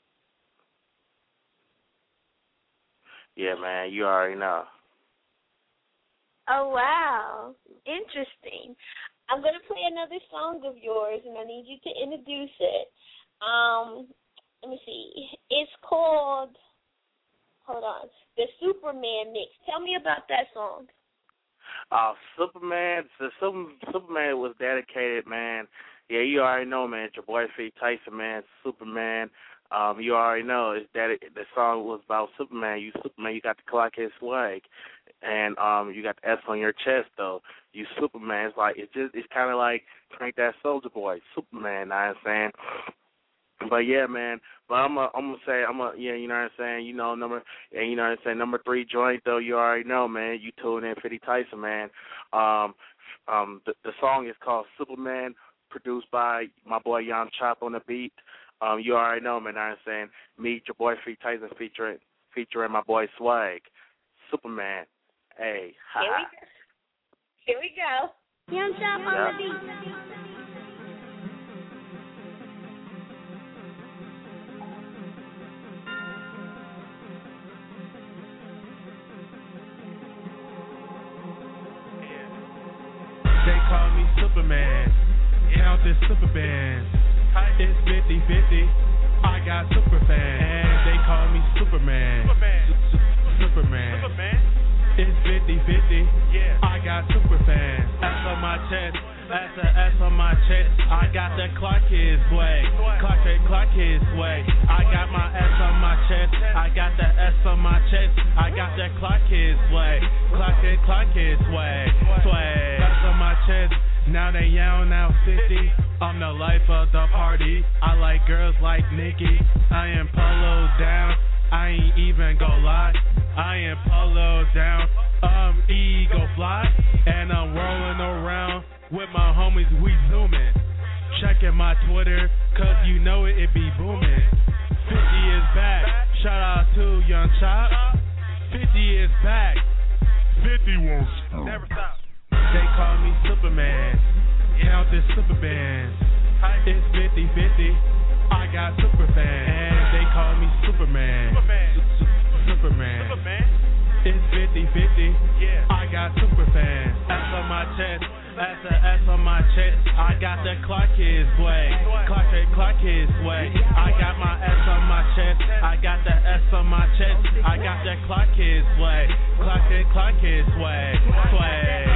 Yeah, man, you already know. Oh, wow. Interesting. I'm going to play another song of yours, and I need you to introduce it. Let me see. It's called, hold on, the Superman Mix. Tell me about that song. Superman. The Superman was dedicated, man. Yeah, you already know, man. It's your boy Fee Tyson, man. Superman. You already know it's that the song was about Superman. You Superman. You got the clock his swag, and you got the S on your chest though. You Superman. It's like it's kind of like Crank That Soldier Boy, Superman. I understand. But yeah, man. But I'm gonna say yeah, you know what I'm saying. You know what I'm saying. Number 3 joint though. You already know, man. You tuned in Fitty Tyson, man. The song is called Superman, produced by my boy Young Chop on the beat. You already know, man. I'm saying, meet your boy Fitty Tyson featuring my boy Swag, Superman. Hey, ha. Here we go. Young Chop on the beat. They call me Superman, count this super band. It's 50-50, I got super fans. They call me Superman, Superman. It's 50-50, I got super fans. S on my chest, S on my chest. I got the clock is swag, clock is swag. I got my S on my chest, I got the S on my chest. I got that clock is swag, clock is swag, swag. S on my chest. Now they yelling out 50. I'm the life of the party. I like girls like Nikki. I am polo down. I ain't even gon' lie. I am polo down. Ego fly. And I'm rolling around with my homies. We zooming. Checking my Twitter, cause you know it be booming. 50 is back. Shout out to Young Chop. 50 is back. 50 won't stop. Never stop. They call me Superman, count this super band. It's 50-50, I got super fans. They call me Superman, Superman. It's 50-50, I got super fans. S on my chest, S on my chest. I got the clock is swag, clock is swag. I got my S on my chest, I got the S on my chest. I got that clock is swag, clock is swag, swag.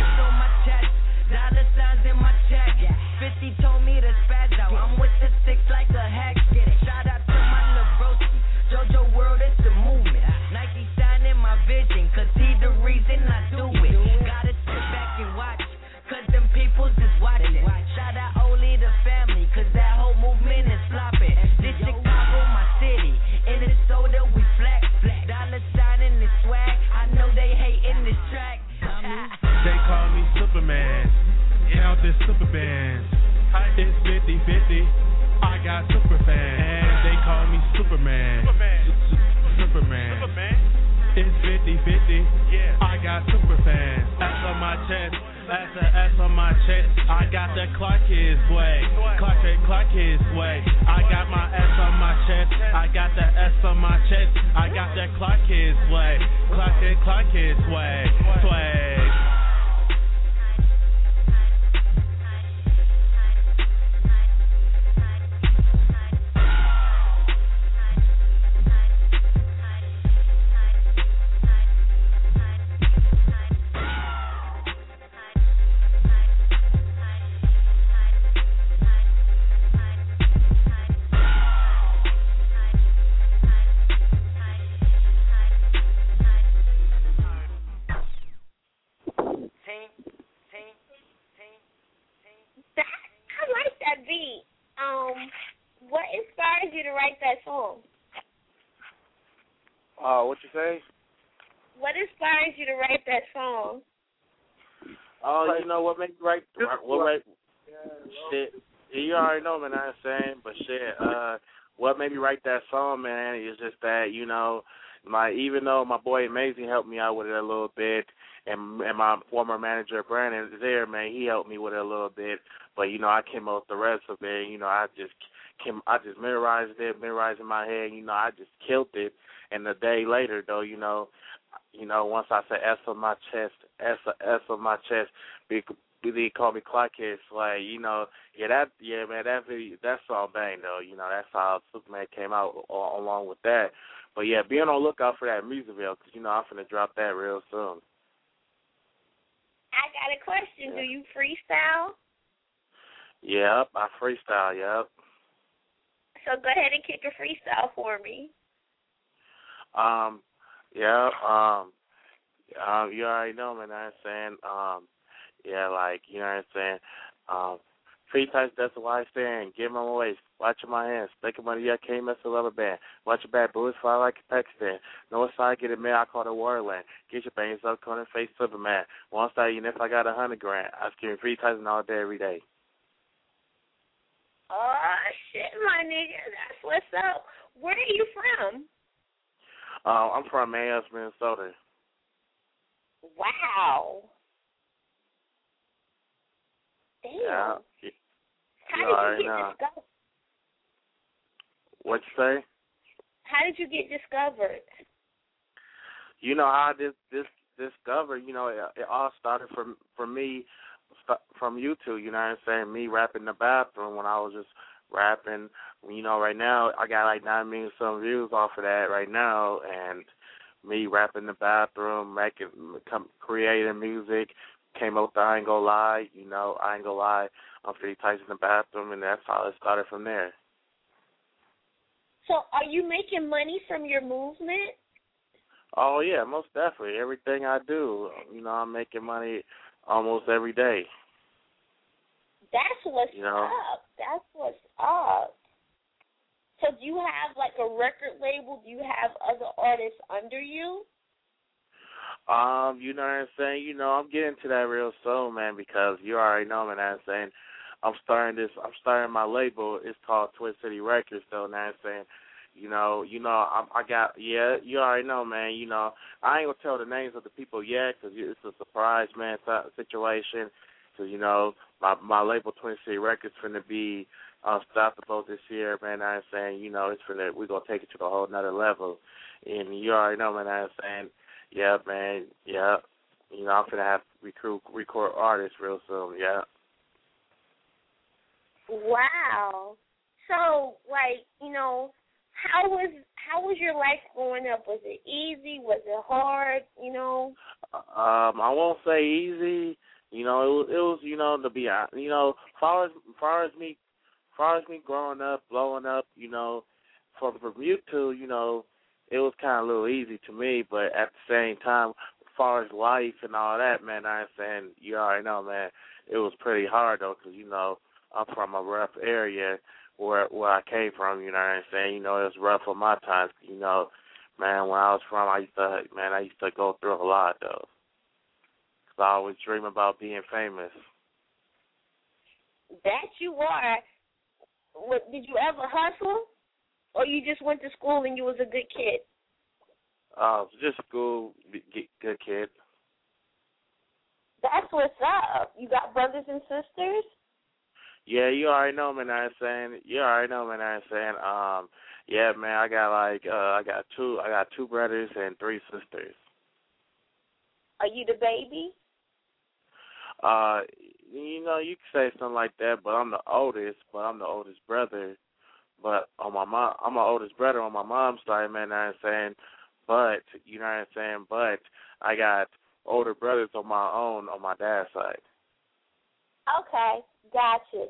Dollar signs in my check. 50 told me to spaz out. I'm with the 6 like a hack. Shout out to my little broski. JoJo World, it's the movement. Nike signing my vision, cause he the reason I do it. Gotta sit back and watch, cause them peoples is watching. Shout out Oli the family, cause that whole movement is flopping. This Chicago, my city. In Minnesota, we flex. Dollar signing the swag. I know they hating this track. They call me Superman, count this super band. It's 50-50, I got super fans. They call me Superman, Superman. It's 50-50, I got super fans. S on my chest, S on my chest. I got the clock is swag, clock is swag. I got my S on my chest, I got the S on my chest. I got that clock is swag, clock is swag, swag. What inspires you to write that song? What you say? What inspires you to write that song? You know what makes right? Shit, you already know, man. I'm saying, but shit, what made me write that song, man, is just that, you know, even though my boy Amazing helped me out with it a little bit, and my former manager Brandon is there, man, he helped me with it a little bit. But you know, I came up with the rest of it. You know, I just memorized in my head. You know, I just killed it. And a day later, though, you know, once I said S on my chest, S on my chest, they call me Clockhead Slay. You know, man, that song bang though. You know, that's how Superman came out along with that. But yeah, be on the lookout for that music video because you know I'm finna drop that real soon. I got a question. Do you freestyle? Yep, I freestyle. Yep. So go ahead and kick a freestyle for me. You already know, man. I'm saying, like, you know what I'm saying. Free types, that's why I stand. Give my waist, watching my hands. Thinking money, I can't mess with rubber band. Watch your bad bullets fly like a Pakistan. No side, get it, man. I call it Warland. Get your bangs up, corner face, Superman. One side, even if I got 100 grand, I was giving free types all day, every day. Oh, shit, my nigga. That's what's up. Where are you from? I'm from Mayors, Minnesota. Wow. Damn. Yeah. How did you get discovered? What you say? How did you get discovered? You know how this discovered, you know, it all started from me, from YouTube, you know what I'm saying? Me rapping in the bathroom when I was just rapping. You know, right now I got like 9 million some views off of that right now, and me rapping in the bathroom, creating music, came up with I Ain't Gonna Lie, you know, I Ain't Gonna Lie, I'm 50 times in the bathroom, and that's how it started from there. So are you making money from your movement? Oh, yeah, most definitely. Everything I do, you know, I'm making money almost every day. That's what's up. That's what's up. So do you have, like, a record label? Do you have other artists under you? You know what I'm saying? You know, I'm getting to that real soon, man, because you already know, man, I'm saying I'm starting my label. It's called Twin City Records, though, man, I'm saying. You already know, man. You know, I ain't gonna tell the names of the people yet because it's a surprise, man, situation. Because you know, my label Twin City Records finna be unstoppable this year, man. I'm saying, you know, we're gonna take it to a whole nother level. And you already know, man. I'm saying, yeah, man, yeah. You know, I'm finna have to record artists real soon, yeah. Wow. So, like, you know. How was your life growing up? Was it easy? Was it hard? You know. I won't say easy. You know, it was. You know, to be honest. You know, far as me growing up, blowing up. You know, from YouTube. You know, it was kind of a little easy to me. But at the same time, as far as life and all that, man, I'm saying you already know, man. It was pretty hard though, because you know I'm from a rough area. Where I came from, you know what I'm saying? You know, it was rough on my times. You know, man, when I was from, I used to go through a lot, though. Because I always dream about being famous. That you are. Did you ever hustle? Or you just went to school and you was a good kid? Just school, good kid. That's what's up. You got brothers and sisters? Yeah, you already know, man. I'm saying. Yeah, man. I got two brothers and 3 sisters. Are you the baby? You know, you can say something like that, but I'm the oldest brother. But on my mom, I'm the oldest brother on my mom's side, man. I'm saying, but you know what I'm saying. But I got older brothers on my own on my dad's side. Okay. Gotcha.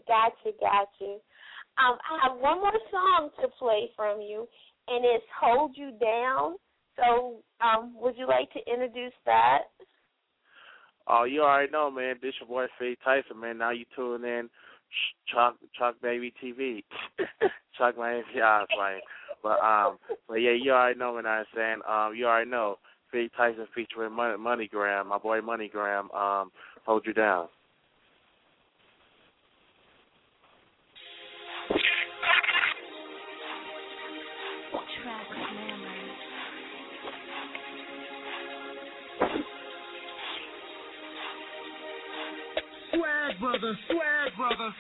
I have one more song to play from you, and it's Hold You Down. So would you like to introduce that? Oh, you already know, man. This your boy, Faye Tyson, man. Now you tune in Chalk Baby TV. Chalk Baby, yeah, fine. But yeah, you already know what I'm saying. You already know. Faye Tyson featuring MoneyGram, my boy MoneyGram, Hold You Down. Swag brother.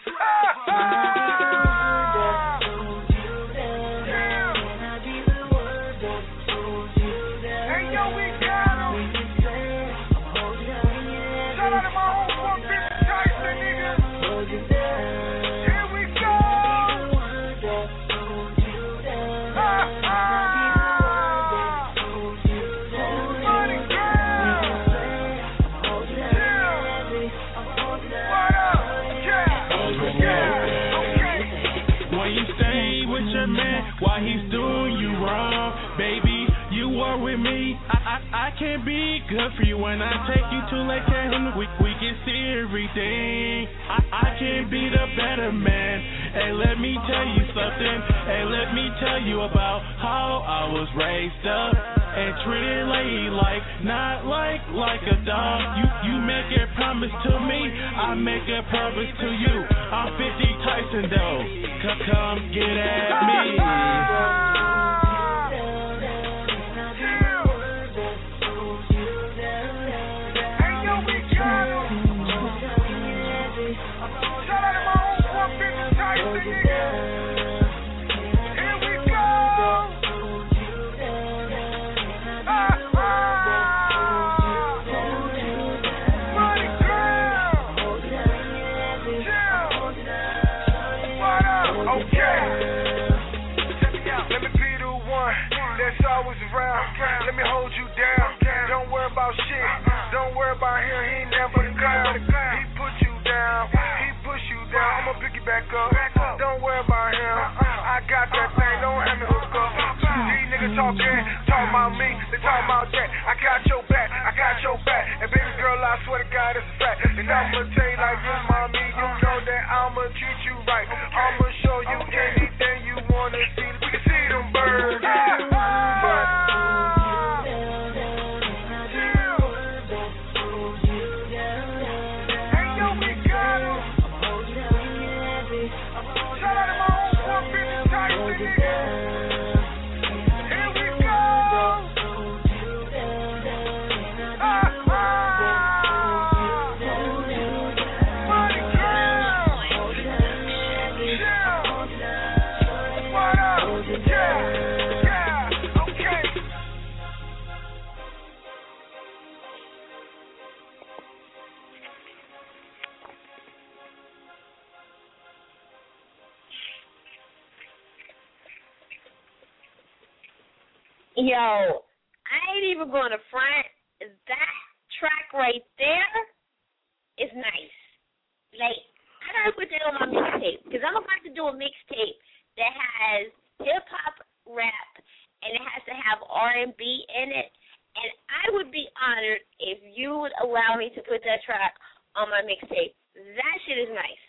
Shout out to my homeboy, Big Tight. with your man while he's doing you wrong. Baby, you are with me. I can't be good for you when I take you to Lake County. We can see everything. I can't be the better man. Hey, let me tell you something. Hey, let me tell you about how I was raised up and treated like not like a dog. You make a promise to me, I make a promise to you. I'm 50 Tyson though. Come get at me. Let me hold you down. Don't worry about shit. Don't worry about him. He ain't never the clown. He put you down. He push you down. I'ma pick you back up. Don't worry about him. I got that thing. Don't have me hook up. These niggas talking about me. They talking about that. I got your back. I got your back. And baby girl, I swear to God, it's a fact. And I'ma tell you like this, mommy. You know that I'ma treat you right. I'ma show you anything you wanna see. We can see them birds. Yo, I ain't even going to front. That track right there is nice. Like, I gotta put that on my mixtape because I'm about to do a mixtape that has hip hop, rap, and it has to have R&B in it. And I would be honored if you would allow me to put that track on my mixtape. That shit is nice.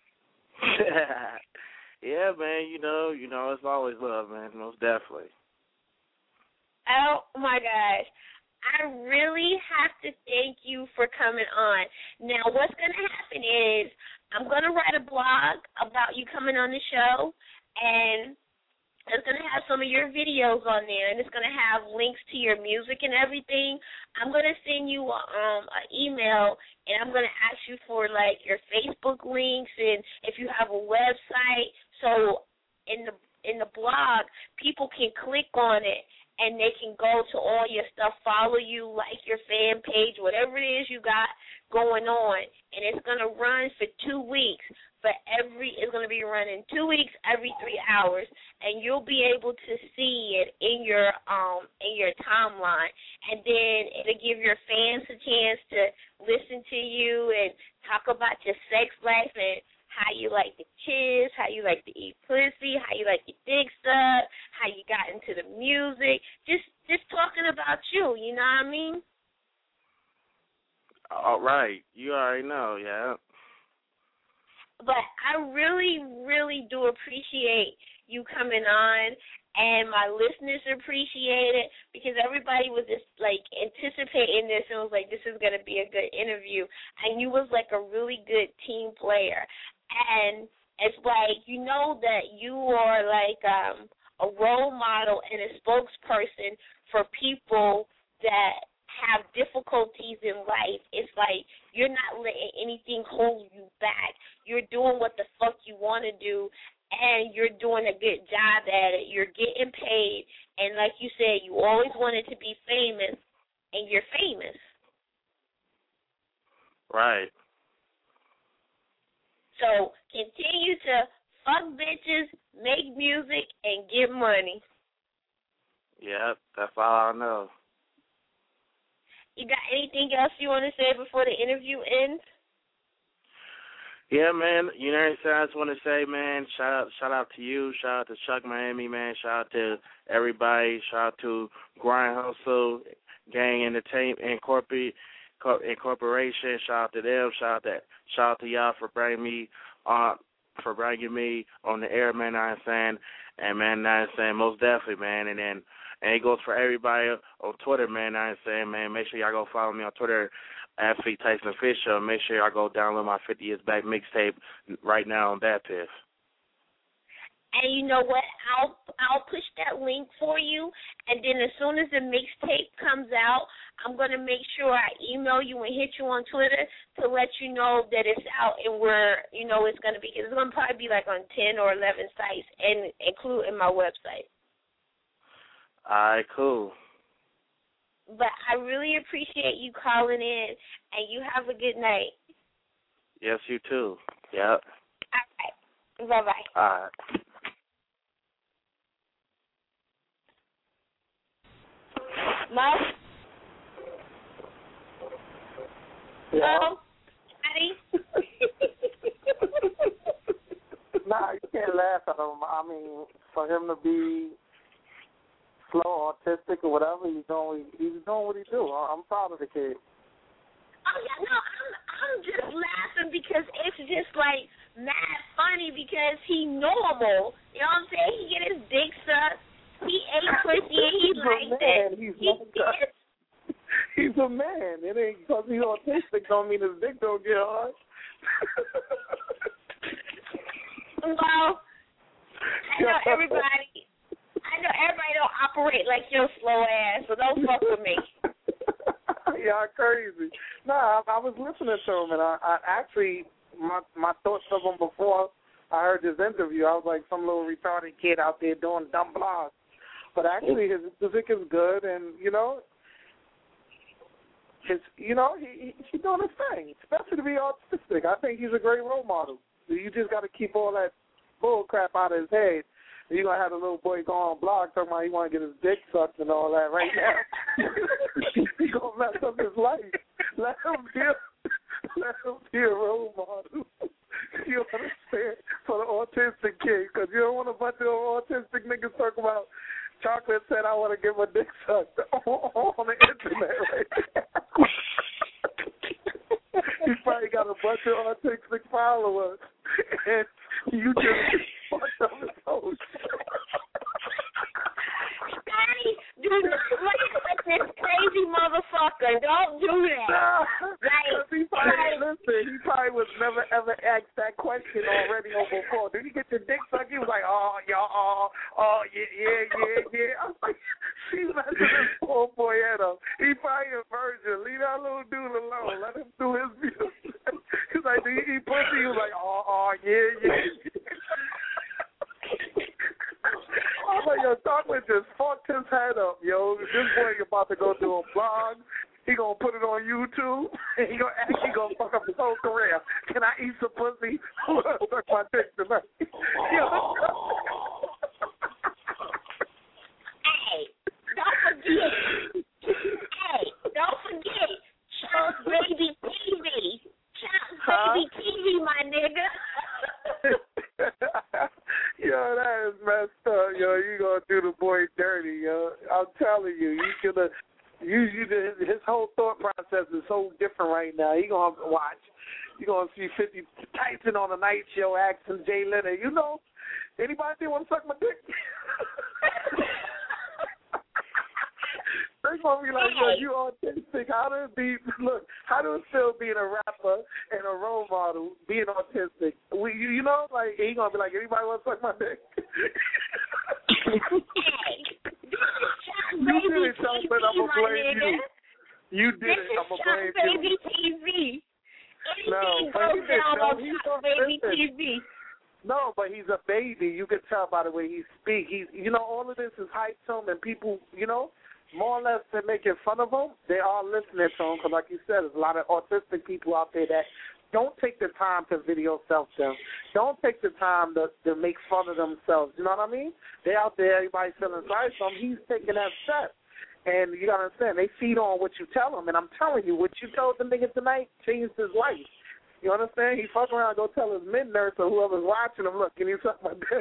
Yeah, man. You know, it's always love, man. Most definitely. Oh, my gosh. I really have to thank you for coming on. Now, what's going to happen is I'm going to write a blog about you coming on the show, and it's going to have some of your videos on there, and it's going to have links to your music and everything. I'm going to send you an email, and I'm going to ask you for, like, your Facebook links and if you have a website. So in the blog, people can click on it, and they can go to all your stuff, follow you, like your fan page, whatever it is you got going on. And it's going to run for 2 weeks. It's going to be running 2 weeks every 3 hours, and you'll be able to see it in your timeline. And then it'll give your fans a chance to listen to you and talk about your sex life and how you like to kiss, how you like to eat pussy, how you like your dick sucked, how you got into the music, just talking about you, you know what I mean? All right. You already know, yeah. But I really, really do appreciate you coming on, and my listeners appreciate it because everybody was just, like, anticipating this and was like, this is going to be a good interview. And you was, like, a really good team player. And it's like, you know that you are like a role model and a spokesperson for people that have difficulties in life. It's like you're not letting anything hold you back. You're doing what the fuck you want to do, and you're doing a good job at it. You're getting paid, and like you said, you always wanted to be famous, and you're famous. Right. So continue to fuck bitches, make music, and get money. Yeah, that's all I know. You got anything else you want to say before the interview ends? Yeah, man. You know what I'm saying? I just want to say, man, shout out to you. Shout out to Chuck Miami, man. Shout out to everybody. Shout out to Grind Hustle, Gang Entertainment Incorporation. Shout out to them. Shout out to y'all for bringing me on the air, man. I'm saying, and man, I'm saying most definitely, man. And it goes for everybody on Twitter, man. I'm saying, man, make sure y'all go follow me on Twitter. Athlete Tyson Official. Make sure y'all go download my 50 Years Back mixtape right now on that piff. And you know what? I'll push that link for you, and then as soon as the mixtape comes out, I'm gonna make sure I email you and hit you on Twitter to let you know that it's out and where it's gonna be. It's gonna probably be like on 10 or 11 sites, and including my website. All right, cool. But I really appreciate you calling in, and you have a good night. Yes, you too. Yep. All right. Bye-bye. All right. Mo? Yeah. Daddy? Nah, you can't laugh at him. I mean, for him to be slow, autistic, or whatever he's doing what he do. I'm proud of the kid. Oh yeah, no, I'm just laughing because it's just like mad funny because he normal. You know what I'm saying? He get his dick sucked. He ate pussy and he liked it. He's a man. It ain't because he's autistic don't mean his dick don't get hard. Well, I know everybody don't operate like your slow ass, so don't fuck with me. Y'all crazy. Nah, I was listening to him, and I actually, my thoughts of him before I heard this interview, I was like some little retarded kid out there doing dumb blogs. But actually, his music is good, and he's doing his thing, especially to be autistic. I think he's a great role model. You just got to keep all that bull crap out of his head. You're going to have a little boy go on blog talking about he want to get his dick sucked and all that right now. He's going to mess up his life. Let him be a role model. You understand? For the autistic kid, because you don't want a bunch of autistic niggas talking about Chocolate said I want to get my dick sucked on the internet right now. He's probably got a bunch of autistic followers, and you just fucked up his host. Daddy, do not look at this crazy motherfucker. Don't do that. He probably was never ever asked that question already or before. Did you get your dick sucked? He was like, oh, yeah. I was like, she's messing this poor boy head up. He probably a virgin. Leave that little dude alone. Let him do his music. He's like, do you eat pussy? He was like, yeah. I was like, yo, Chocolate just fucked his head up, yo. This boy about to go do a blog. He gonna put it on YouTube. And he gonna fuck up his whole career. Can I eat some pussy? Suck my dick tonight. Hey, don't forget. Chuck's Baby TV. Chuck's Baby TV, my nigga. Yo, that is messed up, yo. You gonna do the boy dirty, yo. I'm telling you, his whole thought process is so different right now. He gonna watch. You gonna see 50 Tyson on the night show asking Jay Leonard, anybody want to suck my dick? They're going to be like, yo, you autistic. How do it feel being a rapper and a role model, being autistic? He going to be like, anybody want to suck my dick? You did it, Chocolate. I'm going to blame you. You did it. I'm going to blame you. Baby TV. Anything goes down on Chuck Baby TV. No, but he's a baby. You can tell by the way he speaks. All of this is hype to him, and people, more or less they're making fun of him. They are listening to him because, like you said, there's a lot of autistic people out there that don't take the time to video self them. Don't take the time to make fun of themselves. You know what I mean? They're out there, everybody's feeling sorry for him. He's taking that step. And you got to understand, they feed on what you tell them. And I'm telling you, what you told the nigga tonight changed his life. You understand? He fuck around, go tell his mid nurse or whoever's watching him, look, can you suck my dick?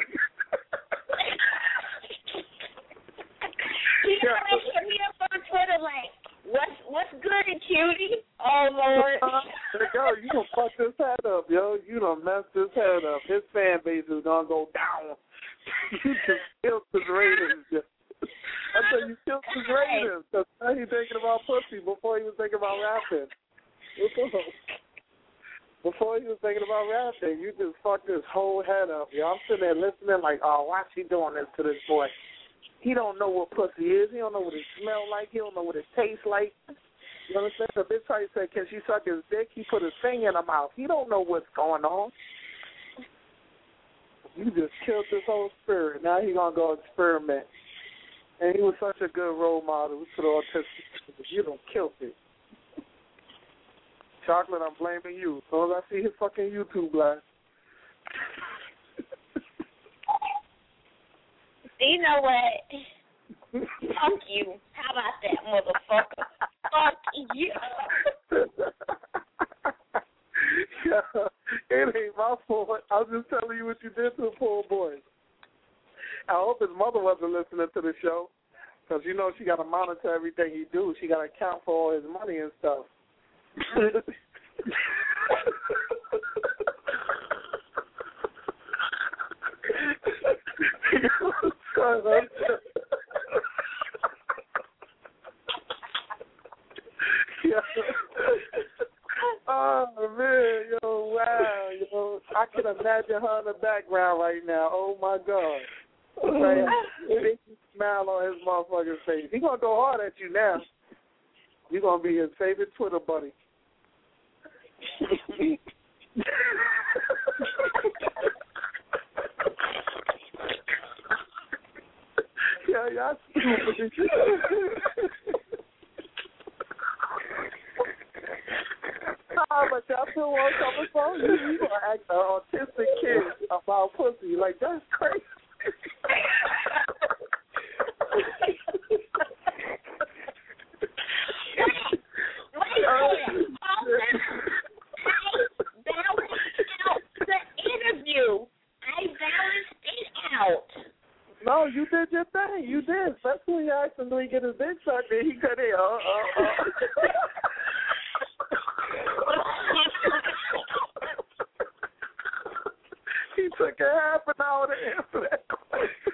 He always hit me up on Twitter like, what's good, cutie? Oh, Lord. Yo, you done fucked his head up, yo. You done messed his head up. His fan base is gonna go down. You just killed his ratings, yo. I said you killed his ratings. Because now he's thinking about pussy before he was thinking about rapping. Before he was thinking about rapping, you just fucked his whole head up, yo. I'm sitting there listening like, oh, why she doing this to this boy? He don't know what pussy is. He don't know what it smell like. He don't know what it tastes like. You understand? So Big Tight said, can she suck his dick? He put his finger in her mouth. He don't know what's going on. You just killed his whole spirit. Now he going to go experiment. And he was such a good role model to the autistic. You done killed it. Chocolate, I'm blaming you. As soon as I see his fucking YouTube live. You know what? Fuck you. How about that, motherfucker? Fuck you. It ain't my fault. I was just telling you what you did to the poor boy. I hope his mother wasn't listening to the show, because you know she got to monitor everything he do. She got to account for all his money and stuff. Oh man, yo, wow, yo, I can imagine her in the background right now. Oh my God, man, smile on his motherfucking face. He gonna go hard at you now. You gonna be his favorite Twitter buddy. Yeah, y'all stupid. But y'all still want to come phone? You gonna act an autistic kid about pussy? Like that's crazy. No, you did your thing. You did. Especially when you asked him, do he get his dick sucked? And he cut it. He took a half an hour to answer that question.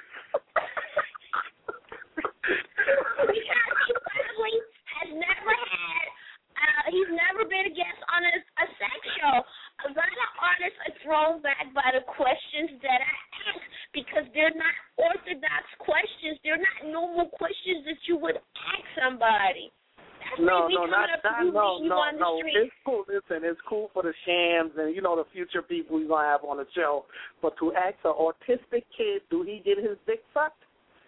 Because he probably has never had, he's never been a guest on a sex show. A lot of artists are thrown back by the questions that I ask because they're not orthodox questions. They're not normal questions that you would ask somebody. No. It's cool. Listen, it's cool for the shams and, you know, the future people he's going to have on the show. But to ask an autistic kid, do he get his dick sucked?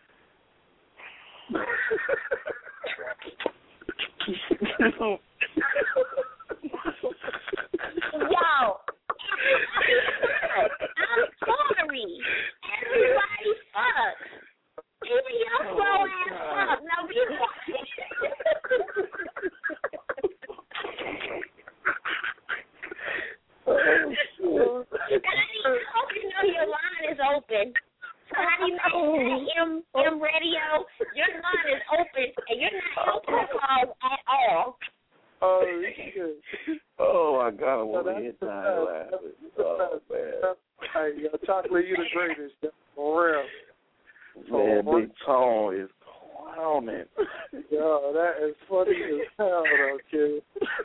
Yo, I'm sorry. Everybody fucks. Even your slow ass fuck. Now be quiet. I hope you know your line is open. So how do you know M Radio? Your line is open and you're not open calls at all. Oh, shit. Oh, my God. I want to hit time laughing. Oh, man. Hey, yo, Chocolate, you the greatest. For real. Man, Big Tone is clowning. Yo, that is funny as hell, though, kid.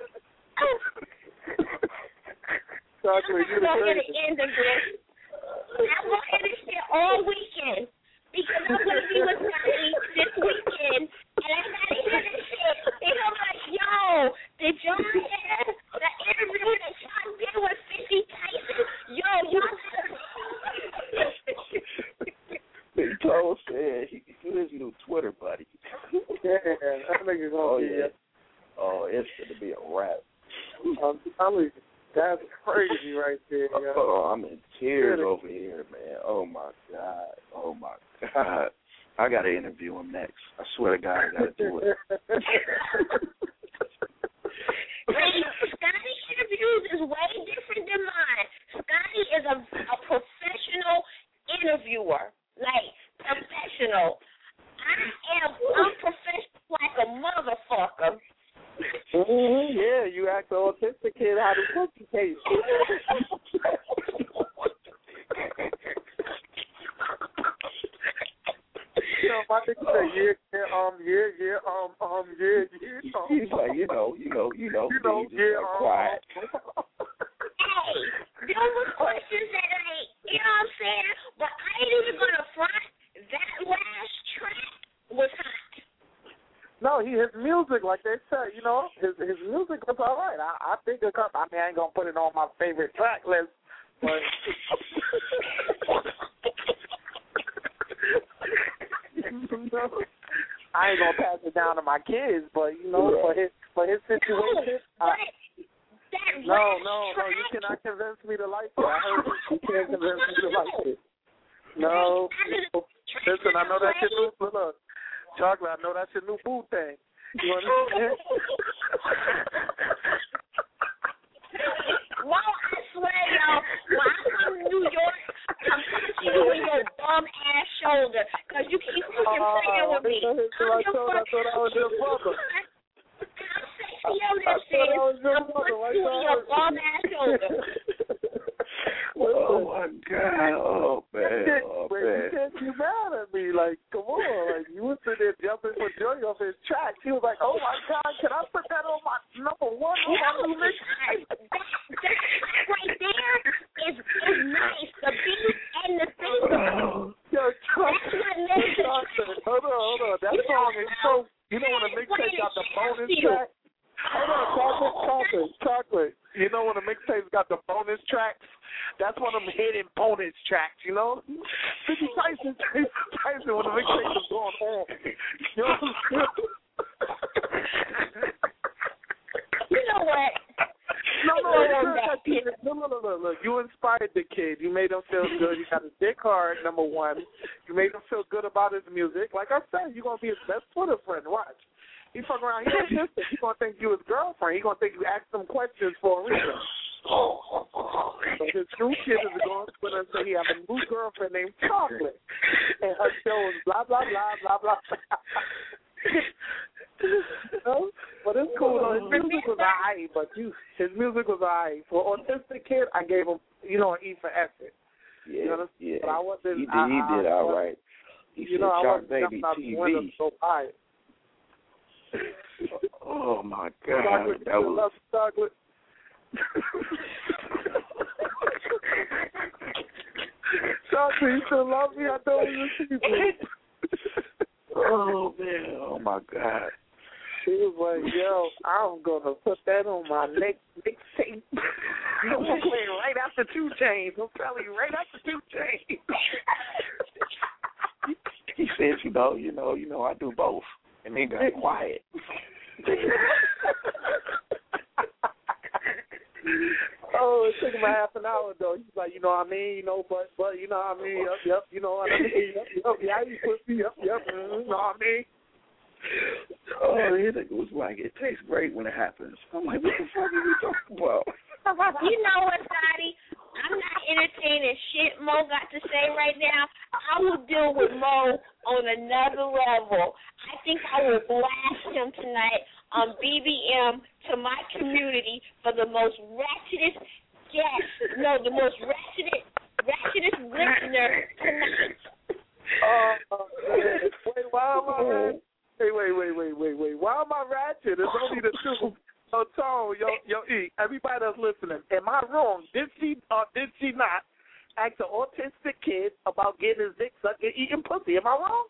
Chocolate, you the I'm going greatest. to end of this. I'm going to end this shit all weekend because I'm going to be with Scotty this weekend, and I got to hear this shit. And I'm like, yo, did y'all hear the interview that Sean did with 50 Tyson? Yo, y'all Big Tone said he could do his new Twitter buddy. Yeah, that nigga's going to be it. Oh, it's going to be a rap. I'm telling you, that's crazy right there, yo. Oh, I'm in tears over here, man. Oh, my God. Oh, my God. I got to interview him next. I swear to God, I got to do it. Scotty interviews is way different in mind, Scotty is a professional interviewer, like professional. I am unprofessional like a motherfucker. Yeah, you asked the autistic kid how to pussy taste. My nigga said, yeah. He's like, you know, quiet. Hey, there was questions that you know what I'm saying? But I ain't even gonna front. That last track was hot. No, his music, like they said, you know, his music was all right. I think it comes. I mean, I ain't gonna put it on my favorite track list, but. I ain't gonna pass it down to my kids, but you know, for his situation. No, you cannot convince me to like it. I heard you can't convince me to like it. No, listen, I know that's your new look, Chocolate. I know that's your new boo thing. You understand? Well, I swear, y'all, when I come to New York, I'm punching you in your bum ass shoulder because you keep fucking playing with me. I'm your brother. How sexy on this shit. I'm punching you in your bum ass shoulder. Oh my God! Oh man! You can't be mad at me. Like, come on! Like, you was sitting there jumping for joy off his track. He was like, "Oh my God! Can I put that on my number one on my new mixtape?" That right there is nice. The beat and the thing. Yo, hold on. That song is so. You know when a mixtape got the bonus track. Hold on, chocolate. You know when a mixtape's got the bonus tracks? That's one of them hidden bonus tracks, you know? 50 Tyson when the mixtape is going on. You know what? No. Look. You inspired the kid. You made him feel good. You got his dick hard, number one. You made him feel good about his music. Like I said, you're going to be his best Twitter friend. Watch. He fuck around. He autistic. He gonna think you his girlfriend. He gonna think you asked him questions for a reason. So his new kid is going to say he have a new girlfriend named Chocolate, and her show is blah blah blah blah blah. No? But it's cool. His music was alright, his music was alright. For autistic kid, I gave him, an E for effort. Yeah, But I wasn't. He did all right. He said, "Shark Baby TV." So high. Oh my God! That was chocolate. Chocolate, you still love me? I know you. Oh man! Oh my God! She was like, "Yo, I'm gonna put that on my next mixtape. I'm gonna play it right after 2 Chainz. I'm telling you, right after 2 Chainz." He said, "You know, I do both." And they got quiet. Oh, it took him a half an hour though. He's like, you know what I mean, but you know what I mean, yep, you know what I mean, yep, yeah, you pussy, yep, you know what I mean. Oh, it was like, it tastes great when it happens. I'm like, what the fuck are you talking about? You know what, Scotty? I'm not entertaining shit Mo got to say right now. I will deal with Mo on another level. I think I will blast him tonight on BBM to my community for the most ratchetest guest. No, the most ratchetest listener tonight. Wait, why am I ratchet? Wait. Why am I ratchet? It's only the truth. So, Tone, yo, E, everybody that's listening, am I wrong? Did she or did she not ask an autistic kid about getting his dick sucked and eating pussy? Am I wrong?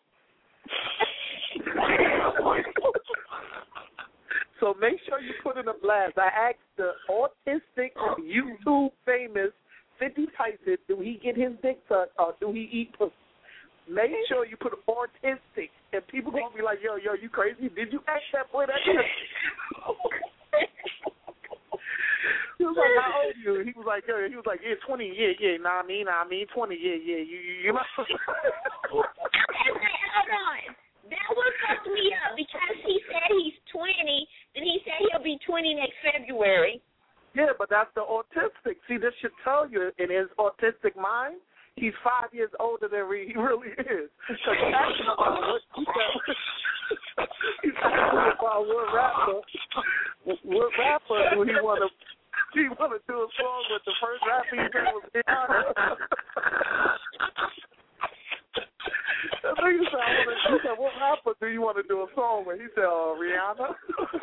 So make sure you put in a blast. I asked the autistic, YouTube famous 50 Tyson, do he get his dick sucked or do he eat pussy? Make sure you put autistic, and people gonna be like, yo, you crazy? Did you ask that boy that? He was like, how old are you? He was like, yeah, 20, yeah, nah, I mean, 20, yeah, you know. Hold on. That one fucked me up because he said he's 20, then he said he'll be 20 next February. Yeah, but that's the autistic see, this should tell you in his autistic mind, he's 5 years older than he really is. Because he's asking about he's asking about what rapper do he want to do a song with. The first rapper he said was Rihanna. He said, what rapper do you want to do a song with? He said, Rihanna.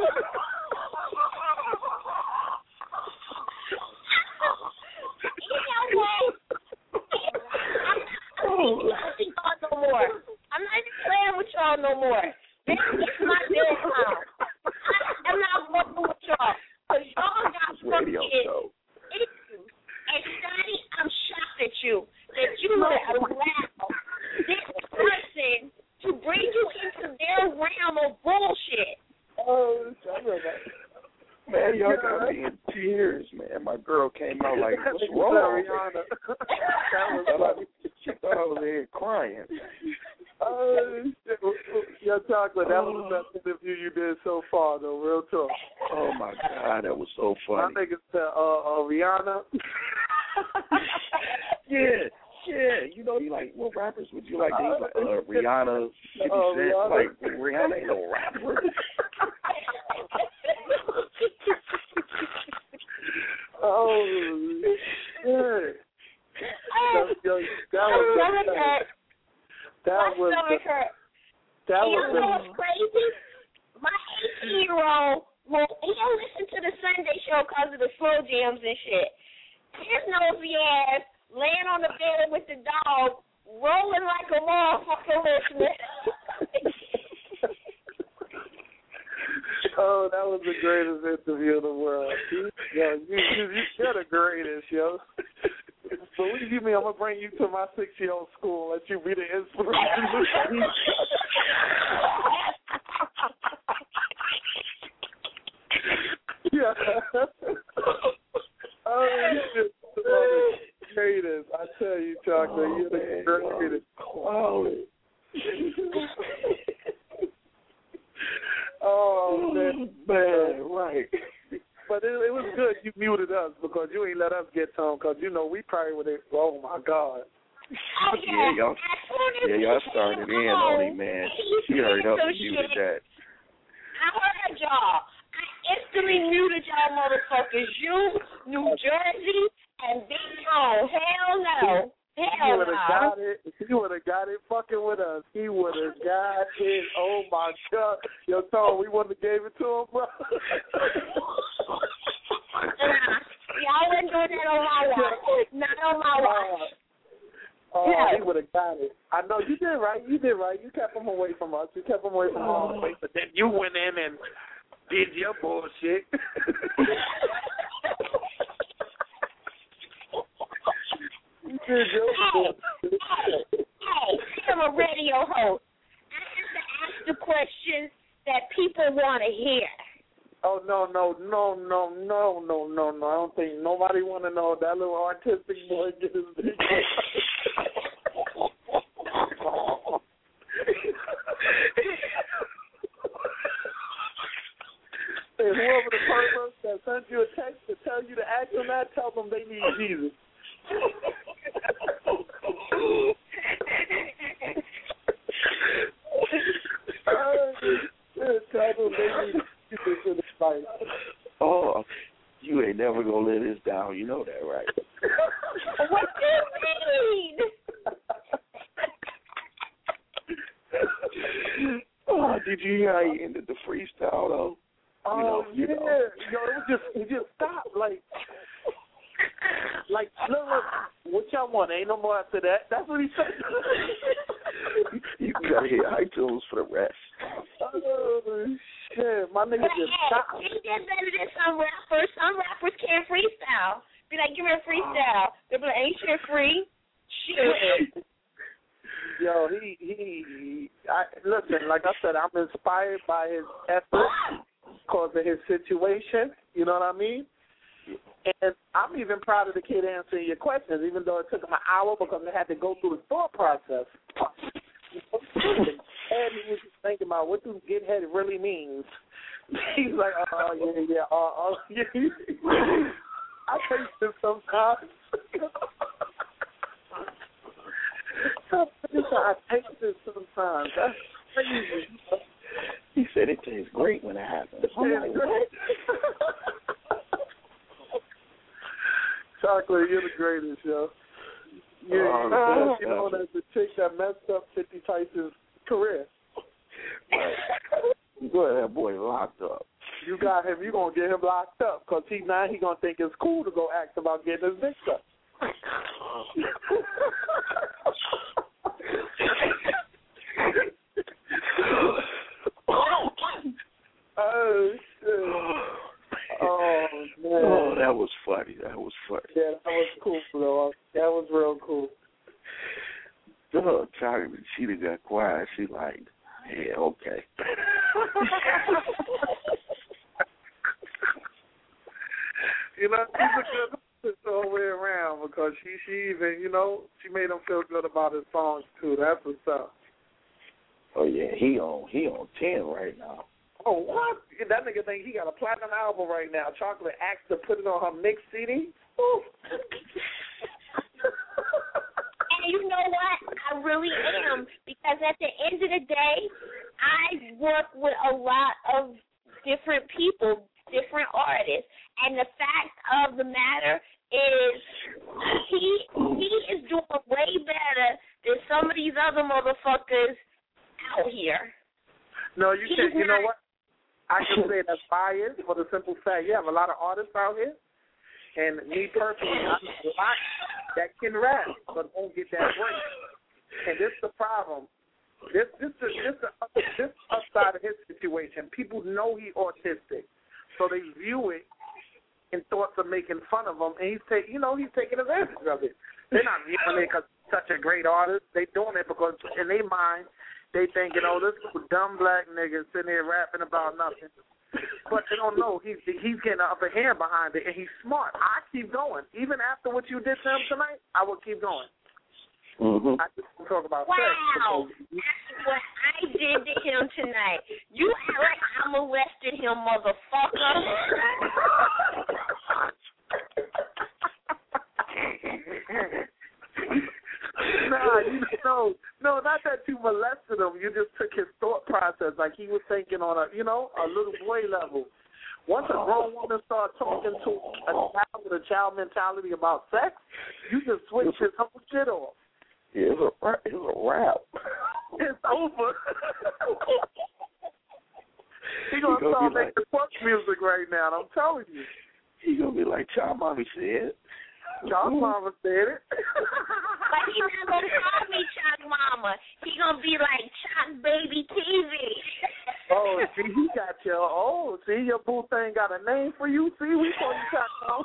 I'm not even playing with y'all no more. This is my bedtime. I'm not fucking with y'all. Because y'all got fucking issues. And Scotty, I'm shocked at you. That you would allow this person to bring you into their realm of bullshit. Oh, man, y'all got me in tears, man. My girl came out like, what's wrong? She thought I was here crying. Yo, Chocolate, that was the best interview you did so far, though, real talk. Oh, my God, that was so funny. I think it's Rihanna. Yeah, you know, you like, what rappers would you like? He's like, Rihanna, 50 Cent. Like, Rihanna ain't no rapper. Oh, shit. That was you know what's crazy? My 18-year-old, he don't listen to the Sunday show because of the slow jams and shit. His nosy ass laying on the bed with the dog, rolling like a motherfucker listening. Oh, that was the greatest interview in the world. You're the greatest, yo. Believe you me, I'm going to bring you to my 6-year-old school and let you be the inspiration. Yeah. Oh, you're the greatest. I tell you, Chocolate, you're the greatest. Quality. Oh, man, right. But it was good you muted us because you ain't let us get to him because, you know, we probably would have, oh, my God. Yeah, y'all started in on him, man. She hurried up and muted that. I heard y'all. I instantly muted y'all motherfuckers. You, New Jersey, and Big Tone. Hell no. He would have got it. He would have got it fucking with us. He would have got it. Oh, my God. Yo, Tone, we wouldn't have gave it to him, bro. Y'all wouldn't do that on my watch. Not on my watch. Oh, he would have got it. I know. You did right. You kept him away from us. You kept him away from all the way. But then you went in and did your bullshit. Hey, I'm a radio host. I have to ask the questions that people want to hear. Oh, no. I don't think nobody want to know that little artistic boy get his big. And whoever the person that sent you a text to tell you to ask them that, tell them they need Jesus. Oh, you ain't never gonna let this down. You know that, right? What do you mean? Oh, did you hear how he ended the freestyle though? Oh, you know. Yo, it just stopped. Like, look, what y'all want? Ain't no more after that. That's what he said. You gotta hit iTunes for the rest. Oh, shit. My nigga just stopped. He did better than some rappers. Some rappers can't freestyle. Be like, give me a freestyle. They'll be like, ain't shit free? Shit. Yo, listen, like I said, I'm inspired by his effort because of his situation. You know what I mean? And I'm even proud of the kid answering your questions, even though it took him an hour because they had to go through the thought process. And he was just thinking about what do get head really means. He's like, I taste this sometimes. I taste this sometimes. That's crazy. He said it tastes great when it happens. I'm like, what? Chocolate, you're the greatest, yo. You know that's the chick that messed up 50 Tyson's career. You got that boy locked up. You got him. You gonna get him locked up because he gonna think it's cool to go ask about getting his dick sucked. Oh shit! Oh man! Oh, that was funny. That was funny. Yeah, that was cool, though. That was real cool. Chocolate, she done got quiet. She like, yeah, okay. You know, she's a good artist all the way around because she even, you know, she made him feel good about his songs too. That's what's up. Oh yeah, he on 10 right now. Oh what? That nigga think he got a platinum album right now. Chocolate asked to put it on her mix CD. Ooh. And you know what? I really am, because at the end of the day, I work with a lot of different people, different artists, and the fact of the matter is he is doing way better than some of these other motherfuckers out here. No, you can't. You know what? I can say that's biased for the simple fact you have a lot of artists out here, and me personally, I'm a lot that can rap but won't get that break. And this is the problem. This upside of his situation. People know he's autistic, so they view it in thoughts of making fun of him, and he's taking advantage of it. They're not viewing it because he's such a great artist. They're doing it because in their mind they thinking, oh, this dumb black nigga sitting here rapping about nothing. But they don't know he's getting an upper hand behind it, and he's smart. I keep going. Even after what you did to him tonight, I will keep going. Mm-hmm. I just talk about wow, sex. that's what I did to him tonight. You act like I molested him, motherfucker. Nah, no, not that you molested him. You just took his thought process, like he was thinking on a little boy level. Once a grown woman starts talking to a child with a child mentality about sex, you just switch his whole shit off. Yeah, it's a wrap. It's over. He gonna start making fuck music right now. I'm telling you. He gonna be like Child Mommy said. Child Mama said it. But he not gonna call me Chuck Mama. He gonna be like Chuck Baby TV. Oh, see, he got your. Oh, see, your boo thing got a name for you. See, we call you Chuck Mama.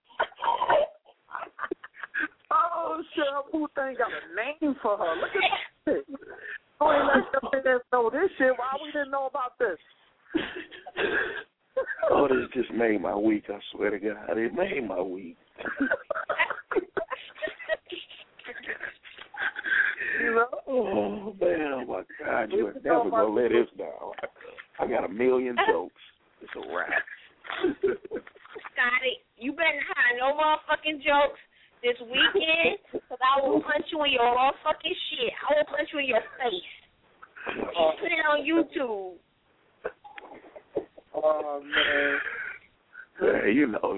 Oh shit, her boo thing got a name for her. Look at that shit. Oh, ain't let them niggas know this shit. Why we didn't know about this? Oh, this just made my week. I swear to God, it made my week. You know? Oh man, oh my God, you are never gonna let this down. I got a million jokes. It's a wrap. Scotty, you better not have no motherfucking jokes this weekend, because I will punch you in your motherfucking shit. I will punch you in your face. Put it on YouTube. Oh man. Hey, you know.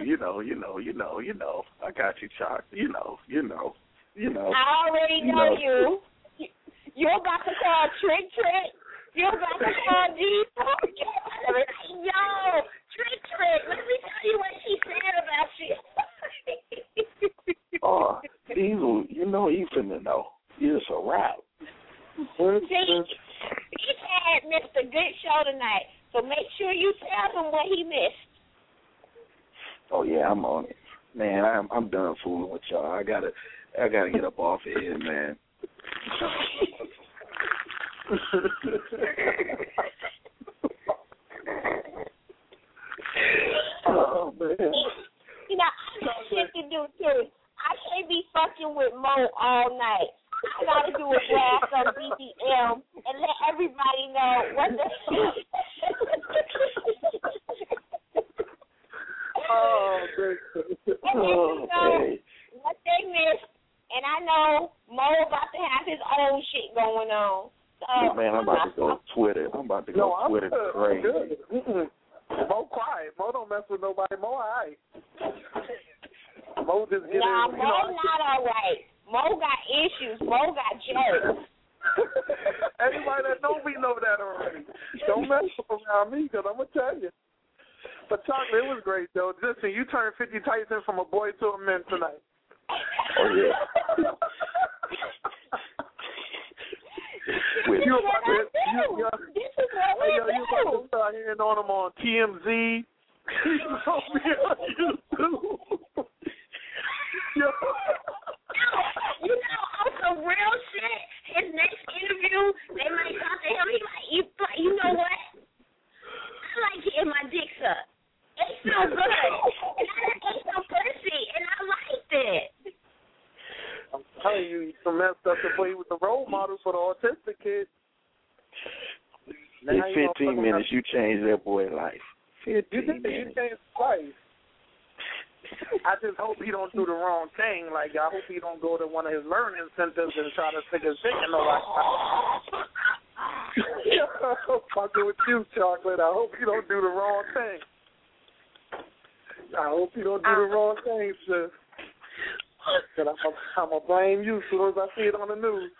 I got you, Chuck. You know. I already know you. You're about to call Trick. You're about to call G. Yo, Trick. Let me tell you what she said about you. Oh, Diesel, you finna know. It's a wrap. See, he had missed a good show tonight, so make sure you tell him what he missed. Oh yeah, I'm on it, man. I'm done fooling with y'all. I gotta get up off of here, man. Oh man. You know, I got shit to do too. I can't be fucking with Mo all night. I gotta do a blast on BDM and let everybody know what the Oh, man. what they missed, and I know Mo about to have his own shit going on. So, man, I'm about to go Twitter. I'm about to go Twitter crazy. Mo quiet. Mo don't mess with nobody. Mo all right. Mo just get in. Mo not all right. Mo got issues. Mo got jokes. Everybody that know me know that already. Don't mess around me, because I'm going to tell you. But, Chocolate, it was great, though. Listen, you turned 50 Tyson from a boy to a man tonight. Oh, yeah. This is what we do. You about to start hearing on him on TMZ. He's on me on YouTube. You know, on some real shit, his next interview, they might talk to him. He like, you know what? I like getting my dick sucked. It feels good. And I ate some pussy, and I liked it. I'm telling you, you messed up the way with the role model for the autistic kid. In 15 minutes, you changed that boy's life. 15 minutes. You changed his life. I just hope he don't do the wrong thing. Like, I hope he don't go to one of his learning centers and try to stick his dick in the right spot. Fucking with you, Chocolate. I hope you don't do the wrong thing. I hope you don't do the wrong thing, sis. Because I'm going to blame you as soon as I see it on the news.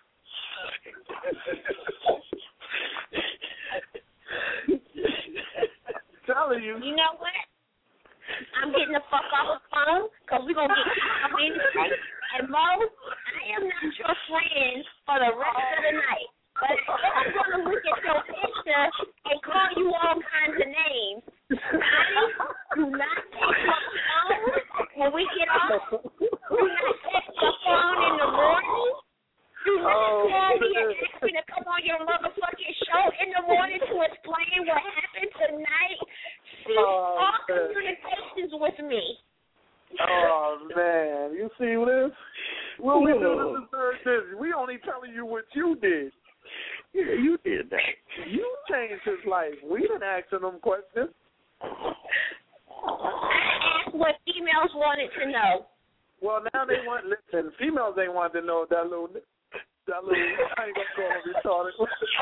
I'm telling you. You know what? I'm getting the fuck off the phone because we're going to get out of anything. And Mo, I am not your friend for the rest of the night. But if I'm going to look at your picture and call you all kinds of names, do not take my phone when we get off. Do not take your phone in the morning. Do not call me and ask me to come on your motherfucking show in the morning to explain what happened tonight. Cease all communications with me. Oh, man. You see this? What we do this? We only telling you what you did. Yeah, you did that. You changed his life. We didn't ask him questions. I asked what females wanted to know. Well, now they want, listen, females ain't want to know that little, I ain't going to call him retarded.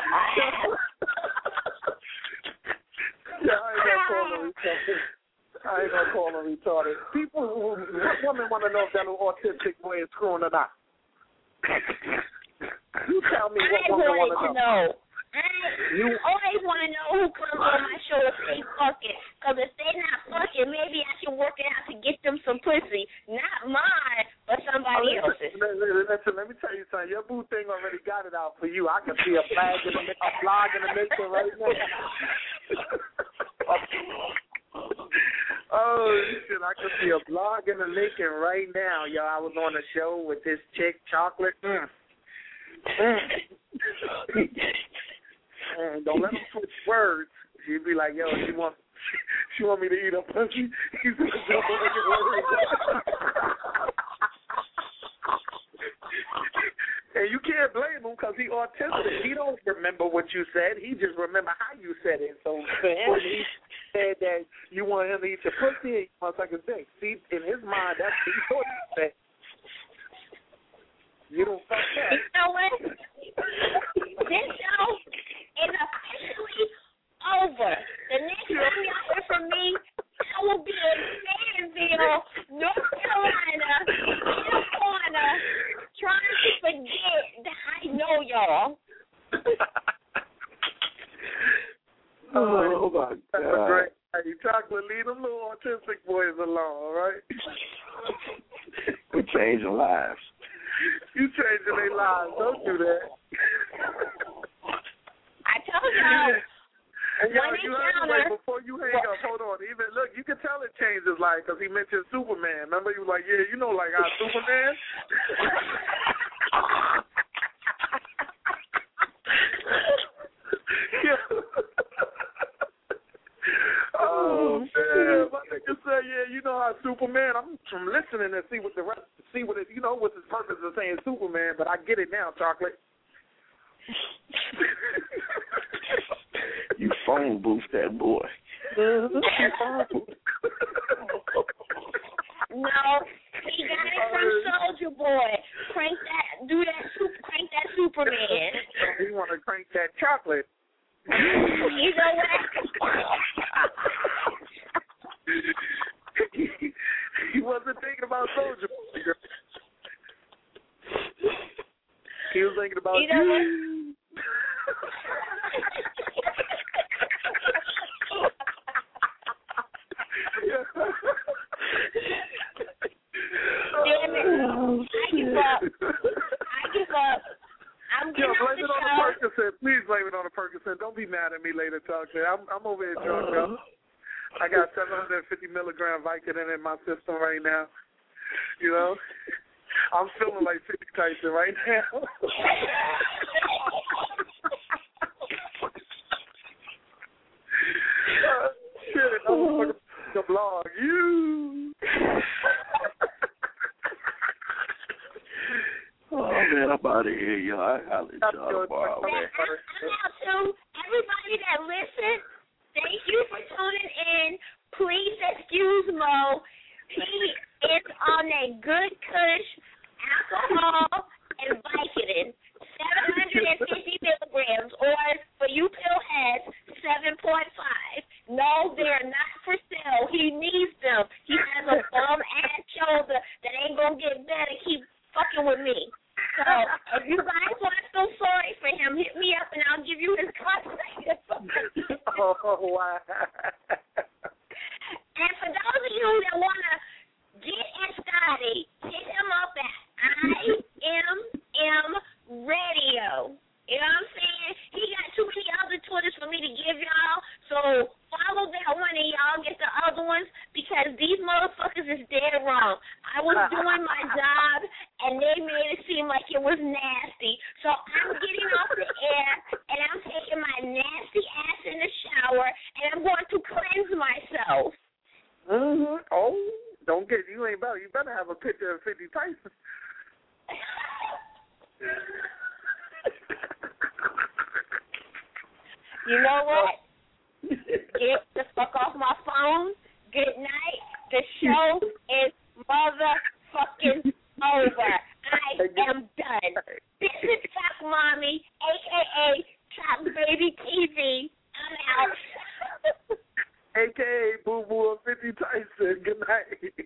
I ain't going to call him retarded. Women want to know if that little autistic boy is screwing or not. You tell me what women want to know. You always want to know who comes on my show if they fucking. Because if they're not fucking, maybe I can work it out to get them some pussy. Not mine, but somebody else's. Listen, let me tell you something. Your boo thing already got it out for you. I can see a flag in the mixer right now. Oh, shit, I can see a blog in the making right now. Yo, I was on a show with this chick, Chocolate. Don't let them switch words. She'd be like, yo, she want me to eat her pussy. He's going to jump over your words. And you can't blame him because he's autistic. He don't remember what you said. He just remember how you said it. So for him, he said that you want him to eat your pussy and you want suck his dick. See, in his mind, that's what he thought you said. You don't fuck that. You know what? This show is officially over. The next time y'all hear from me, I will be in Fayetteville, North Carolina, in a corner, trying to forget that I know y'all. Oh, my God. That's a great. Hey, Chocolate, leave them little autistic boys alone, all right? We're changing lives. You changing their lives. Don't do that. I told y'all. You heard before you hang up, hold on. Even look, you can tell it changed his life because he mentioned Superman. Remember, he was like, yeah, you know, like our Superman. Oh man, my nigga said, yeah, you know how Superman. I'm listening to see what the rest, see what it, you know, what's his purpose of saying Superman. But I get it now, Chocolate. You phone boost that boy. No, No, he got it from Soulja Boy. Crank that Superman. He want to crank that chocolate. You know what? He wasn't thinking about Soulja Boy. He was thinking about you. Damn it. I give up. I'm getting off blame it on the Percocet. Please blame it on the Percocet. Don't be mad at me later, Chocolate. I'm over here drunk, yo. I got 750 milligram Vicodin in my system right now. You know? I'm feeling like 50 Tyson right now. Shit, I'm the blog. You. Oh, man, I'm out of here, yo. I'll let y'all tomorrow, man. I'm out, too. Everybody that listens, thank you for tuning in. Please excuse Mo. He is on that good kush, alcohol, and Vicodin. 750 milligrams, or for you pillheads, 7.5. No, they're not for sale. He needs them. He has a bum-ass shoulder that ain't going to get better. Keep fucking with me. So, if you guys want to feel sorry for him, hit me up and I'll give you his contact info. Oh, wow. And for those of you that want to get at Scotty, hit him up at IMM Radio. You know what I'm saying? He got too many other Twitters for me to give y'all, so follow that one and y'all get the other ones because these motherfuckers is dead wrong. I was doing my job, and they made it seem like it was nasty. So I'm getting off the air, and I'm taking my nasty ass in the shower, and I'm going to cleanse myself. Mm-hmm. Oh, don't get you ain't better. You better have a picture of 50 Tyson. You know what? Get the fuck off my phone. Good night. The show is motherfucking over. I am done. This is Talk Mommy, a.k.a. Talk Baby TV. I'm out. A.k.a. Boo Boo of 50 Tyson. Good night.